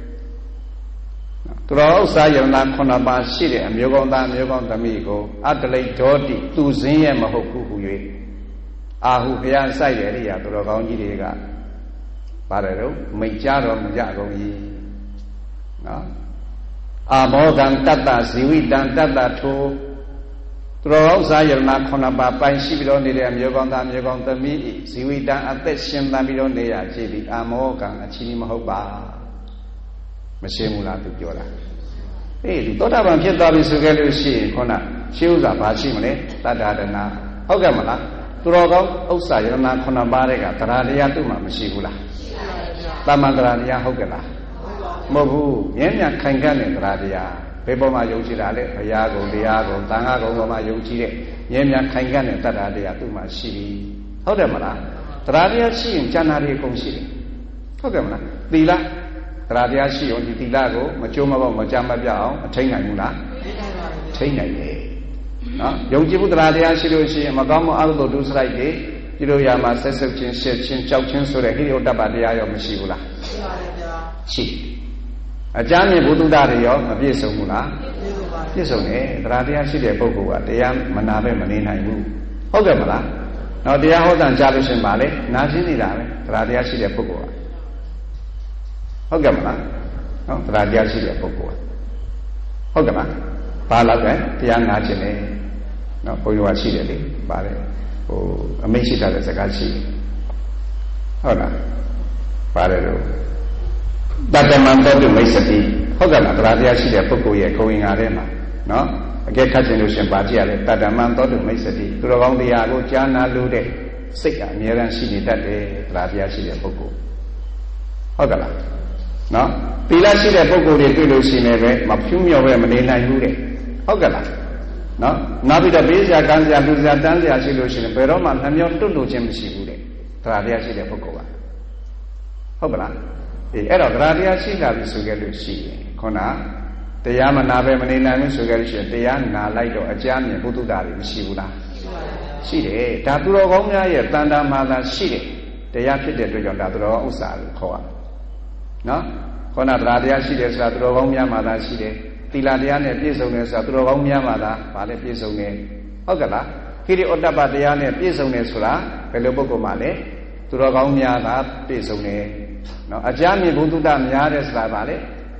သူတော်ဥစ္စာယနာ9ပါးရှိတဲ့အမျိုးကောင်းသားအမျိုးကောင်းသမီးကိုအတ္တလိဒောတိသူစင်းရဲ့မဟုတ်ဘူးဟူ၍အာဟုဘုရားစိုက်ရဲ့အရိယာသူတော်ကောင်းကြီးတွေကပါတယ်တော့မိတ်ကြတော်မူကြကုန်၏နော်အာမောကံတတ္တဇီဝိတံတတ္တထိုသူတော်ဥစ္စာယနာ9ပါးပိုင်ရှိပြီးတော့နေတဲ့အမျိုးကောင်းသားအမျိုးကောင်းသမီးဇီဝိတံအသက်ရှင်သန်ပြီးတော့နေရကြည်သည်အာမောကံအချီးမဟုတ်ပါမရှင်းဘူးလားသူပြောတာအေးဒီသောတာပန်ဖြစ်သွားပြီဆိုခဲ့လို့ရှိရင်ခုနရှင်းဥစ္စာဘာရှိမလဲတတ္တဒနာဟုတ်ကဲ့မလားသူတော်ကောင်းဥစ္စာယနာ9ပါးတဲ့ကတရားတရားသူ့မှာမရှိဘူးလားရှိပါဗျာတမန်တရားတရားဟုတ်ကဲ့လားမဟုတ်ဘူးမြဲမြံခိုင်ခန့်တဲ့တရားတရားဘယ်ပေါ်မှာယုံကြည်တာလဲဘုရားကုံတရားကုံသံဃာကုံပေါ်မှာယုံကြည်တဲ့မြဲမြံခိုင်ခန့်တဲ့တရားတရားသူ့မှာရှိပြီဟုတ်တယ်မလားတရားတရားရှိရင်ဉာဏ်နာတွေအကုန်ရှိတယ်ဟုတ်ကဲ့မလားသီလတရားတရားရှိအောင်ဒီသီလကိုမကြိုးမပေါက်မကြမ်းမပြအောင်အထိန်နိုင်ဘူးလားထိန်နိုင်တယ်နော်ယုံကြည်မှုတရားတရားရှိလို့ရှိရင်မကောင်းမှုအကုသိုလ်ဒုစရိုက်တွေပြုလို့ရမှာဆက်ဆုပ်ခြင်းရှက်ခြင်းကြောက်ခြင်းဆိုတဲ့ဟိရိယတ္တပတရားရောမရှိဘူးလားရှိပါတယ်ဗျာရှိအကြမ်းမြင်ဘုဒ္ဓတွေရောမပြည့်စုံဘူးလားပြည့်စုံတယ်တရားတရားရှိတဲ့ပုဂ္ဂိုလ်ကတရားမနာပဲမနေနိုင်ဘူးဟုတ်ကဲ့မလားနော်တရားဟောတာကြားလို့ရှိရင်ပါလေနာရှင်းနေတာပဲတရားတရားရှိတဲ့ပုဂ္ဂိုလ်ကဟုတ်ကဲ့မလားနော်တရားတရားရှိတဲ့ပုဂ္ဂိုလ်ကဟုတ်ကဲ့မလားဘာလို့လဲတရားနာခြင်းလေနော်ဘုရားရှိတယ်လေပါတယ်ဟိုအမိတ်ရှိတဲ့စကားရှိဟုတ်လားပါတယ်တော့တတ္တမံတောတုမိတ်စတိဟုတ်ကဲ့လားတရားတရားရှိတဲ့ပုဂ္ဂိုလ်ရဲ့ခုံရင်္ဂါထဲမှာနော်အကဲခတ်ခြင်းလို့ရှင်ပါကြည့်ရလဲတတ္တမံတောတုမိတ်စတိသူတော်ကောင်းတရားကိုကြားနာလို့တဲ့စိတ်ကအမြဲတမ်းရှိနေတတ်တယ်တရားတရားရှိတဲ့ပုဂ္ဂိုလ်ဟုတ်ကဲ့လားနော်သီလရှိတဲ့ပုဂ္ဂိုလ်တွေတွေ့လို့ရှိနေပဲမဖြူးမြော်ပဲမနေနိုင်ဘူးတဲ့ဟုတ်ကဲ့လားနော်နောက်ပြီးတော့ပေးစရာကမ်းစရာလူစရာတန်းစရာရှိလို့ရှိရင်ဘယ်တော့မှနှမျောတွတ်လို့ခြင်းမရှိဘူးတဲ့တရားတရားရှိတဲ့ပုဂ္ဂိုလ်ကဟုတ်ကဲ့လားအေးအဲ့တော့တရားတရားရှိလာပြီဆိုခဲ့လို့ရှိရင်ခုနတရားမနာပဲမနေနိုင်ဘူးဆိုခဲ့လို့ရှိရင်တရားနာလိုက်တော့အကြမ်းမြင်ဘုဒ္ဓတာတွေမရှိဘူးလားရှိတယ်ဒါသူတော်ကောင်းများရဲ့တန်တာမာသာရှိတယ်တရားဖြစ်တဲ့အတွက်ကြောင့်ဒါသူတော်ဥစ္စာလို့ခေါ်ရတယ်နော်ခုနတရားတရားရှိတယ်ဆိုတာသူတော်ကောင်းများမှာသာရှိတယ်သီလတရားနဲ့ပြည့်စုံတယ်ဆိုတာသူတော်ကောင်းများမှာသာဗာလဲပြည့်စုံတယ်ဟုတ်ကဲ့လားဟိရိဩတ္တပတရားနဲ့ပြည့်စုံတယ်ဆိုတာဘယ်လိုပုဂ္ဂိုလ်မှလဲသူတော်ကောင်းများသာပြည့်စုံတယ်နော်အကြမ်းမြင်ဘုဒ္ဓတာများတယ်ဆိုတာဗာလဲ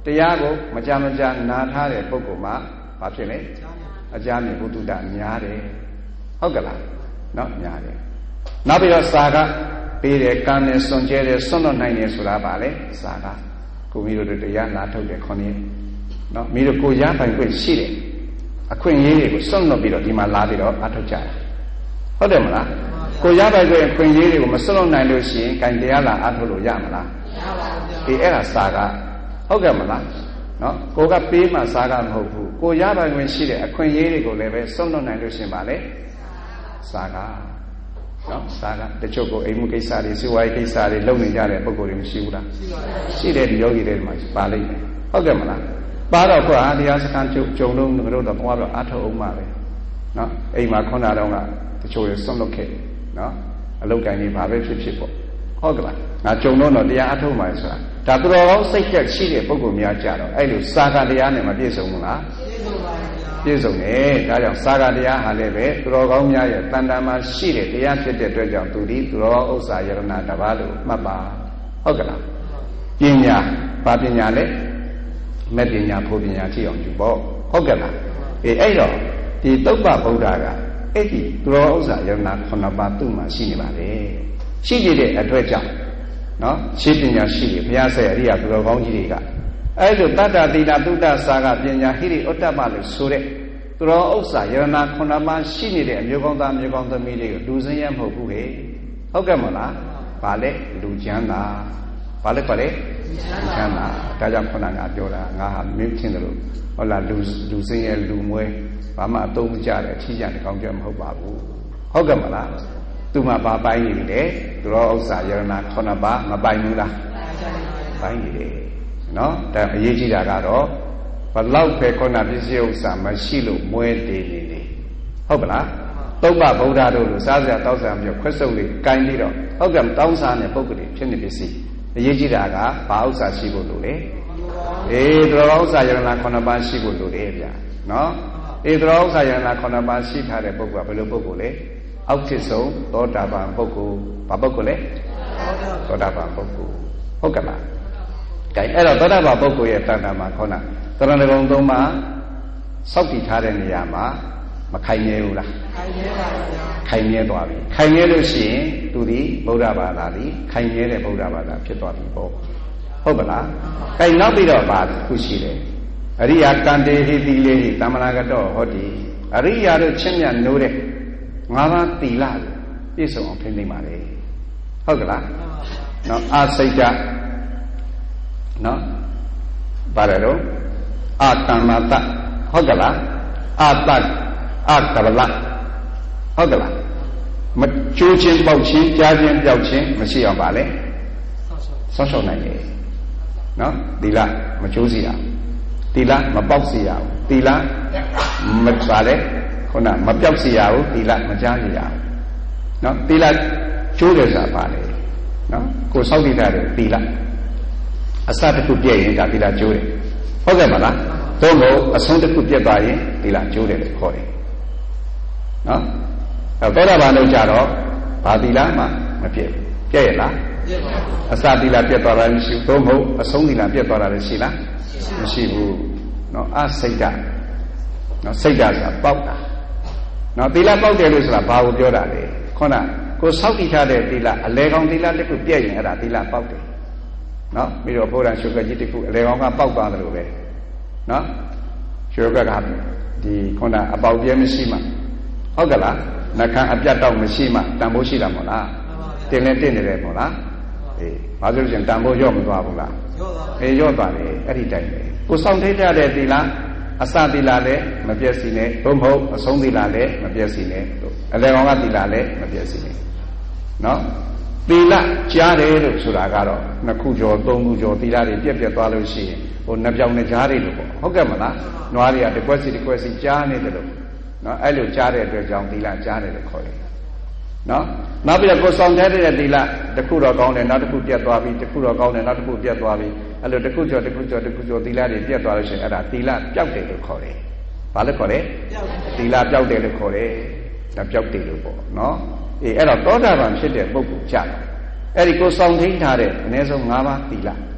တရားကိုမကြမကြာနာထားတဲ့ပုဂ္ဂိုလ်မှာဘာဖြစ်လဲအကြမြင်ဘုဒ္ဓများတယ်ဟုတ်ကလားနော်များတယ်နောက်ပြီးတော့စာကပေးတယ်ကံနဲ့စွန့်ကြဲတယ်စွန့်လွတ်နိုင်တယ်ဆိုတာပါလေစာကကိုမိတို့တရားနာထုတ်တယ်9ရက်နော်မိတို့ကိုရပိုင်ခွင့်ရှိတယ်အခွင့်အရေးတွေကိုစွန့်လွတ်ပြီးတော့ဒီမှာလာပြီးတော့အထုတ်ကြတယ်ဟုတ်တယ်မလားကိုရပိုင်ခွင့်အခွင့်အရေးတွေကိုမစွန့်လွတ်နိုင်လို့ရှိရင်ကံတရားလာအထုတ်လို့ရမလားမရပါဘူးဒီအဲ့ဒါစာကဟုတ်ကဲ့မလားနော်ကိုကပေးမှစာကမဟုတ်ဘူးကိုရပိုင်ခွင့်ရှိတဲ့အခွင့်အရေးတွေကိုလည်းပဲစွန့်လွတ်နိုင်လို့ရှိရင်ပါလေစာကနော်စာကတချို့ကိုအိမ်မှုကိစ္စတွေစီဝါရေးကိစ္စတွေလုပ်နေကြတဲ့ပုံကိုယ်တွေမရှိဘူးလားရှိတယ်ဒီယောဂီတွေမှာပါလိမ့်မယ်ဟုတ်ကဲ့မလားပါတော့ကွာတရားစခန်းကြုံလုံးတို့တော့ဘွားတော့အထောက်အောင်ပါပဲနော်အိမ်မှာခုနတော့ကတချို့ရစွန့်လွတ်ခဲ့နော်အလုတ်တိုင်းတွေဘာပဲဖြစ်ဖြစ်ပေါ့ဟုတ်ကဲ့လားငါကြုံတော့တရားအထောက်မှဆိုတာဒါသူတော်ကောင်းစိတ်ကြက်ရှိတဲ့ပုဂ္ဂိုလ်များကြတော့အဲ့လိုစာကတရားနဲ့မပြည့်စုံဘူးလားပြည့်စုံတယ်ဒါကြောင့်စာကတရားဟာလည်းပဲသူတော်ကောင်းများရဲ့တန်တမာရှိတဲ့တရားဖြစ်တဲ့အတွက်ကြောင့်သူဒီသူတော်ဥစ္စာယရဏတပါးလို့မှတ်ပါဟုတ်ကဲ့လားပညာဘာပညာလဲမဲ့ပညာဖို့ပညာကြည့်အောင်ယူပေါ့ဟုတ်ကဲ့လားအဲ့တော့ဒီသုပ္ပဗုဒ္ဓကအဲ့ဒီသူတော်ဥစ္စာယရဏ9ပါးသူ့မှာရှိနေပါလေရှိနေတဲ့အတွက်ကြောင့်နော်ရှိပညာရှိတယ်ဘုရားဆက်အရိယာသူတော်ကောင်းကြီးတွေကအဲ့လိုတတ္တတိတာသုတ္တစာကပညာဟိရိဩတ္တပလို့ဆိုတဲ့သူတော်ဥစ္စာယရဏ9ပါးရှိနေတဲ့အမျိုးကောင်းသားမျိုးကောင်းသမီးတွေကိုလူစင်းရမဟုတ်ဘူးဟဲ့ဟုတ်ကဲ့မလားဗာလဲလူချမ်းသာဗာလဲခေါ်လေလူချမ်းသာဒါကြောင့်ခုနကပြောတာငါဟာမင်းချင်းတယ်လို့ဟုတ်လားလူစင်းရလူမွဲဘာမှအသုံးမကျတဲ့အထီးကျန်တကောင်းကြမဟုတ်ပါဘူးဟုတ်ကဲ့မလားသူမှဘာပိုင်းနေပြီလေသူတော်ဥစ္စာယရဏ9ပါးမပိုင်ဘူးလားပိုင်းနေတယ်နော်ဒါအရေးကြီးတာကတော့ဘလောက်ပဲခုနပစ္စည်းဥစ္စာမရှိလို့မွဲတည်နေလေဟုတ်ပလားသုပ္ပဗုဒ္ဓတို့လိုစားစရာတောက်စရာမျိုးခွက်စုပ်လေးကိုင်းပြီးတော့ဟုတ်ကဲ့တောင်းစားတဲ့ပုဂ္ဂိုလ်ဖြစ်နေပစ္စည်းအရေးကြီးတာကဘာဥစ္စာရှိဖို့လိုလဲသူတော်ဥစ္စာယရဏ9ပါးရှိဖို့လိုတယ်ဗျာနော်သူတော်ဥစ္စာယရဏ9ပါးရှိထားတဲ့ပုဂ္ဂိုလ်ကဘယ်လိုပုဂ္ဂိုလ်လဲအောက်ဖြစ်ဆုံးသောတာပန်ပုဂ္ဂိုလ်ဘာပုဂ္ဂိုလ်လဲသောတာပန်ပုဂ္ဂိုလ်ဟုတ်ကဲ့လားကဲအဲ့တော့သောတာပန်ပုဂ္ဂိုလ်ရဲ့တဏ္ဍာမှာခေါနာသရဏဂုံသုံးပါးစောက်တည်ထားတဲ့နေရာမှာမခိုင်မြဲဘူးလားခိုင်မြဲသွားပြီခိုင်မြဲလို့ရှိရင်သူဒီဗုဒ္ဓဘာသာဒီခိုင်မြဲတဲ့ဗုဒ္ဓဘာသာဖြစ်သွားပြီပေါ့ဟုတ်ပါလားကဲနောက်ပြီးတော့ပါခုရှိတယ်အရိယာတန်တေဟိတိလေဟိတမ္မနာကတော့ဟောဒီအရိယာတို့ချင်းမြတ်နိုးတဲ့ငါးပါးသီလကိုပြည့်စုံအောင်ထိန်းသိမ်းပါလေဟုတ်ကလားနော်အာစိတ်ကနော်ပါတယ်တော့အာတမ္မာတဟုတ်ကလားအာတအာကဗလဟုတ်ကလားမကျိုးချင်းပေါက်ချင်းကြားချင်းပြောက်ချင်းမရှိအောင်ပါလေဆောက်ရှောက်နိုင်တယ်နော်သီလမကျိုးစီရသီလမပေါက်စီရဘူးသီလမပါလေခုနမပြောက်စီရဘူးသီလမကြားစီရဘူးနော်သီလကျိုးတယ်ဆိုတာပါလေနော်ကိုစောက်တည်ထားတယ်သီလအစတစ်ခုပြည့်ရင်ဒါသီလကျိုးတယ်ဟုတ်ကဲ့မလားသို့မဟုတ်အဆုံးတစ်ခုပြည့်သွားရင်သီလကျိုးတယ်လို့ခေါ်တယ်နော်အဲသောတာပန်တို့ကြတော့ဘာသီလမှမပြည့်ဘူးပြည့်ရလားပြည့်ပါဘူးအစသီလပြည့်သွားတာမရှိဘူးသို့မဟုတ်အဆုံးသီလပြည့်သွားတာလည်းရှိလားမရှိဘူးနော်အစိတ်ဓာတ်နော်စိတ်ဓာတ်ဆိုတာပေါက်တာနော်သီလပေါက်တယ်လို့ဆိုတာဘာကိုပြောတာလဲခုနကိုစောက်တည်ထားတဲ့သီလအလေကောင်သီလတစ်ခုပြည့်ရင်အဲ့ဒါသီလပေါက်တယ်နော်ပြီးတော့ဘုရားရှုကကြီးတစ်ခုအလေကောင်ကပေါက်သွားတယ်လို့ပဲနော်ရှုကကဒီခုနအပေါက်ပြဲမရှိမှဟုတ်ကလားနှခမ်းအပြတ်တော့မရှိမှတန်ဖိုးရှိတာမို့လားတင်လဲတင်နေတယ်မို့လားအေးဘာလို့လဲဆိုရင်တန်ဖိုးရော့မသွားဘူးလားရော့သွားတယ်အဲ့ဒီတိုင်ပဲကိုစောင့်ထိတ်ရတဲ့သီလအစသီလလည်းမပြည့်စည်နဲ့ဘုံမဟုတ်အဆုံးသီလလည်းမပြည့်စည်နဲ့အလေကောင်ကသီလလည်းမပြည့်စည်နဲ့နော်သီလကြားတယ်လို့ဆိုတာကတော့နှစ်ခုကျော်သုံးခုကျော်သီလတွေပြက်သွားလို့ရှိရင်ဟိုနှစ်ပြောင်နှစ်ကြားတွေလို့ပေါ့ဟုတ်ကဲ့မလားနွားတွေကတစ်ကွက်စီတစ်ကွက်စီကြားနေတယ်လို့နော်အဲ့လိုကြားတဲ့အတွက်ကြောင့်သီလကြားတယ်လို့ခေါ်တယ်နော်နောက်ပြီးတော့ကိုဆောင်တဲ့သီလတစ်ခုတော့ကောင်းတယ်နောက်တစ်ခုပြတ်သွားပြီတစ်ခုတော့ကောင်းတယ်နောက်တစ်ခုပြတ်သွားပြီအဲ့လိုတစ်ခုကျော်တစ်ခုကျော်တစ်ခုကျော်သီလတွေပြတ်သွားလို့ရှိရင်အဲ့ဒါသီလပျောက်တယ်လို့ခေါ်တယ်ဘာလို့ခေါ်လဲသီလပျောက်တယ်လို့ခေါ်တယ်ဒါပျောက်တယ်လို့ပေါ့နော်အေးအဲ့တော့သောတာပန်ဖြစ်တဲ့ပုဂ္ဂိုလ်ကြတယ်အဲ့ဒီကိုဆောင်ထိန်ထားတဲ့အနည်းဆုံး၅ပါးသီလ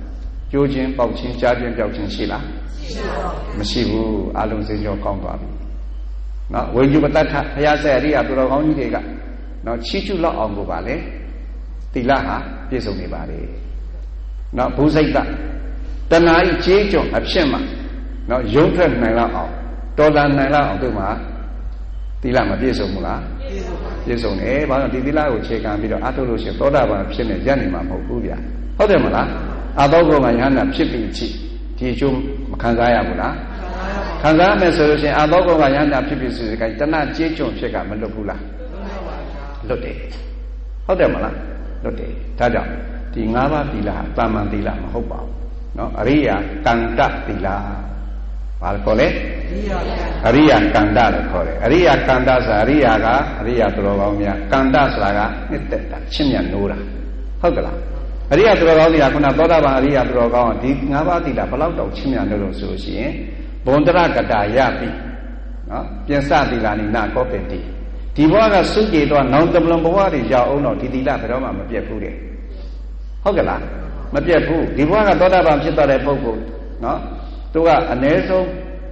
ကျိုးချင်းပေါက်ချင်းကြားချင်းပြောက်ချင်းရှိလားမရှိဘူးအလုံးစင်ကြောကောင်းသွားပြီနော်ဝိညုပတ္ထဘုရားဆက်အရိယာသူတော်ကောင်းကြီးတွေကနော်ချီးကျူးလောက်အောင်ကိုပါလေသီလဟာပြည့်စုံနေပါလေနော်ဘုစိတ်တဏှာဤကြေးကျွန်အဖြစ်မှာနော်ရုံးထွက်နိုင်လောက်အောင်တော်လာနိုင်လောက်အောင်သူ့မှာသီလမပြည့်စုံဘူးလားပြည့်စုံတယ်ဘာလို့ဒီသီလကိုခြေခံပြီးတော့အထုလို့ရှိရင်သောတာပန်ဖြစ်နေရနေမှာမဟုတ်ဘူးဗျာဟုတ်တယ်မလားအသောကောကယဟန္တာဖြစ်ပြီးကြည့်ဒီအကျိုးမခံစားရဘူးလားခံစားမယ်ဆိုလို့ရှိရင်အသောကောကယဟန္တာဖြစ်ပြီးဆိုတဲ့ကတဏှာကြေးကျွန်ဖြစ်ကမလွတ်ဘူးလားလွတ်တယ်ဟုတ်တယ်မလားလွတ်တယ်ဒါကြောင့်ဒီ၅ပါးသီလဟာတာမန်သီလမဟုတ်ပါဘူးနော်အရိယာကန္တသီလဘာလို့ခေါ်လဲအရိယာကန္တလို့ခေါ်တယ်အရိယာကန္တဆိုတာအရိယာကအရိယာသူတော်ကောင်းများကန္တဆိုတာကနှစ်သက်တာချင်းမြတ်နိုးတာဟုတ်ကလားအရိယာသူတော်ကောင်းတွေကခုနသောတာပန်အရိယာသူတော်ကောင်းဒီ၅ပါးသီလဘလောက်တော့ချင်းမြတ်နိုးလို့ဆိုလို့ရှိရင်ဘုံတရကတာယပိနော်ပြင်စသီလနိနာကောပင်တိဒီဘဝကစုကြည်တော့နောင်တမလွန်ဘဝတွေရောက်အောင်တော့ဒီသီလဘယ်တော့မှမပြတ်ဘူးတဲ့ဟုတ်ကလားမပြတ်ဘူးဒီဘဝကသောတာပန်ဖြစ်သွားတဲ့ပုဂ္ဂိုလ်နော်သူကအနည်းဆုံး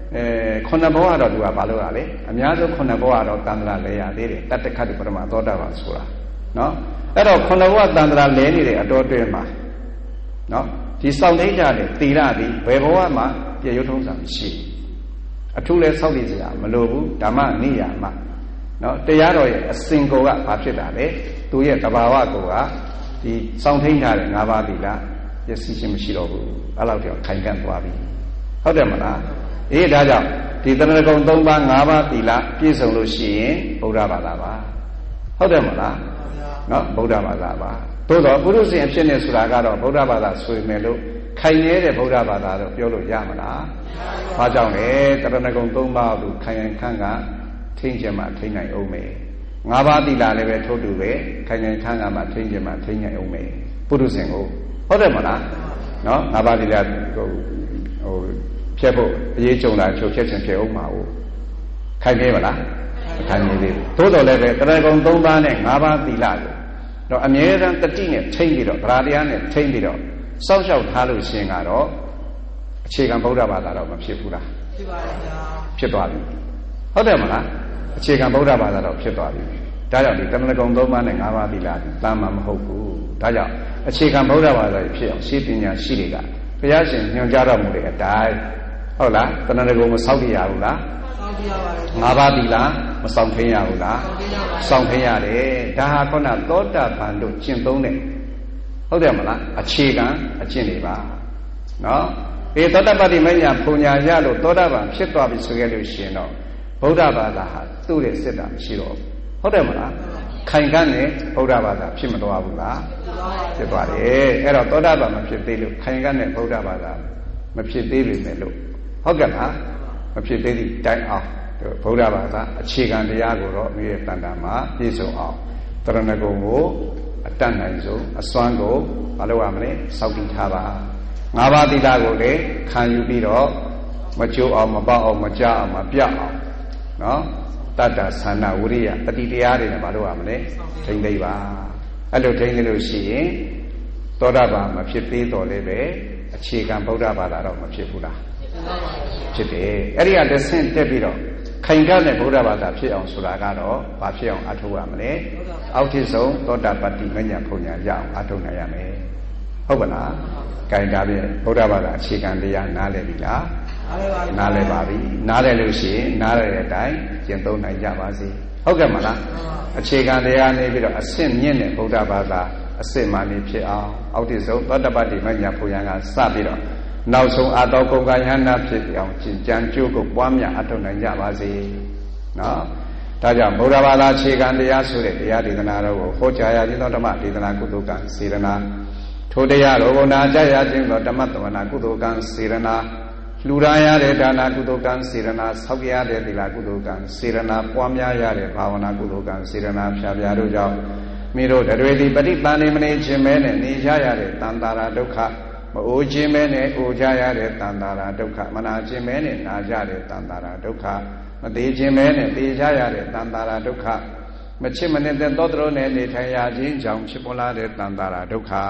9ဘဝတော့သူကဘာလို့ရလဲအများဆုံး9ဘဝတော့တန်ត្រာလဲရသေးတယ်တတ္တခတ်ပရမသောတာပန်ဆိုတာနော်အဲ့တော့9ဘဝတန်ត្រာလဲနေတဲ့အတော်တွင်မှာနော်ဒီစောင့်သိကြတဲ့သီလသည်ဘယ်ဘဝမှာပြည့်ရုံထုံးစံမရှိအထူးလဲစောင့်သိစရာမလိုဘူးဓမ္မနိယာမနော်တရားတော်ရဲ့အစဉ်ကိုကဘာဖြစ်တာလဲသူရဲ့တဘာဝကိုကဒီစောင့်ထိန်ထားတဲ့၅ပါးသီလပျက်စီးခြင်းမရှိတော့ဘူးအဲ့လောက်တော့ခိုင်ခံ့သွားပြီဟုတ်တယ်မလားအေးဒါကြောင့်ဒီတဏှာကုံ၃ပါး၅ပါးသီလပြည့်စုံလို့ရှိရင်ဗုဒ္ဓဘာသာပါဟုတ်တယ်မလားနော်ဗုဒ္ဓဘာသာပါသို့တော့ပုရုษင်အဖြစ်နဲ့ဆိုတာကတော့ဗုဒ္ဓဘာသာဆိုမယ်လို့ခိုင်နေတဲ့ဗုဒ္ဓဘာသာတော့ပြောလို့ရမလားဘာကြောင့်လဲတဏှာကုံ၃ပါးကိုခိုင်ခန့်ကထိမ့်ချင်မှထိမ့်နိုင်အောင်မယ်၅ပါးသီလလည်းပဲထို့တူပဲခိုင်ခန့်ကမှထိမ့်ချင်မှထိမ့်နိုင်အောင်မယ်ပုရုษင်ကိုဟုတ်တယ်မလားနော်၅ပါးသီလကိုဖြတ်ဖို့အရေးကြုံတာချုပ်ဖြတ်ခြင်းဖြစ်အောင်မှာဟုတ်ခိုင်နေမလားမခိုင်နေသေးဘူးသို့တော်လည်းပဲတရကုံ၃ပါးနဲ့၅ပါးသီလကိုတော့အမြဲတမ်းတတိနဲ့ထိမ့်ပြီးတော့ဗราတရားနဲ့ထိမ့်ပြီးတော့စောင့်ရှောက်ထားလို့ရှင်ကတော့အခြေခံဗုဒ္ဓဘာသာတော့မဖြစ်ဘူးလားဖြစ်ပါရဲ့ဗျာဖြစ်သွားပြီဟုတ်တယ်မလားအခြေခံဗုဒ္ဓဘာသာတော့ဖြစ်သွားပြီဒါကြောင့်ဒီတဏှာကုံ၃ပါးနဲ့၅ပါးသီလတာမှမဟုတ်ဘူးဒါကြောင့်အခြေခံဗုဒ္ဓဘာသာဖြစ်အောင်ရှင်းပညာရှိတွေကဘုရားရှင်ညွှန်ကြားတော်မူတဲ့အတိုင်းဟုတ်လားတဏှာကုံမဆောက်ရဘူးလားဆောက်ရပါတယ်၅ပါးသီလမဆောင်ထင်းရဘူးလားဆောင်ထင်းရတယ်ဒါဟာခုနသောတာပန်တို့ကျင့်သုံးတဲ့ဟုတ်တယ်မလားအခြေခံအကျင့်တွေပါနော်သောတာပတ္တိမညာပူညာရလို့သောတာပန်ဖြစ်သွားပြီဆိုခဲ့လို့ရှိရင်တော့ဗုဒ္ဓဘာသာဟာသူ့ရဲ့စစ်တာမရှိတော့ဘူးဟုတ်တယ်မလားခိုင်ခန့်နဲ့ဗုဒ္ဓဘာသာဖြစ်မသွားဘူးလားဖြစ်သွားတယ်အဲ့တော့သောတာပန်မဖြစ်သေးလို့ခိုင်ခန့်နဲ့ဗုဒ္ဓဘာသာမဖြစ်သေးပြီမဲ့လို့ဟုတ်ကဲ့လားမဖြစ်သေးသည့်တိုင်အောင်ဗုဒ္ဓဘာသာအခြေခံတရားကိုတော့မြေတန်တာမှာပြည့်စုံအောင်တရဏဂုံကိုအတတ်နိုင်ဆုံးအစွမ်းကိုမလုပ်ရမလဲစောင့်တည်ထားပါ၅ပါးသီလကိုလည်းခံယူပြီးတော့မကြိုးအောင်မပေါက်အောင်မကြအောင်မပြတ်အောင်နော်တတ္တသန္နဝိရိယတတိတရားတွေနဲ့မလုပ်ရမလဲထိမ့်သိပါအဲ့လိုထိမ့်သိလို့ရှိရင်သောတာပန်မဖြစ်သေးတော့လည်းပဲအခြေခံဗုဒ္ဓဘာသာတော့မဖြစ်ဘူးလားဖြစ်တယ်အဲ့ဒီကတစ်ဆင့်တက်ပြီးတော့ခိုင်ခန့်တဲ့ဗုဒ္ဓဘာသာဖြစ်အောင်ဆိုတာကတော့ဘာဖြစ်အောင်အထောက်ရမလဲအောက်ထစ်ဆုံးသောတာပတ္တိမညာဖုန်ညာရအောင်အထောက်နိုင်ရမယ်ဟုတ်ပါလားခိုင်တာပြည့်ဗုဒ္ဓဘာသာအခြေခံတရားနားလည်ပြီလားနားလည်ပါပြီနားလည်လို့ရှိရင်နားလည်တဲ့အတိုင်းကျင့်သုံးနိုင်ကြပါစေဟုတ်ကဲ့မလားအခြေခံတရားနေပြီးတော့အစစ်မြင့်တဲ့ဗုဒ္ဓဘာသာအစစ်မှနေဖြစ်အောင်အောက်ထစ်ဆုံးသောတာပတ္တိမညာဖုန်ညာကစပြီးတော့နောက်ဆုံးအတောကုံကယန္တာဖြစ်အောင်ကျင့်ကြံကြိုးကိုပွားများအထောက်နိုင်ကြပါစေနော်ဒါကြောင့်ဗုဒ္ဓဘာသာအခြေခံတရားဆိုတဲ့တရားဒေသနာတော်ကိုဟောကြားရခြင်းသောဓမ္မဒေသနာကုသိုလ်ကံစေရနာထိုတရားတော်ကိုနာကြားရခြင်းသောဓမ္မသဝနာကုသိုလ်ကံစေရနာလှူဒါန်းရတဲ့ဒါနာကုသိုလ်ကံစေရနာဆောက်ရတဲ့သီလကုသိုလ်ကံစေရနာပွားများရတဲ့ဘာဝနာကုသိုလ်ကံစေရနာဖြာဖြာတို့ကြောင့်မိတို့တွေသည်ပဋိပန္နေမနေခြင်းမဲနဲ့နေကြရတဲ့တန်တာရာဒုက္ခမအိုခြင်းမဲနဲ့အိုကြရတဲ့တန်တာရာဒုက္ခမနာခြင်းမဲနဲ့နာကြတဲ့တန်တာရာဒုက္ခမသေးခြင်းမဲနဲ့သေကြရတဲ့တန်တာရာဒုက္ခမချစ်မနစ်တဲ့သောတရုံနဲ့နေထိုင်ရခြင်းကြောင့်ဖြစ်ပေါ်လာတဲ့တန်တာရာဒုက္ခ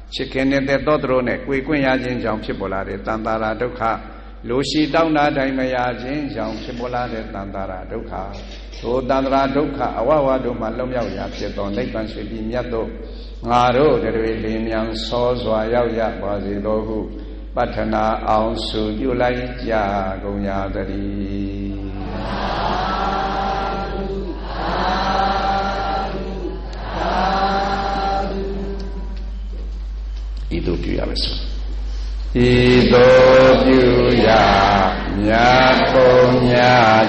ချစ်ခင်နေတဲ့သောသူတို့နဲ့ကိုယ်ကွင့်ရခြင်းကြောင့်ဖြစ်ပေါ်လာတဲ့တန်တာရာဒုက္ခလူရှိတောင်းတာတိုင်းမရခြင်းကြောင့်ဖြစ်ပေါ်လာတဲ့တန်တာရာဒုက္ခထိုတန်တာရာဒုက္ခအဝဝတို့မှလွတ်မြောက်ရာဖြစ်သောနိဗ္ဗာန်ရှိပြီးမြတ်သောငါတို့တွေလင်းမြန်စောစွာရောက်ရပါစေသောဟုပတ္ထနာအောင်စုပြုလိုက်ကြကုန်ရသတည်းဤသို့ပြုရမယ်ဆိုဤသို့ပြုရမြတ်ကုန်မြတ်